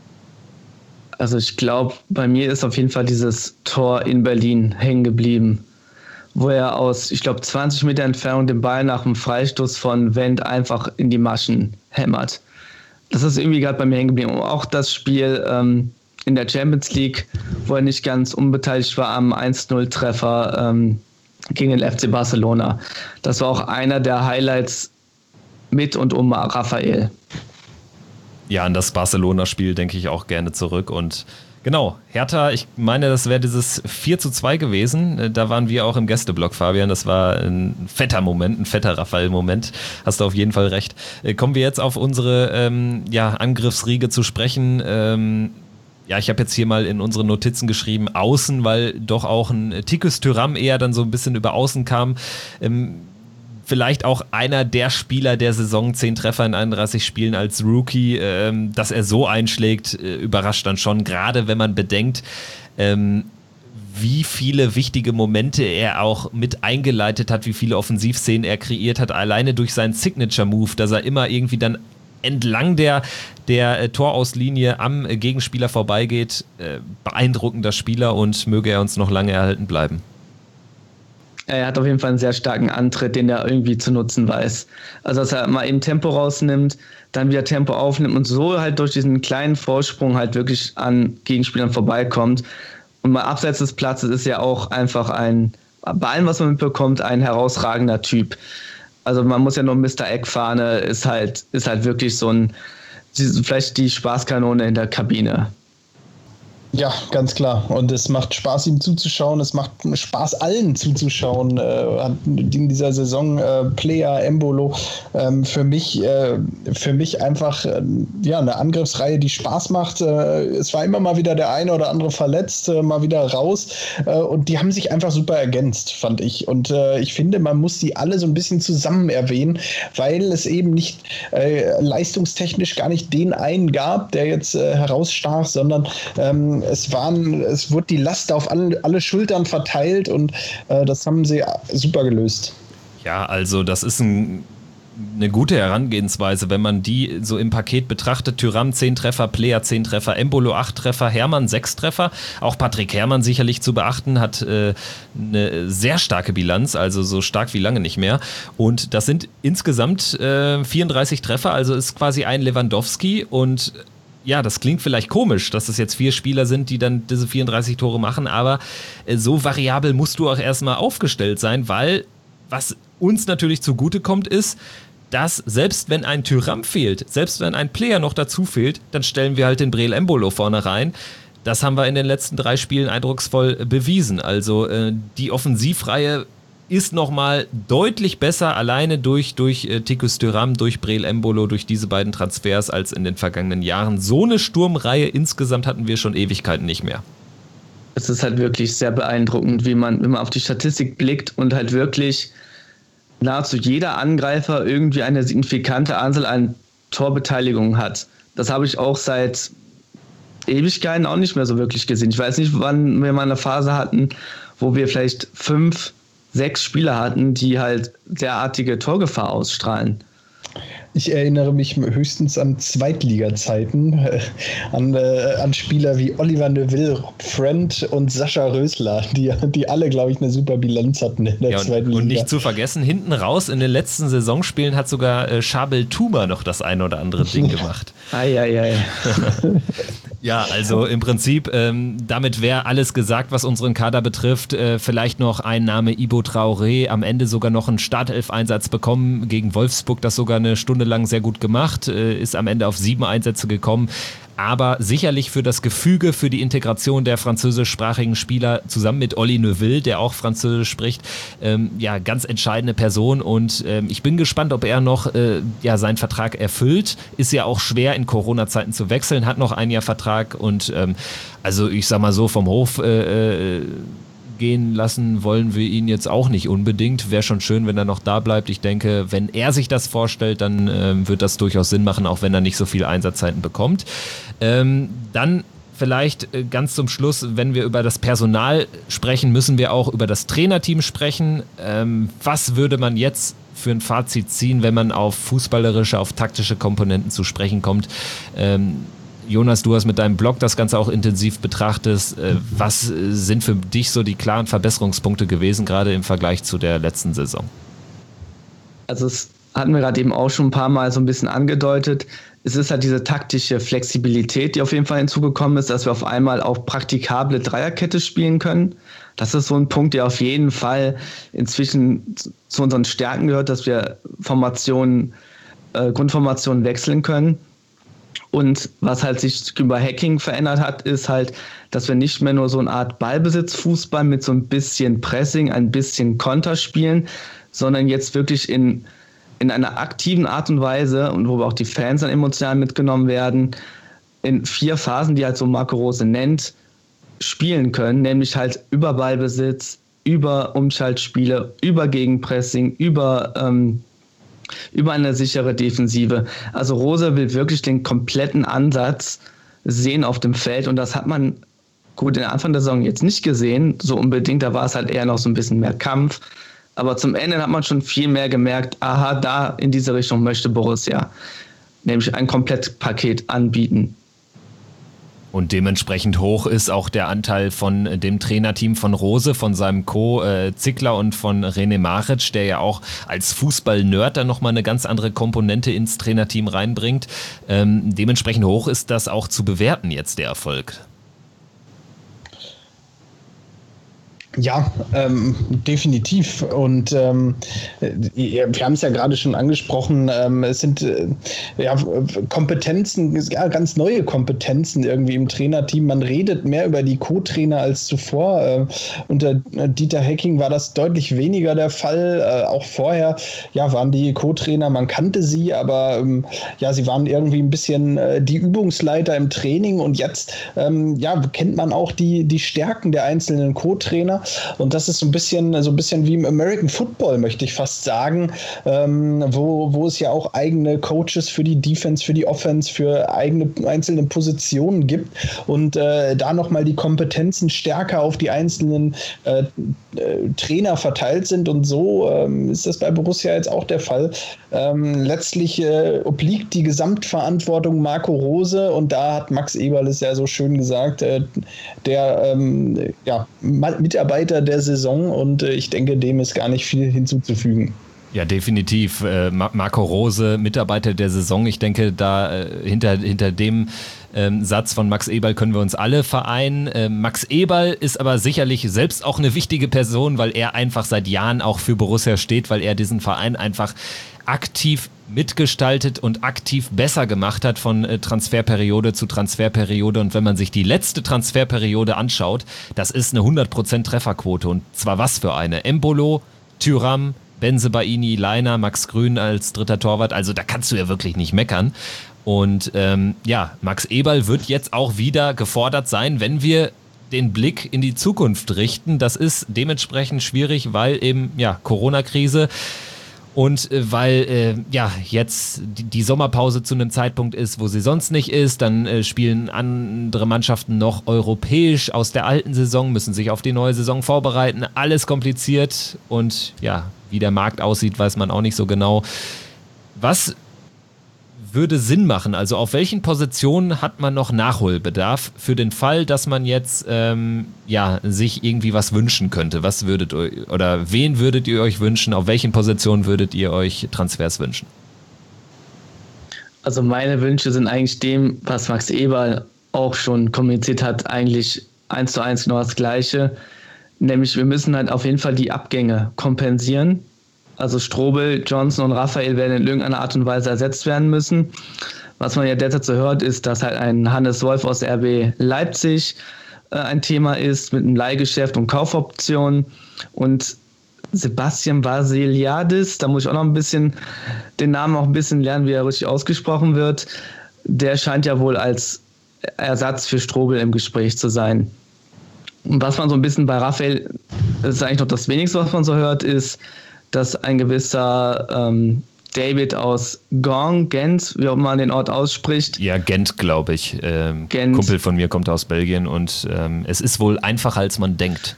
Also ich glaube, bei mir ist auf jeden Fall dieses Tor in Berlin hängen geblieben, wo er aus, ich glaube, zwanzig Meter Entfernung den Ball nach dem Freistoß von Wendt einfach in die Maschen hämmert. Das ist irgendwie gerade bei mir hängen geblieben. Und auch das Spiel ähm, in der Champions League, wo er nicht ganz unbeteiligt war am eins null Treffer ähm, gegen den F C Barcelona. Das war auch einer der Highlights mit und um Raphael. Ja, an das Barcelona-Spiel denke ich auch gerne zurück. Und genau, Hertha, ich meine, das wäre dieses vier zu zwei gewesen. Da waren wir auch im Gästeblock, Fabian. Das war ein fetter Moment, ein fetter Raphael-Moment. Hast du auf jeden Fall recht. Kommen wir jetzt auf unsere ähm, ja, Angriffsriege zu sprechen. Ähm, ja, ich habe jetzt hier mal in unsere Notizen geschrieben, Außen, weil doch auch ein Tikus Thuram eher dann so ein bisschen über Außen kam. Ähm, Vielleicht auch einer der Spieler der Saison, zehn Treffer in einunddreißig Spielen als Rookie, ähm, dass er so einschlägt, äh, überrascht dann schon, gerade wenn man bedenkt, ähm, wie viele wichtige Momente er auch mit eingeleitet hat, wie viele Offensivszenen er kreiert hat, alleine durch seinen Signature-Move, dass er immer irgendwie dann entlang der, der äh, Torauslinie am äh, Gegenspieler vorbeigeht. Äh, beeindruckender Spieler und möge er uns noch lange erhalten bleiben. Er hat auf jeden Fall einen sehr starken Antritt, den er irgendwie zu nutzen weiß. Also, dass er mal eben Tempo rausnimmt, dann wieder Tempo aufnimmt und so halt durch diesen kleinen Vorsprung halt wirklich an Gegenspielern vorbeikommt. Und mal abseits des Platzes ist er auch einfach ein, bei allem, was man mitbekommt, ein herausragender Typ. Also, man muss ja nur Mister Eckfahne, ist halt, ist halt wirklich so ein, vielleicht die Spaßkanone in der Kabine. Ja, ganz klar. Und es macht Spaß, ihm zuzuschauen. Es macht Spaß, allen zuzuschauen. Äh, in dieser Saison äh, Player, Embolo. Ähm, für mich, äh, für mich einfach äh, ja, eine Angriffsreihe, die Spaß macht. Äh, es war immer mal wieder der eine oder andere verletzt, äh, mal wieder raus. Äh, und die haben sich einfach super ergänzt, fand ich. Und äh, ich finde, man muss die alle so ein bisschen zusammen erwähnen, weil es eben nicht äh, leistungstechnisch gar nicht den einen gab, der jetzt äh, herausstach, sondern ähm, Es, waren, es wurde die Last auf alle, alle Schultern verteilt und äh, das haben sie super gelöst. Ja, also das ist ein, eine gute Herangehensweise, wenn man die so im Paket betrachtet. Thuram zehn Treffer, Player zehn Treffer, Embolo acht Treffer, Herrmann sechs Treffer. Auch Patrick Herrmann sicherlich zu beachten, hat äh, eine sehr starke Bilanz, also so stark wie lange nicht mehr. Und das sind insgesamt äh, vierunddreißig Treffer, also ist quasi ein Lewandowski. Und ja, das klingt vielleicht komisch, dass es jetzt vier Spieler sind, die dann diese vierunddreißig Tore machen, aber äh, so variabel musst du auch erstmal aufgestellt sein, weil was uns natürlich zugutekommt ist, dass selbst wenn ein Thuram fehlt, selbst wenn ein Player noch dazu fehlt, dann stellen wir halt den Breel Embolo vorne rein. Das haben wir in den letzten drei Spielen eindrucksvoll bewiesen. Also äh, die Offensivreihe ist nochmal deutlich besser, alleine durch, durch äh, Tikus Thuram, durch Breel Embolo, durch diese beiden Transfers als in den vergangenen Jahren. So eine Sturmreihe insgesamt hatten wir schon Ewigkeiten nicht mehr. Es ist halt wirklich sehr beeindruckend, wie man, wenn man auf die Statistik blickt und halt wirklich nahezu jeder Angreifer irgendwie eine signifikante Anzahl an Torbeteiligungen hat. Das habe ich auch seit Ewigkeiten auch nicht mehr so wirklich gesehen. Ich weiß nicht, wann wir mal eine Phase hatten, wo wir vielleicht fünf sechs Spieler hatten, die halt derartige Torgefahr ausstrahlen. Ich erinnere mich höchstens an Zweitliga-Zeiten, äh, an, äh, an Spieler wie Oliver Neuville, Rob Friend und Sascha Rösler, die, die alle, glaube ich, eine super Bilanz hatten in der ja, zweiten und, Liga. Und nicht zu vergessen, hinten raus in den letzten Saisonspielen hat sogar äh, Schabel Tuma noch das ein oder andere Ding gemacht. Ei, ei, ei. Ja, also im Prinzip, ähm, damit wäre alles gesagt, was unseren Kader betrifft. Äh, vielleicht noch ein Name, Ibo Traoré, am Ende sogar noch einen Startelf-Einsatz bekommen gegen Wolfsburg, das sogar eine Stunde lang sehr gut gemacht, äh, ist am Ende auf sieben Einsätze gekommen. Aber sicherlich für das Gefüge, für die Integration der französischsprachigen Spieler zusammen mit Oli Neuville, der auch Französisch spricht, ähm, ja, ganz entscheidende Person. Und ähm, ich bin gespannt, ob er noch äh, ja, seinen Vertrag erfüllt. Ist ja auch schwer in Corona-Zeiten zu wechseln, hat noch ein Jahr Vertrag und ähm, also ich sag mal so, vom Hof äh, äh, gehen lassen wollen wir ihn jetzt auch nicht unbedingt. Wäre schon schön, wenn er noch da bleibt. Ich denke, wenn er sich das vorstellt, dann äh, wird das durchaus Sinn machen, auch wenn er nicht so viele Einsatzzeiten bekommt. Ähm, dann vielleicht äh, ganz zum Schluss, wenn wir über das Personal sprechen, müssen wir auch über das Trainerteam sprechen. Ähm, was würde man jetzt für ein Fazit ziehen, wenn man auf fußballerische, auf taktische Komponenten zu sprechen kommt? Ähm, Jonas, du hast mit deinem Blog das Ganze auch intensiv betrachtet. Was sind für dich so die klaren Verbesserungspunkte gewesen, gerade im Vergleich zu der letzten Saison? Also es hatten wir gerade eben auch schon ein paar Mal so ein bisschen angedeutet. Es ist halt diese taktische Flexibilität, die auf jeden Fall hinzugekommen ist, dass wir auf einmal auch praktikable Dreierkette spielen können. Das ist so ein Punkt, der auf jeden Fall inzwischen zu unseren Stärken gehört, dass wir Formationen, äh, Grundformationen wechseln können. Und was halt sich über Hacking verändert hat, ist halt, dass wir nicht mehr nur so eine Art Ballbesitzfußball mit so ein bisschen Pressing, ein bisschen Konter spielen, sondern jetzt wirklich in, in einer aktiven Art und Weise und wo auch die Fans dann emotional mitgenommen werden, in vier Phasen, die halt so Marco Rose nennt, spielen können, nämlich halt über Ballbesitz, über Umschaltspiele, über Gegenpressing, über ähm, über eine sichere Defensive. Also Rose will wirklich den kompletten Ansatz sehen auf dem Feld und das hat man gut in der Anfang der Saison jetzt nicht gesehen, so unbedingt, da war es halt eher noch so ein bisschen mehr Kampf, aber zum Ende hat man schon viel mehr gemerkt, aha, da in diese Richtung möchte Borussia nämlich ein Komplettpaket anbieten. Und dementsprechend hoch ist auch der Anteil von dem Trainerteam von Rose, von seinem Co. Äh, Zickler und von René Maric, der ja auch als Fußball-Nerd dann nochmal eine ganz andere Komponente ins Trainerteam reinbringt. Ähm, dementsprechend hoch ist das auch zu bewerten jetzt, der Erfolg. Ja, ähm, definitiv. Und ähm, wir haben es ja gerade schon angesprochen, ähm, es sind äh, ja, Kompetenzen, ja, ganz neue Kompetenzen irgendwie im Trainerteam. Man redet mehr über die Co-Trainer als zuvor. Äh, unter Dieter Hecking war das deutlich weniger der Fall. Äh, auch vorher ja, waren die Co-Trainer, man kannte sie, aber ähm, ja, sie waren irgendwie ein bisschen äh, die Übungsleiter im Training. Und jetzt ähm, ja, kennt man auch die, die Stärken der einzelnen Co-Trainer. Und das ist so ein bisschen, so ein bisschen wie im American Football, möchte ich fast sagen, ähm, wo, wo es ja auch eigene Coaches für die Defense, für die Offense, für eigene einzelne Positionen gibt und äh, da nochmal die Kompetenzen stärker auf die einzelnen äh, äh, Trainer verteilt sind. Und so ähm, ist das bei Borussia jetzt auch der Fall. Ähm, letztlich äh, obliegt die Gesamtverantwortung Marco Rose, und da hat Max Eberl es ja so schön gesagt, äh, der ähm, ja, Mitarbeiter der Saison, und äh, ich denke, dem ist gar nicht viel hinzuzufügen. Ja, definitiv. Äh, Marco Rose, Mitarbeiter der Saison. Ich denke, da äh, hinter, hinter dem ähm, Satz von Max Eberl können wir uns alle vereinen. Äh, Max Eberl ist aber sicherlich selbst auch eine wichtige Person, weil er einfach seit Jahren auch für Borussia steht, weil er diesen Verein einfach aktiv mitgestaltet und aktiv besser gemacht hat von äh, Transferperiode zu Transferperiode. Und wenn man sich die letzte Transferperiode anschaut, das ist eine hundert Prozent Trefferquote. Und zwar was für eine. Embolo, Thuram, Bensebaini, Leiner, Max Grün als dritter Torwart. Also da kannst du ja wirklich nicht meckern. Und ähm, ja, Max Eberl wird jetzt auch wieder gefordert sein, wenn wir den Blick in die Zukunft richten. Das ist dementsprechend schwierig, weil eben ja Corona-Krise. Und äh, weil äh, ja jetzt die, die Sommerpause zu einem Zeitpunkt ist, wo sie sonst nicht ist, dann äh, spielen andere Mannschaften noch europäisch aus der alten Saison, müssen sich auf die neue Saison vorbereiten, alles kompliziert, und ja, wie der Markt aussieht, weiß man auch nicht so genau. Was würde Sinn machen? Also auf welchen Positionen hat man noch Nachholbedarf für den Fall, dass man jetzt ähm, ja, sich irgendwie was wünschen könnte? Was würdet ihr, oder wen würdet ihr euch wünschen? Auf welchen Positionen würdet ihr euch Transfers wünschen? Also meine Wünsche sind eigentlich dem, was Max Eberl auch schon kommuniziert hat, eigentlich eins zu eins genau das Gleiche. Nämlich wir müssen halt auf jeden Fall die Abgänge kompensieren. Also Strobel, Johnson und Raphael werden in irgendeiner Art und Weise ersetzt werden müssen. Was man ja derzeit so hört, ist, dass halt ein Hannes Wolf aus R B Leipzig äh, ein Thema ist mit einem Leihgeschäft und Kaufoptionen. Und Sebastian Vasiliadis, da muss ich auch noch ein bisschen den Namen auch ein bisschen lernen, wie er richtig ausgesprochen wird. Der scheint ja wohl als Ersatz für Strobel im Gespräch zu sein. Und was man so ein bisschen bei Raphael, das ist eigentlich noch das Wenigste, was man so hört, ist, dass ein gewisser ähm, David aus Gong, Gent, wie auch man den Ort ausspricht. Ja, Gent, glaube ich. Ähm, Gent. Kumpel von mir kommt aus Belgien, und ähm, es ist wohl einfacher, als man denkt.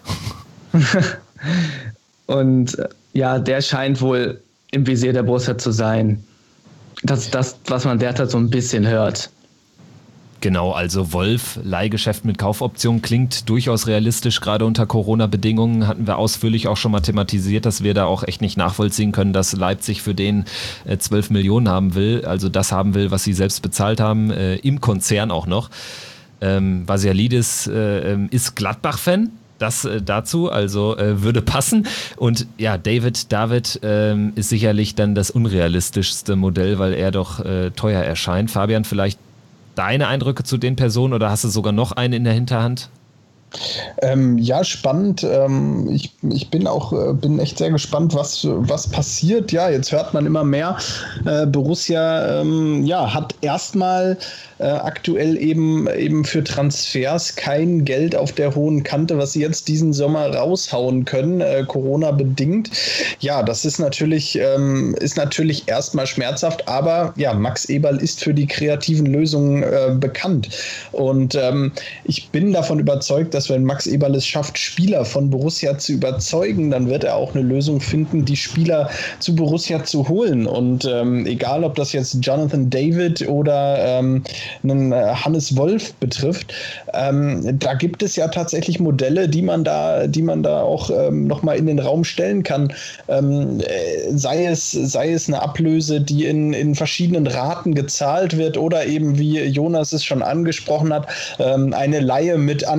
Und äh, ja, der scheint wohl im Visier der Borussia zu sein. Das ist das, was man derzeit so ein bisschen hört. Genau, also Wolf, Leihgeschäft mit Kaufoption klingt durchaus realistisch, gerade unter Corona-Bedingungen hatten wir ausführlich auch schon mal thematisiert, dass wir da auch echt nicht nachvollziehen können, dass Leipzig für den äh, zwölf Millionen haben will, also das haben will, was sie selbst bezahlt haben, äh, im Konzern auch noch. Ähm, Vasiliadis äh, ist Gladbach-Fan. Das äh, dazu, also äh, würde passen. Und ja, David, David ähm, ist sicherlich dann das unrealistischste Modell, weil er doch äh, teuer erscheint. Fabian, vielleicht deine Eindrücke zu den Personen, oder hast du sogar noch einen in der Hinterhand? Ähm, ja, spannend. Ähm, ich, ich bin auch äh, bin echt sehr gespannt, was, was passiert. Ja, jetzt hört man immer mehr. Äh, Borussia ähm, ja, hat erstmal äh, aktuell eben, eben für Transfers kein Geld auf der hohen Kante, was sie jetzt diesen Sommer raushauen können, äh, Corona-bedingt. Ja, das ist natürlich, ähm, ist natürlich erstmal schmerzhaft, aber ja, Max Eberl ist für die kreativen Lösungen äh, bekannt. Und ähm, ich bin davon überzeugt, dass wenn Max Eberl es schafft, Spieler von Borussia zu überzeugen, dann wird er auch eine Lösung finden, die Spieler zu Borussia zu holen. Und ähm, egal, ob das jetzt Jonathan David oder ähm, einen Hannes Wolf betrifft, ähm, da gibt es ja tatsächlich Modelle, die man da, die man da auch ähm, nochmal in den Raum stellen kann. Ähm, sei es, sei es eine Ablöse, die in, in verschiedenen Raten gezahlt wird, oder eben, wie Jonas es schon angesprochen hat, ähm, eine Leihe mit anschließend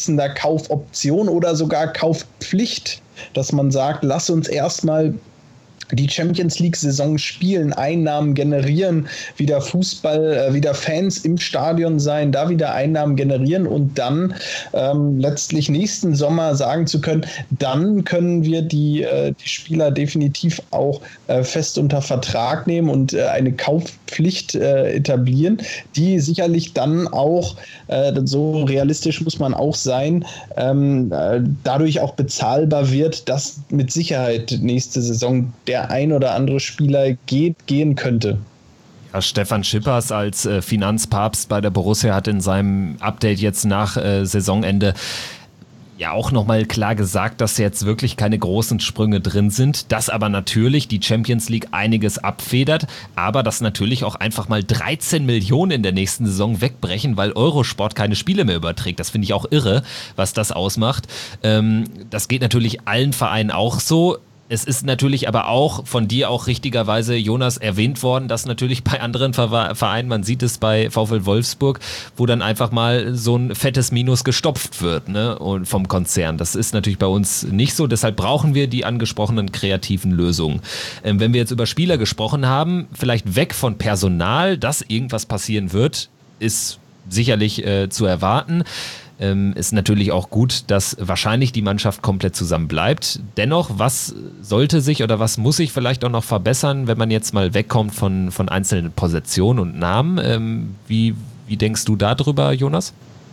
sitzender Kaufoption oder sogar Kaufpflicht, dass man sagt, lass uns erstmal die Champions League-Saison spielen, Einnahmen generieren, wieder Fußball, äh, wieder Fans im Stadion sein, da wieder Einnahmen generieren und dann ähm, letztlich nächsten Sommer sagen zu können, dann können wir die, äh, die Spieler definitiv auch äh, fest unter Vertrag nehmen und äh, eine Kaufpflicht äh, etablieren, die sicherlich dann auch, äh, so realistisch muss man auch sein, ähm, äh, dadurch auch bezahlbar wird, dass mit Sicherheit nächste Saison der ein oder andere Spieler geht, gehen könnte. Ja, Stefan Schippers als äh, Finanzpapst bei der Borussia hat in seinem Update jetzt nach äh, Saisonende ja auch nochmal klar gesagt, dass jetzt wirklich keine großen Sprünge drin sind, dass aber natürlich die Champions League einiges abfedert, aber dass natürlich auch einfach mal dreizehn Millionen in der nächsten Saison wegbrechen, weil Eurosport keine Spiele mehr überträgt. Das finde ich auch irre, was das ausmacht. Ähm, das geht natürlich allen Vereinen auch so. Es ist natürlich aber auch von dir auch richtigerweise, Jonas, erwähnt worden, dass natürlich bei anderen Vereinen, man sieht es bei VfL Wolfsburg, wo dann einfach mal so ein fettes Minus gestopft wird, ne, und vom Konzern. Das ist natürlich bei uns nicht so, deshalb brauchen wir die angesprochenen kreativen Lösungen. Ähm, wenn wir jetzt über Spieler gesprochen haben, vielleicht weg von Personal, dass irgendwas passieren wird, ist sicherlich äh, zu erwarten. Ähm, ist natürlich auch gut, dass wahrscheinlich die Mannschaft komplett zusammen bleibt. Dennoch, was sollte sich oder was muss sich vielleicht auch noch verbessern, wenn man jetzt mal wegkommt von, von einzelnen Positionen und Namen? Ähm, wie, wie denkst du darüber, Jonas?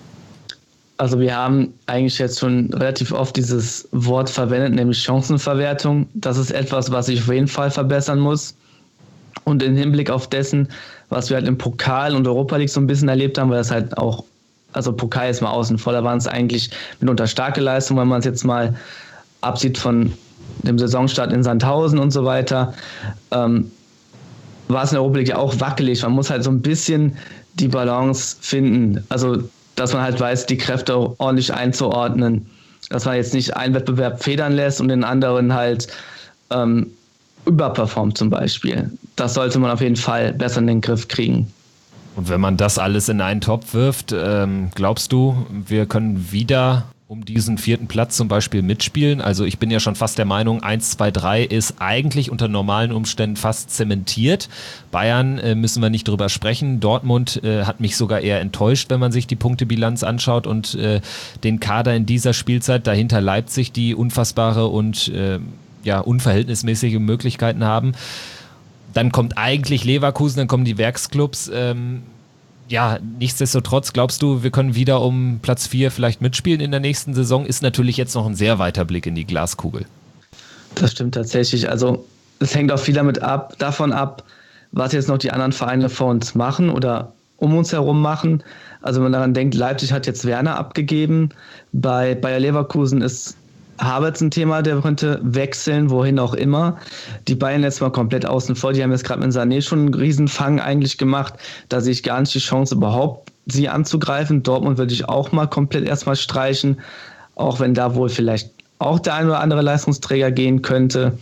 Also wir haben eigentlich jetzt schon relativ oft dieses Wort verwendet, nämlich Chancenverwertung. Das ist etwas, was sich auf jeden Fall verbessern muss. Und im Hinblick auf dessen, was wir halt im Pokal und Europa League so ein bisschen erlebt haben, weil das halt auch, also Pokal ist mal außen vor, da waren es eigentlich mitunter starke Leistungen, wenn man es jetzt mal absieht von dem Saisonstart in Sandhausen und so weiter, ähm, war es in der Europa League ja auch wackelig. Man muss halt so ein bisschen die Balance finden, also dass man halt weiß, die Kräfte ordentlich einzuordnen, dass man jetzt nicht einen Wettbewerb federn lässt und den anderen halt ähm, überperformt zum Beispiel. Das sollte man auf jeden Fall besser in den Griff kriegen. Und wenn man das alles in einen Topf wirft, ähm, glaubst du, wir können wieder um diesen vierten Platz zum Beispiel mitspielen? Also ich bin ja schon fast der Meinung, eins, zwei, drei ist eigentlich unter normalen Umständen fast zementiert. Bayern äh, müssen wir nicht drüber sprechen. Dortmund äh, hat mich sogar eher enttäuscht, wenn man sich die Punktebilanz anschaut und äh, den Kader in dieser Spielzeit. Dahinter Leipzig, die unfassbare und äh, ja, unverhältnismäßige Möglichkeiten haben. Dann kommt eigentlich Leverkusen, dann kommen die Werksclubs. Ähm, ja, nichtsdestotrotz, glaubst du, wir können wieder um Platz vier vielleicht mitspielen in der nächsten Saison? Ist natürlich jetzt noch ein sehr weiter Blick in die Glaskugel. Das stimmt tatsächlich. Also es hängt auch viel damit ab, davon ab, was jetzt noch die anderen Vereine vor uns machen oder um uns herum machen. Also wenn man daran denkt, Leipzig hat jetzt Werner abgegeben. Bei Bayer Leverkusen ist Havertz ein Thema, der könnte wechseln, wohin auch immer. Die Bayern jetzt mal komplett außen vor. Die haben jetzt gerade mit Sané schon einen Riesenfang eigentlich gemacht. Da sehe ich gar nicht die Chance überhaupt, sie anzugreifen. Dortmund würde ich auch mal komplett erstmal streichen, auch wenn da wohl vielleicht auch der ein oder andere Leistungsträger gehen könnte.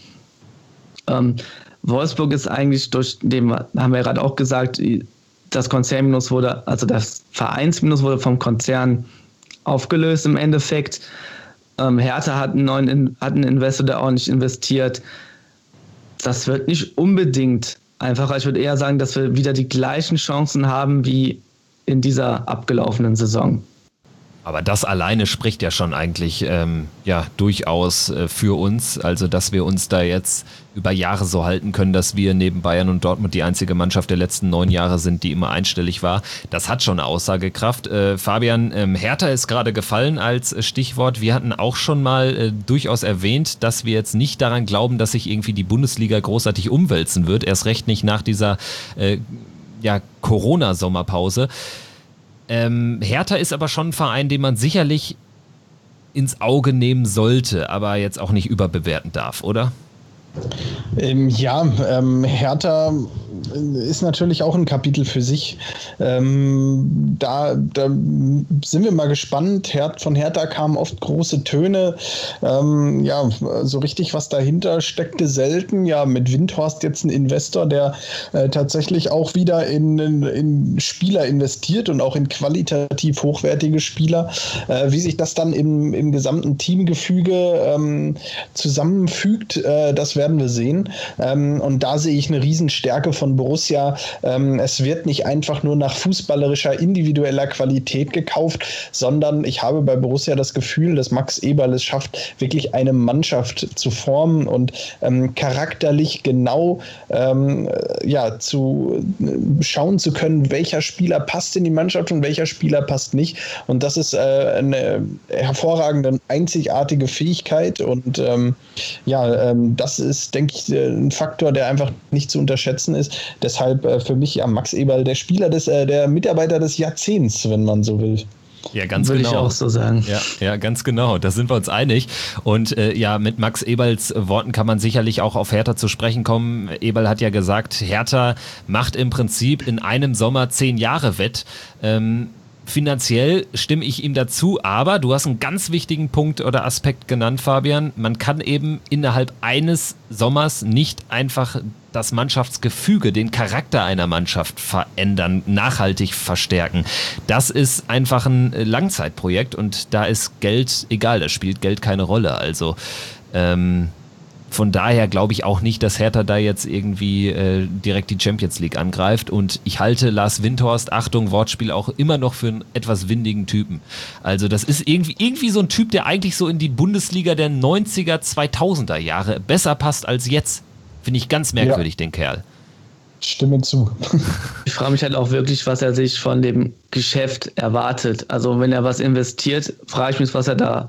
Ähm, Wolfsburg ist eigentlich durch, dem haben wir gerade auch gesagt, das Konzernminus wurde, also das Vereinsminus wurde vom Konzern aufgelöst im Endeffekt. Ähm, Hertha hat einen neuen hat einen Investor, der ordentlich investiert. Das wird nicht unbedingt einfacher. Ich würde eher sagen, dass wir wieder die gleichen Chancen haben wie in dieser abgelaufenen Saison. Aber das alleine spricht ja schon eigentlich ähm, ja durchaus äh, für uns, also dass wir uns da jetzt über Jahre so halten können, dass wir neben Bayern und Dortmund die einzige Mannschaft der letzten neun Jahre sind, die immer einstellig war. Das hat schon eine Aussagekraft. Äh, Fabian, ähm, Hertha ist gerade gefallen als Stichwort. Wir hatten auch schon mal äh, durchaus erwähnt, dass wir jetzt nicht daran glauben, dass sich irgendwie die Bundesliga großartig umwälzen wird. Erst recht nicht nach dieser äh, ja, Corona-Sommerpause. Ähm, Hertha ist aber schon ein Verein, den man sicherlich ins Auge nehmen sollte, aber jetzt auch nicht überbewerten darf, oder? Ähm, ja, ähm, Hertha ist natürlich auch ein Kapitel für sich. Ähm, da, da sind wir mal gespannt. Her- von Hertha kamen oft große Töne. Ähm, ja, so richtig was dahinter steckte selten. Ja, mit Windhorst jetzt ein Investor, der äh, tatsächlich auch wieder in, in, in Spieler investiert und auch in qualitativ hochwertige Spieler. Äh, wie sich das dann im, im gesamten Teamgefüge ähm, zusammenfügt, äh, das werden wir sehen. Ähm, und da sehe ich eine Riesenstärke von Borussia. Ähm, es wird nicht einfach nur nach fußballerischer, individueller Qualität gekauft, sondern ich habe bei Borussia das Gefühl, dass Max Eberl es schafft, wirklich eine Mannschaft zu formen und ähm, charakterlich genau ähm, ja, zu äh, schauen zu können, welcher Spieler passt in die Mannschaft und welcher Spieler passt nicht. Und das ist äh, eine hervorragende, einzigartige Fähigkeit. Und ähm, ja, ähm, das ist, denke ich, ein Faktor, der einfach nicht zu unterschätzen ist. Deshalb äh, für mich ja Max Eberl der Spieler des, äh, der Mitarbeiter des Jahrzehnts, wenn man so will. Ja, ganz Würde genau. ich auch so sagen. Ja, ja, ganz genau. Da sind wir uns einig. Und äh, ja, mit Max Eberls Worten kann man sicherlich auch auf Hertha zu sprechen kommen. Eberl hat ja gesagt, Hertha macht im Prinzip in einem Sommer zehn Jahre wett. Ähm, Finanziell stimme ich ihm dazu, aber du hast einen ganz wichtigen Punkt oder Aspekt genannt, Fabian. Man kann eben innerhalb eines Sommers nicht einfach das Mannschaftsgefüge, den Charakter einer Mannschaft verändern, nachhaltig verstärken. Das ist einfach ein Langzeitprojekt und da ist Geld egal, da spielt Geld keine Rolle. Also ähm, von daher glaube ich auch nicht, dass Hertha da jetzt irgendwie äh, direkt die Champions League angreift. Und ich halte Lars Windhorst, Achtung, Wortspiel, auch immer noch für einen etwas windigen Typen. Also das ist irgendwie, irgendwie so ein Typ, der eigentlich so in die Bundesliga der neunziger, zweitausender Jahre besser passt als jetzt. Finde ich ganz merkwürdig, ja. Den Kerl. Stimme zu. Ich frage mich halt auch wirklich, was er sich von dem Geschäft erwartet. Also wenn er was investiert, frage ich mich, was er da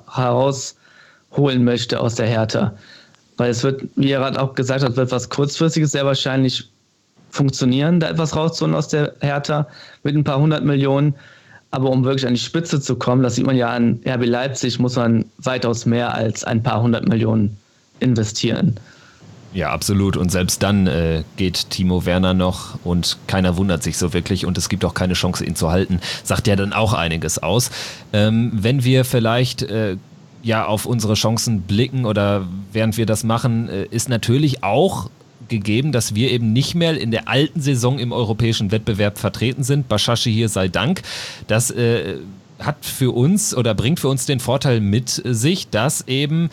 herausholen möchte aus der Hertha. Weil es wird, wie er gerade auch gesagt hat, wird was Kurzfristiges sehr wahrscheinlich funktionieren, da etwas rauszuholen aus der Hertha mit ein paar hundert Millionen. Aber um wirklich an die Spitze zu kommen, das sieht man ja an R B Leipzig, muss man weitaus mehr als ein paar hundert Millionen investieren. Ja, absolut. Und selbst dann äh, geht Timo Werner noch und keiner wundert sich so wirklich und es gibt auch keine Chance, ihn zu halten. Sagt ja dann auch einiges aus. Ähm, wenn wir vielleicht äh, ja auf unsere Chancen blicken oder während wir das machen, äh, ist natürlich auch gegeben, dass wir eben nicht mehr in der alten Saison im europäischen Wettbewerb vertreten sind. Bashashi hier sei Dank. Das äh, hat für uns oder bringt für uns den Vorteil mit sich, dass eben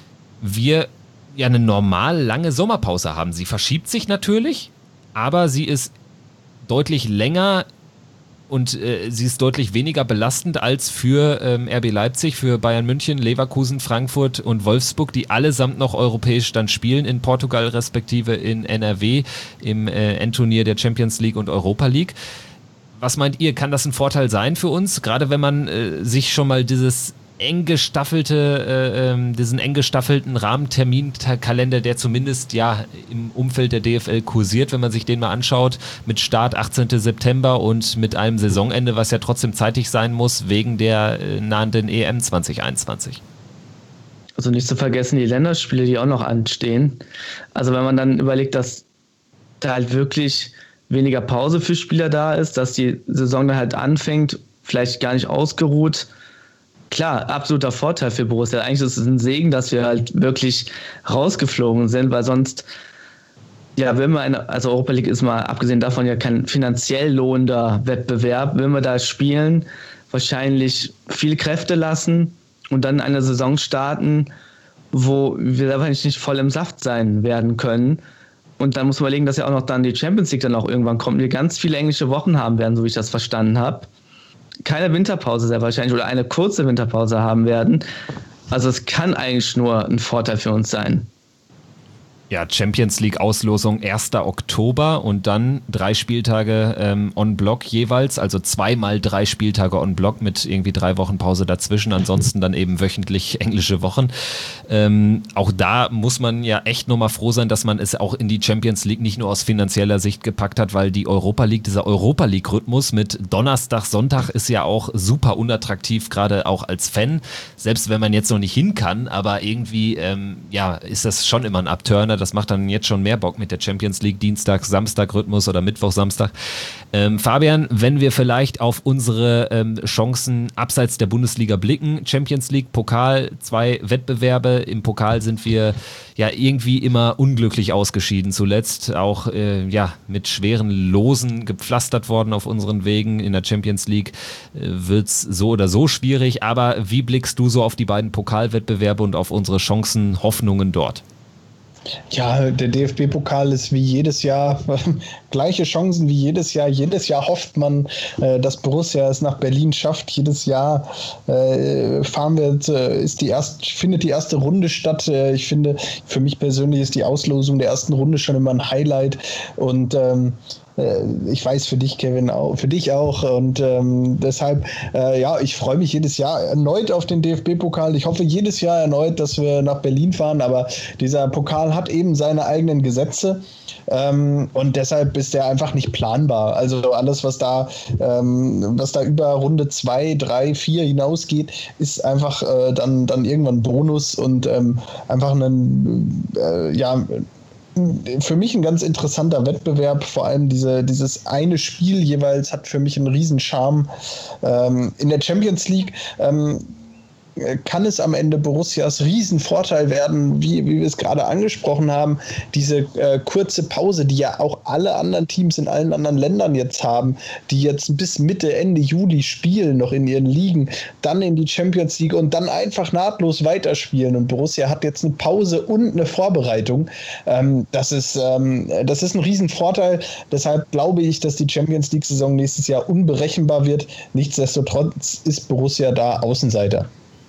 wir ja eine normal lange Sommerpause haben. Sie verschiebt sich natürlich, aber sie ist deutlich länger und äh, sie ist deutlich weniger belastend als für ähm, R B Leipzig, für Bayern München, Leverkusen, Frankfurt und Wolfsburg, die allesamt noch europäisch dann spielen, in Portugal respektive in N R W, im äh, Endturnier der Champions League und Europa League. Was meint ihr, kann das ein Vorteil sein für uns? Gerade wenn man äh, sich schon mal dieses eng gestaffelte, äh, diesen eng gestaffelten Rahmenterminkalender, der zumindest ja im Umfeld der D F L kursiert, wenn man sich den mal anschaut, mit Start achtzehnten September und mit einem Saisonende, was ja trotzdem zeitig sein muss, wegen der äh, nahenden E M zwanzig einundzwanzig. Also nicht zu vergessen, die Länderspiele, die auch noch anstehen. Also wenn man dann überlegt, dass da halt wirklich weniger Pause für Spieler da ist, dass die Saison dann halt anfängt, vielleicht gar nicht ausgeruht. Klar, absoluter Vorteil für Borussia. Eigentlich ist es ein Segen, dass wir halt wirklich rausgeflogen sind, weil sonst, ja, wenn wir eine, also Europa League ist mal abgesehen davon ja kein finanziell lohnender Wettbewerb, wenn wir da spielen, wahrscheinlich viel Kräfte lassen und dann eine Saison starten, wo wir wahrscheinlich nicht voll im Saft sein werden können. Und dann muss man überlegen, dass ja auch noch dann die Champions League dann auch irgendwann kommt und wir ganz viele englische Wochen haben werden, so wie ich das verstanden habe. Keine Winterpause sehr wahrscheinlich oder eine kurze Winterpause haben werden. Also es kann eigentlich nur ein Vorteil für uns sein. Ja, Champions League Auslosung ersten Oktober und dann drei Spieltage ähm, on Block jeweils, also zweimal drei Spieltage on Block mit irgendwie drei Wochen Pause dazwischen, ansonsten dann eben wöchentlich englische Wochen. Ähm, auch da muss man ja echt nochmal froh sein, dass man es auch in die Champions League nicht nur aus finanzieller Sicht gepackt hat, weil die Europa League, dieser Europa League Rhythmus mit Donnerstag, Sonntag ist ja auch super unattraktiv, gerade auch als Fan, selbst wenn man jetzt noch nicht hin kann, aber irgendwie ähm, ja, ist das schon immer ein Abturner, Das macht dann jetzt schon mehr Bock mit der Champions League, Dienstag-Samstag-Rhythmus oder Mittwoch-Samstag. Ähm, Fabian, wenn wir vielleicht auf unsere ähm, Chancen abseits der Bundesliga blicken, Champions League, Pokal, zwei Wettbewerbe. Im Pokal sind wir ja irgendwie immer unglücklich ausgeschieden. Zuletzt auch äh, ja, mit schweren Losen gepflastert worden auf unseren Wegen. In der Champions League äh, wird es so oder so schwierig. Aber wie blickst du so auf die beiden Pokalwettbewerbe und auf unsere Chancen, Hoffnungen dort? Ja, der D F B-Pokal ist wie jedes Jahr äh, gleiche Chancen wie jedes Jahr. Jedes Jahr hofft man, äh, dass Borussia es nach Berlin schafft. Jedes Jahr äh, fahren wir, äh, ist die erst, findet die erste Runde statt. Äh, ich finde, für mich persönlich ist die Auslosung der ersten Runde schon immer ein Highlight. Und ähm, ich weiß, für dich, Kevin, auch, für dich auch. Und ähm, deshalb, äh, ja, ich freue mich jedes Jahr erneut auf den D F B-Pokal. Ich hoffe jedes Jahr erneut, dass wir nach Berlin fahren. Aber dieser Pokal hat eben seine eigenen Gesetze. Ähm, und deshalb ist der einfach nicht planbar. Also alles, was da, ähm, was da über Runde zwei, drei, vier hinausgeht, ist einfach äh, dann, dann irgendwann Bonus und ähm, einfach ein, äh, ja, für mich ein ganz interessanter Wettbewerb, vor allem diese, dieses eine Spiel jeweils hat für mich einen riesen Charme. Ähm, in der Champions League ähm, kann es am Ende Borussias Riesenvorteil werden, wie, wie wir es gerade angesprochen haben, diese äh, kurze Pause, die ja auch alle anderen Teams in allen anderen Ländern jetzt haben, die jetzt bis Mitte, Ende Juli spielen, noch in ihren Ligen, dann in die Champions League und dann einfach nahtlos weiterspielen. Und Borussia hat jetzt eine Pause und eine Vorbereitung. Ähm, das ist, ähm, das ist ein Riesenvorteil. Deshalb glaube ich, dass die Champions League-Saison nächstes Jahr unberechenbar wird. Nichtsdestotrotz ist Borussia da Außenseiter.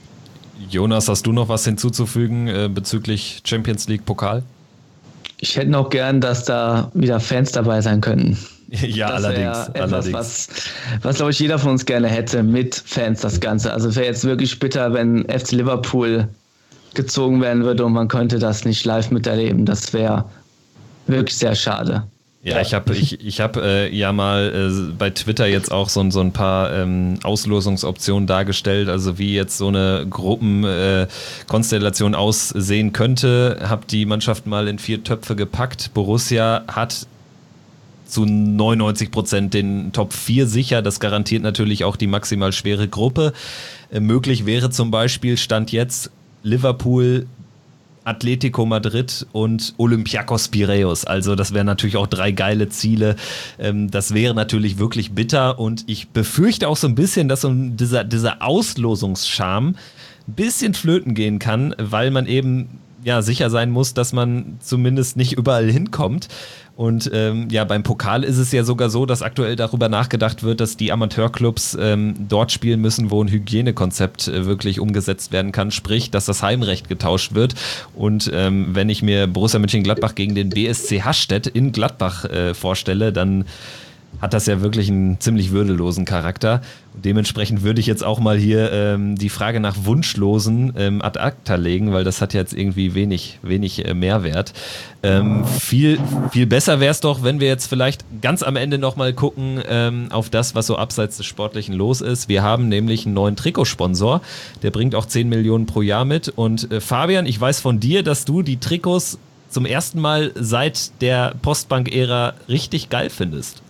Jonas, hast du noch was hinzuzufügen äh, bezüglich Champions League Pokal? Ich hätte noch gern, dass da wieder Fans dabei sein könnten. Ja, das allerdings. Etwas, allerdings. Was, was glaube ich, jeder von uns gerne hätte, mit Fans das Ganze. Also wäre jetzt wirklich bitter, wenn F C Liverpool gezogen werden würde und man könnte das nicht live miterleben. Das wäre wirklich sehr schade. Ja, ich habe ich, ich hab, äh, ja mal äh, bei Twitter jetzt auch so, so ein paar ähm, Auslosungsoptionen dargestellt, also wie jetzt so eine Gruppenkonstellation äh, aussehen könnte. Habe die Mannschaft mal in vier Töpfe gepackt. Borussia hat zu neunundneunzig Prozent den Top vier sicher. Das garantiert natürlich auch die maximal schwere Gruppe. Äh, möglich wäre zum Beispiel, Stand jetzt, Liverpool, Atletico Madrid und Olympiakos Piräus. Also das wären natürlich auch drei geile Ziele. Das wäre natürlich wirklich bitter und ich befürchte auch so ein bisschen, dass so dieser, dieser Auslosungscharme ein bisschen flöten gehen kann, weil man eben ja sicher sein muss, dass man zumindest nicht überall hinkommt. Und ähm, ja, beim Pokal ist es ja sogar so, dass aktuell darüber nachgedacht wird, dass die Amateurclubs ähm, dort spielen müssen, wo ein Hygienekonzept äh, wirklich umgesetzt werden kann, sprich, dass das Heimrecht getauscht wird. Und ähm, wenn ich mir Borussia Mönchengladbach gegen den B S C Hastedt in Gladbach äh, vorstelle, dann hat das ja wirklich einen ziemlich würdelosen Charakter. Und dementsprechend würde ich jetzt auch mal hier ähm, die Frage nach Wunschlosen ähm, ad acta legen, weil das hat jetzt irgendwie wenig, wenig äh, Mehrwert. Ähm, viel, viel besser wäre es doch, wenn wir jetzt vielleicht ganz am Ende nochmal gucken ähm, auf das, was so abseits des Sportlichen los ist. Wir haben nämlich einen neuen Trikotsponsor, der bringt auch zehn Millionen pro Jahr mit. Und äh, Fabian, ich weiß von dir, dass du die Trikots zum ersten Mal seit der Postbank-Ära richtig geil findest.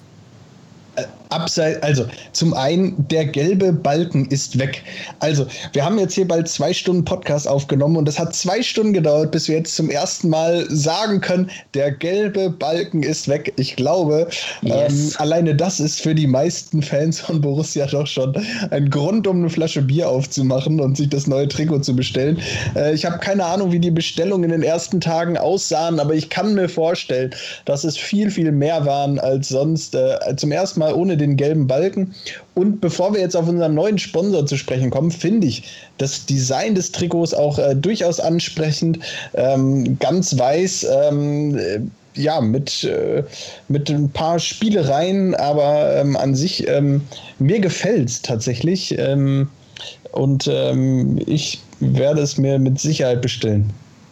Abseits, also zum einen, der gelbe Balken ist weg. Also, wir haben jetzt hier bald zwei Stunden Podcast aufgenommen und es hat zwei Stunden gedauert, bis wir jetzt zum ersten Mal sagen können, der gelbe Balken ist weg. Ich glaube, yes. ähm, alleine das ist für die meisten Fans von Borussia doch schon ein Grund, um eine Flasche Bier aufzumachen und sich das neue Trikot zu bestellen. Äh, ich habe keine Ahnung, wie die Bestellungen in den ersten Tagen aussahen, aber ich kann mir vorstellen, dass es viel, viel mehr waren als sonst. Äh, zum ersten Mal ohne den gelben Balken. Und bevor wir jetzt auf unseren neuen Sponsor zu sprechen kommen, finde ich das Design des Trikots auch äh, durchaus ansprechend. Ähm, ganz weiß, ähm, äh, ja, mit, äh, mit ein paar Spielereien, aber ähm, an sich, ähm, mir gefällt es tatsächlich. Ähm, und ähm, ich werde es mir mit Sicherheit bestellen.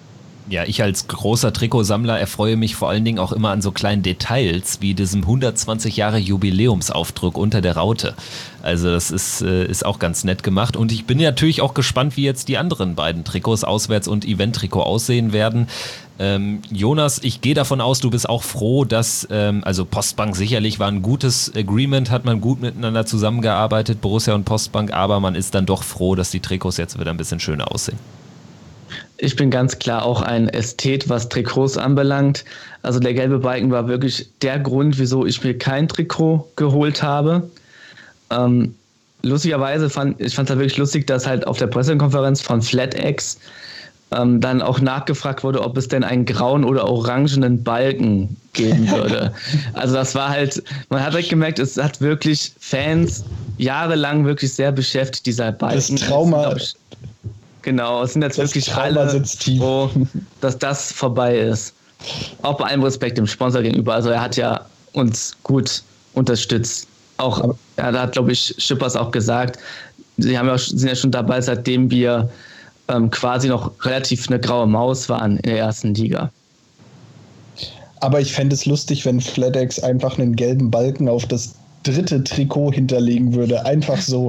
Ja, ich als großer Trikotsammler erfreue mich vor allen Dingen auch immer an so kleinen Details wie diesem hundertzwanzig Jahre Jubiläumsaufdruck unter der Raute. Also das ist, äh, ist auch ganz nett gemacht und ich bin natürlich auch gespannt, wie jetzt die anderen beiden Trikots, Auswärts- und Event-Trikot, aussehen werden. Ähm, Jonas, ich gehe davon aus, du bist auch froh, dass, ähm, also Postbank sicherlich war ein gutes Agreement, hat man gut miteinander zusammengearbeitet, Borussia und Postbank, aber man ist dann doch froh, dass die Trikots jetzt wieder ein bisschen schöner aussehen. Ich bin ganz klar auch ein Ästhet, was Trikots anbelangt. Also der gelbe Balken war wirklich der Grund, wieso ich mir kein Trikot geholt habe. Ähm, lustigerweise fand ich fand es halt wirklich lustig, dass halt auf der Pressekonferenz von FlatX ähm, dann auch nachgefragt wurde, ob es denn einen grauen oder orangenen Balken geben würde. Also das war halt, man hat halt gemerkt, es hat wirklich Fans jahrelang wirklich sehr beschäftigt, dieser Balken. Das Trauma... Genau, es sind jetzt das wirklich alle froh, dass das vorbei ist. Auch bei allem Respekt dem Sponsor gegenüber. Also er hat ja uns gut unterstützt. Auch, ja, da hat, glaube ich, Schippers auch gesagt, sie haben ja, sind ja schon dabei, seitdem wir ähm, quasi noch relativ eine graue Maus waren in der ersten Liga. Aber ich fände es lustig, wenn FlatX einfach einen gelben Balken auf das dritte Trikot hinterlegen würde, einfach so,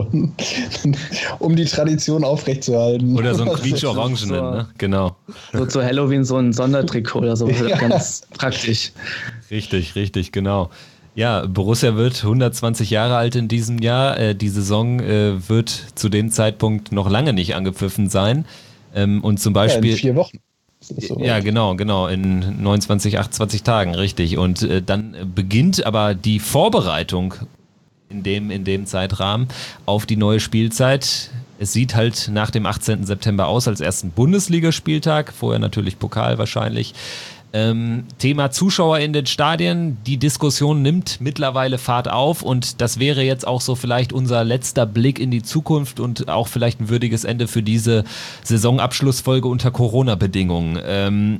um die Tradition aufrechtzuerhalten. Oder so ein quietsch-orangenen, so, ne? Genau. So zu Halloween so ein Sondertrikot oder so, ja. Ganz praktisch. Richtig, richtig, genau. Ja, Borussia wird hundertzwanzig Jahre alt in diesem Jahr. Äh, die Saison äh, wird zu dem Zeitpunkt noch lange nicht angepfiffen sein. Ähm, und zum Beispiel... Ja, in vier Wochen. Ja, genau, genau, in neunundzwanzig, achtundzwanzig Tagen, richtig. Und äh, dann beginnt aber die Vorbereitung in dem, in dem Zeitrahmen auf die neue Spielzeit. Es sieht halt nach dem achtzehnten September aus als ersten Bundesligaspieltag, vorher natürlich Pokal wahrscheinlich. Ähm, Thema Zuschauer in den Stadien, die Diskussion nimmt mittlerweile Fahrt auf und das wäre jetzt auch so vielleicht unser letzter Blick in die Zukunft und auch vielleicht ein würdiges Ende für diese Saisonabschlussfolge unter Corona-Bedingungen. Ähm,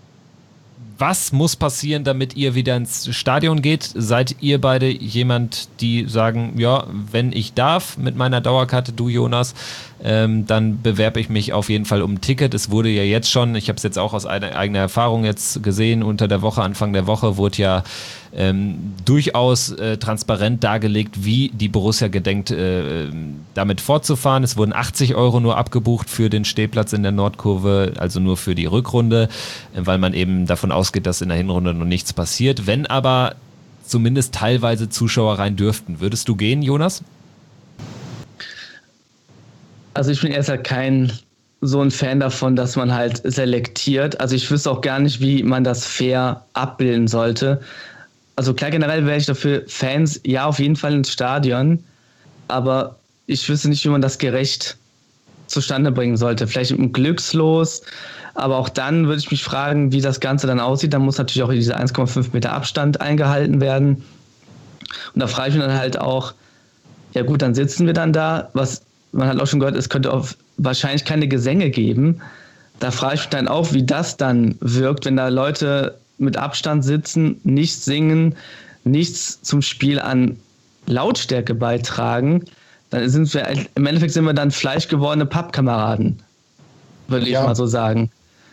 was muss passieren, damit ihr wieder ins Stadion geht? Seid ihr beide jemand, die sagen, ja, wenn ich darf mit meiner Dauerkarte, du Jonas, ähm, dann bewerbe ich mich auf jeden Fall um ein Ticket. Es wurde ja jetzt schon, ich habe es jetzt auch aus einer eigener Erfahrung jetzt gesehen, unter der Woche, Anfang der Woche, wurde ja ähm, durchaus äh, transparent dargelegt, wie die Borussia gedenkt, äh, damit fortzufahren. Es wurden achtzig Euro nur abgebucht für den Stehplatz in der Nordkurve, also nur für die Rückrunde, äh, weil man eben davon ausgeht, dass in der Hinrunde noch nichts passiert. Wenn aber zumindest teilweise Zuschauer rein dürften, würdest du gehen, Jonas? Also ich bin erst halt kein so ein Fan davon, dass man halt selektiert. Also ich wüsste auch gar nicht, wie man das fair abbilden sollte. Also klar, generell wäre ich dafür, Fans, ja, auf jeden Fall ins Stadion, aber ich wüsste nicht, wie man das gerecht zustande bringen sollte. Vielleicht mit einem Glückslos, aber auch dann würde ich mich fragen, wie das Ganze dann aussieht. Dann muss natürlich auch diese eins Komma fünf Meter Abstand eingehalten werden. Und da frage ich mich dann halt auch, ja gut, dann sitzen wir dann da, was man hat auch schon gehört, es könnte auch wahrscheinlich keine Gesänge geben. Da frage ich mich dann auch, wie das dann wirkt, wenn da Leute mit Abstand sitzen, nichts singen, nichts zum Spiel an Lautstärke beitragen. Dann sind wir, im Endeffekt sind wir dann fleischgewordene Pappkameraden, würde ja. ich mal so sagen.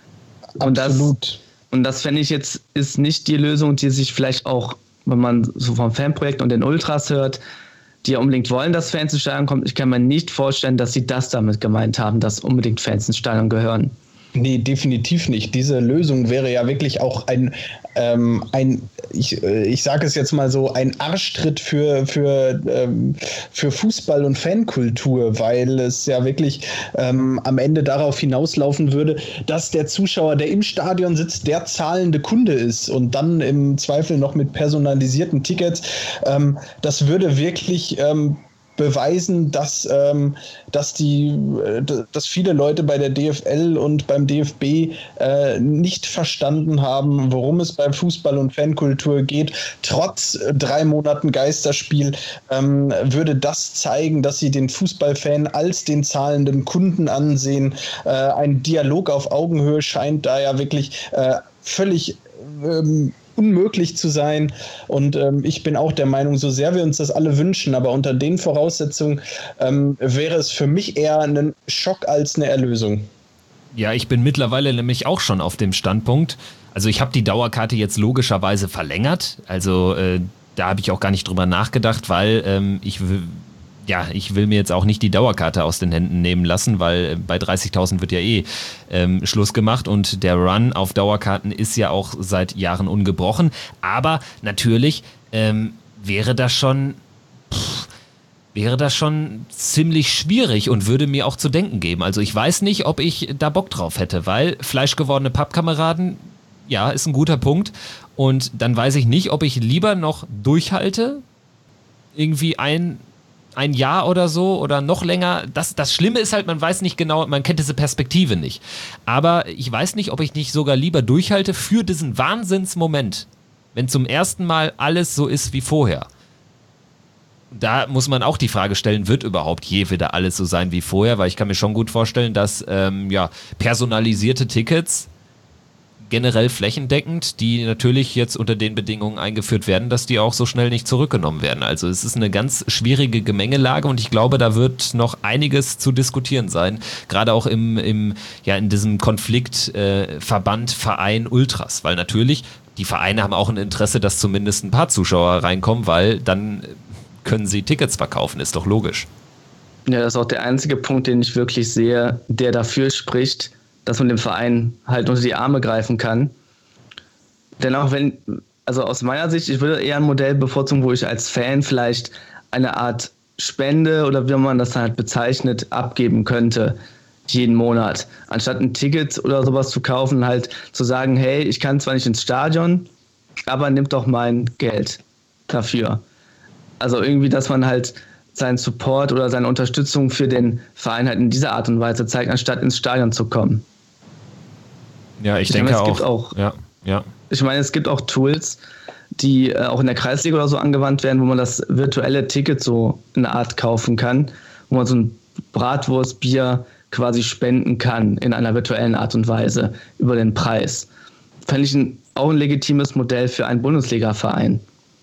Und Absolut. Das, und das fände ich jetzt, ist nicht die Lösung, die sich vielleicht auch, wenn man so vom Fanprojekt und den Ultras hört, die ja unbedingt wollen, dass Fans ins Stadion kommen. Ich kann mir nicht vorstellen, dass sie das damit gemeint haben, dass unbedingt Fans ins Stadion gehören. Nee, definitiv nicht. Diese Lösung wäre ja wirklich auch ein, ähm, ein ich, ich sage es jetzt mal so, ein Arschtritt für, für, ähm, für Fußball und Fankultur, weil es ja wirklich ähm, am Ende darauf hinauslaufen würde, dass der Zuschauer, der im Stadion sitzt, der zahlende Kunde ist und dann im Zweifel noch mit personalisierten Tickets. Ähm, das würde wirklich ähm, beweisen, dass, ähm, dass, die, dass viele Leute bei der D F L und beim D F B äh, nicht verstanden haben, worum es beim Fußball und Fankultur geht. Trotz drei Monaten Geisterspiel ähm, würde das zeigen, dass sie den Fußballfan als den zahlenden Kunden ansehen. Äh, ein Dialog auf Augenhöhe scheint da ja wirklich äh, völlig ähm, unmöglich zu sein und ähm, ich bin auch der Meinung, so sehr wir uns das alle wünschen, aber unter den Voraussetzungen ähm, wäre es für mich eher ein Schock als eine Erlösung. Ja, ich bin mittlerweile nämlich auch schon auf dem Standpunkt. Also ich habe die Dauerkarte jetzt logischerweise verlängert. Also äh, da habe ich auch gar nicht drüber nachgedacht, weil ähm, ich will, ja, ich will mir jetzt auch nicht die Dauerkarte aus den Händen nehmen lassen, weil bei dreißigtausend wird ja eh ähm, Schluss gemacht und der Run auf Dauerkarten ist ja auch seit Jahren ungebrochen. Aber natürlich ähm, wäre das schon... Pff, wäre das schon ziemlich schwierig und würde mir auch zu denken geben. Also ich weiß nicht, ob ich da Bock drauf hätte, weil fleischgewordene Pappkameraden, ja, ist ein guter Punkt. Und dann weiß ich nicht, ob ich lieber noch durchhalte, irgendwie ein, ein Jahr oder so oder noch länger. Das, das Schlimme ist halt, man weiß nicht genau, man kennt diese Perspektive nicht. Aber ich weiß nicht, ob ich nicht sogar lieber durchhalte für diesen Wahnsinnsmoment, wenn zum ersten Mal alles so ist wie vorher. Da muss man auch die Frage stellen, wird überhaupt je wieder alles so sein wie vorher? Weil ich kann mir schon gut vorstellen, dass ähm, ja, personalisierte Tickets generell flächendeckend, die natürlich jetzt unter den Bedingungen eingeführt werden, dass die auch so schnell nicht zurückgenommen werden. Also es ist eine ganz schwierige Gemengelage und ich glaube, da wird noch einiges zu diskutieren sein. Gerade auch im, im ja, in diesem Konflikt äh, Verband, Verein, Ultras. Weil natürlich, die Vereine haben auch ein Interesse, dass zumindest ein paar Zuschauer reinkommen, weil dann können sie Tickets verkaufen, ist doch logisch. Ja, das ist auch der einzige Punkt, den ich wirklich sehe, der dafür spricht, dass man dem Verein halt unter die Arme greifen kann. Denn auch wenn, also aus meiner Sicht, ich würde eher ein Modell bevorzugen, wo ich als Fan vielleicht eine Art Spende oder wie man das halt bezeichnet, abgeben könnte, jeden Monat. Anstatt ein Ticket oder sowas zu kaufen, halt zu sagen, hey, ich kann zwar nicht ins Stadion, aber nimm doch mein Geld dafür. Also irgendwie, dass man halt seinen Support oder seine Unterstützung für den Verein halt in dieser Art und Weise zeigt, anstatt ins Stadion zu kommen. Ja, ich, ich denke meine, es auch. Gibt auch ja, ja. Ich meine, es gibt auch Tools, die äh, auch in der Kreisliga oder so angewandt werden, wo man das virtuelle Ticket so in einer Art kaufen kann, wo man so ein Bratwurstbier quasi spenden kann in einer virtuellen Art und Weise über den Preis. Fände ich ein, auch ein legitimes Modell für einen Bundesliga-Verein.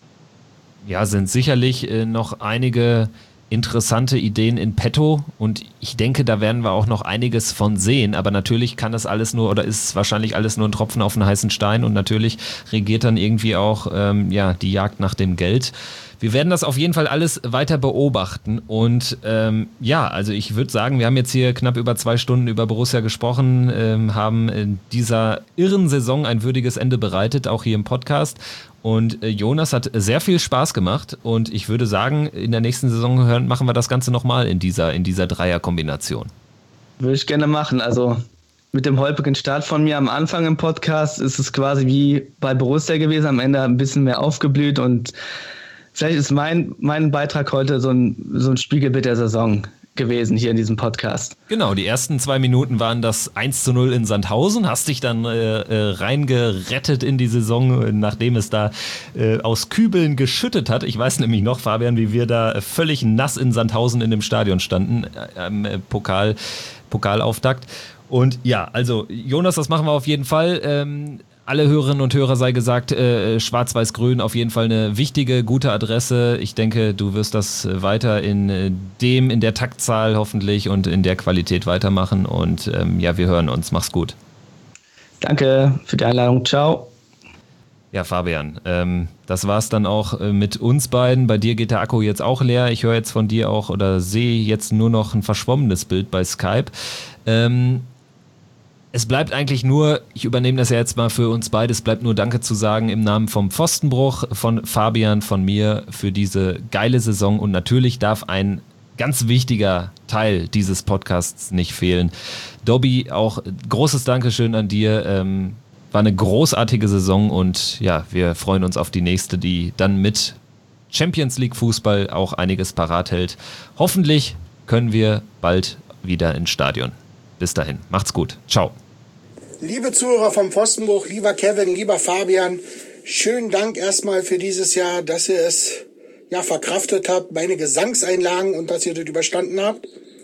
Ja, sind sicherlich äh, noch einige interessante Ideen in petto und ich denke, da werden wir auch noch einiges von sehen, aber natürlich kann das alles nur oder ist wahrscheinlich alles nur ein Tropfen auf einen heißen Stein und natürlich regiert dann irgendwie auch ähm, ja, die Jagd nach dem Geld. Wir werden das auf jeden Fall alles weiter beobachten und ähm, ja, also ich würde sagen, wir haben jetzt hier knapp über zwei Stunden über Borussia gesprochen, ähm, haben in dieser irren Saison ein würdiges Ende bereitet, auch hier im Podcast und äh, Jonas hat sehr viel Spaß gemacht und ich würde sagen, in der nächsten Saison hören, machen wir das Ganze nochmal in dieser, in dieser Dreierkombination. Würde ich gerne machen, also mit dem holprigen Start von mir am Anfang im Podcast ist es quasi wie bei Borussia gewesen, am Ende ein bisschen mehr aufgeblüht und vielleicht ist mein, mein Beitrag heute so ein, so ein Spiegelbild der Saison gewesen hier in diesem Podcast. Genau, die ersten zwei Minuten waren das eins zu null in Sandhausen, hast dich dann äh, äh, reingerettet in die Saison, nachdem es da äh, aus Kübeln geschüttet hat. Ich weiß nämlich noch, Fabian, wie wir da völlig nass in Sandhausen in dem Stadion standen, äh, am äh, Pokal, Pokalauftakt. Und ja, also Jonas, das machen wir auf jeden Fall. Ähm, Alle Hörerinnen und Hörer sei gesagt, äh, Schwarz-Weiß-Grün auf jeden Fall eine wichtige, gute Adresse. Ich denke, du wirst das weiter in äh, dem, in der Taktzahl hoffentlich und in der Qualität weitermachen. Und ähm, ja, wir hören uns. Mach's gut. Danke für die Einladung. Ciao. Ja, Fabian, ähm, das war's dann auch äh, mit uns beiden. Bei dir geht der Akku jetzt auch leer. Ich höre jetzt von dir auch oder sehe jetzt nur noch ein verschwommenes Bild bei Skype. Ähm, Es bleibt eigentlich nur, ich übernehme das ja jetzt mal für uns beide, es bleibt nur Danke zu sagen im Namen vom Pfostenbruch, von Fabian, von mir für diese geile Saison und natürlich darf ein ganz wichtiger Teil dieses Podcasts nicht fehlen. Dobby, auch großes Dankeschön an dir, ähm, war eine großartige Saison und ja, wir freuen uns auf die nächste, die dann mit Champions League Fußball auch einiges parat hält. Hoffentlich können wir bald wieder ins Stadion. Bis dahin, macht's gut. Ciao. Liebe Zuhörer vom Pfostenbruch, lieber Kevin, lieber Fabian, schönen Dank erstmal für dieses Jahr, dass ihr es ja verkraftet habt, meine Gesangseinlagen und dass ihr das überstanden habt.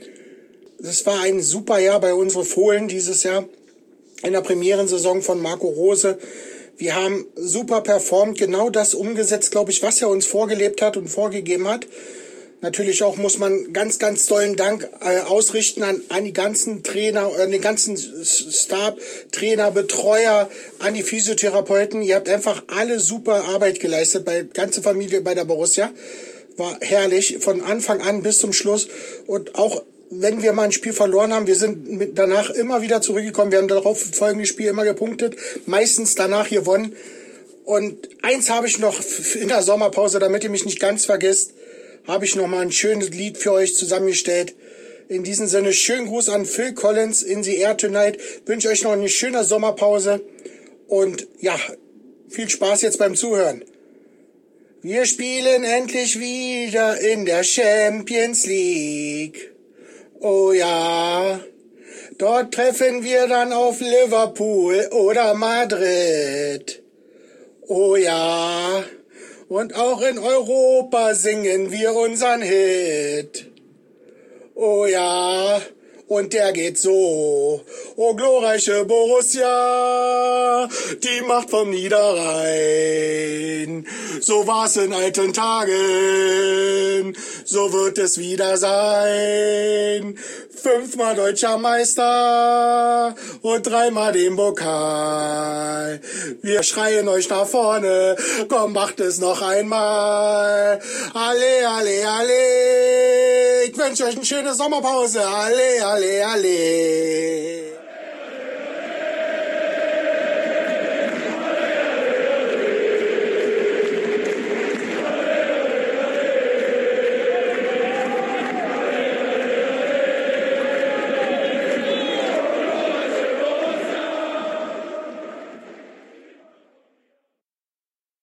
Es war ein super Jahr bei unseren Fohlen dieses Jahr in der Premierensaison von Marco Rose. Wir haben super performt, genau das umgesetzt, glaube ich, was er uns vorgelebt hat und vorgegeben hat. Natürlich auch muss man ganz, ganz tollen Dank äh, ausrichten an, an die ganzen Trainer, an den ganzen Stab, Trainer, Betreuer, an die Physiotherapeuten. Ihr habt einfach alle super Arbeit geleistet, bei ganze Familie bei der Borussia. War herrlich, von Anfang an bis zum Schluss. Und auch wenn wir mal ein Spiel verloren haben, wir sind mit danach immer wieder zurückgekommen. Wir haben darauf folgende Spiel immer gepunktet, meistens danach gewonnen. Und eins habe ich noch in der Sommerpause, damit ihr mich nicht ganz vergisst, habe ich noch mal ein schönes Lied für euch zusammengestellt. In diesem Sinne, schönen Gruß an Phil Collins in the Air Tonight. Wünsche euch noch eine schöne Sommerpause und ja, viel Spaß jetzt beim Zuhören. Wir spielen endlich wieder in der Champions League. Oh ja, dort treffen wir dann auf Liverpool oder Madrid. Oh ja, und auch in Europa singen wir unseren Hit. Oh ja, und der geht so. Oh glorreiche Borussia, die Macht vom Niederrhein. So war's in alten Tagen, so wird es wieder sein. Fünfmal deutscher Meister und dreimal den Pokal. Wir schreien euch nach vorne, komm, macht es noch einmal. Alle, alle, alle. Ich wünsche euch eine schöne Sommerpause. Alle, alle, alle.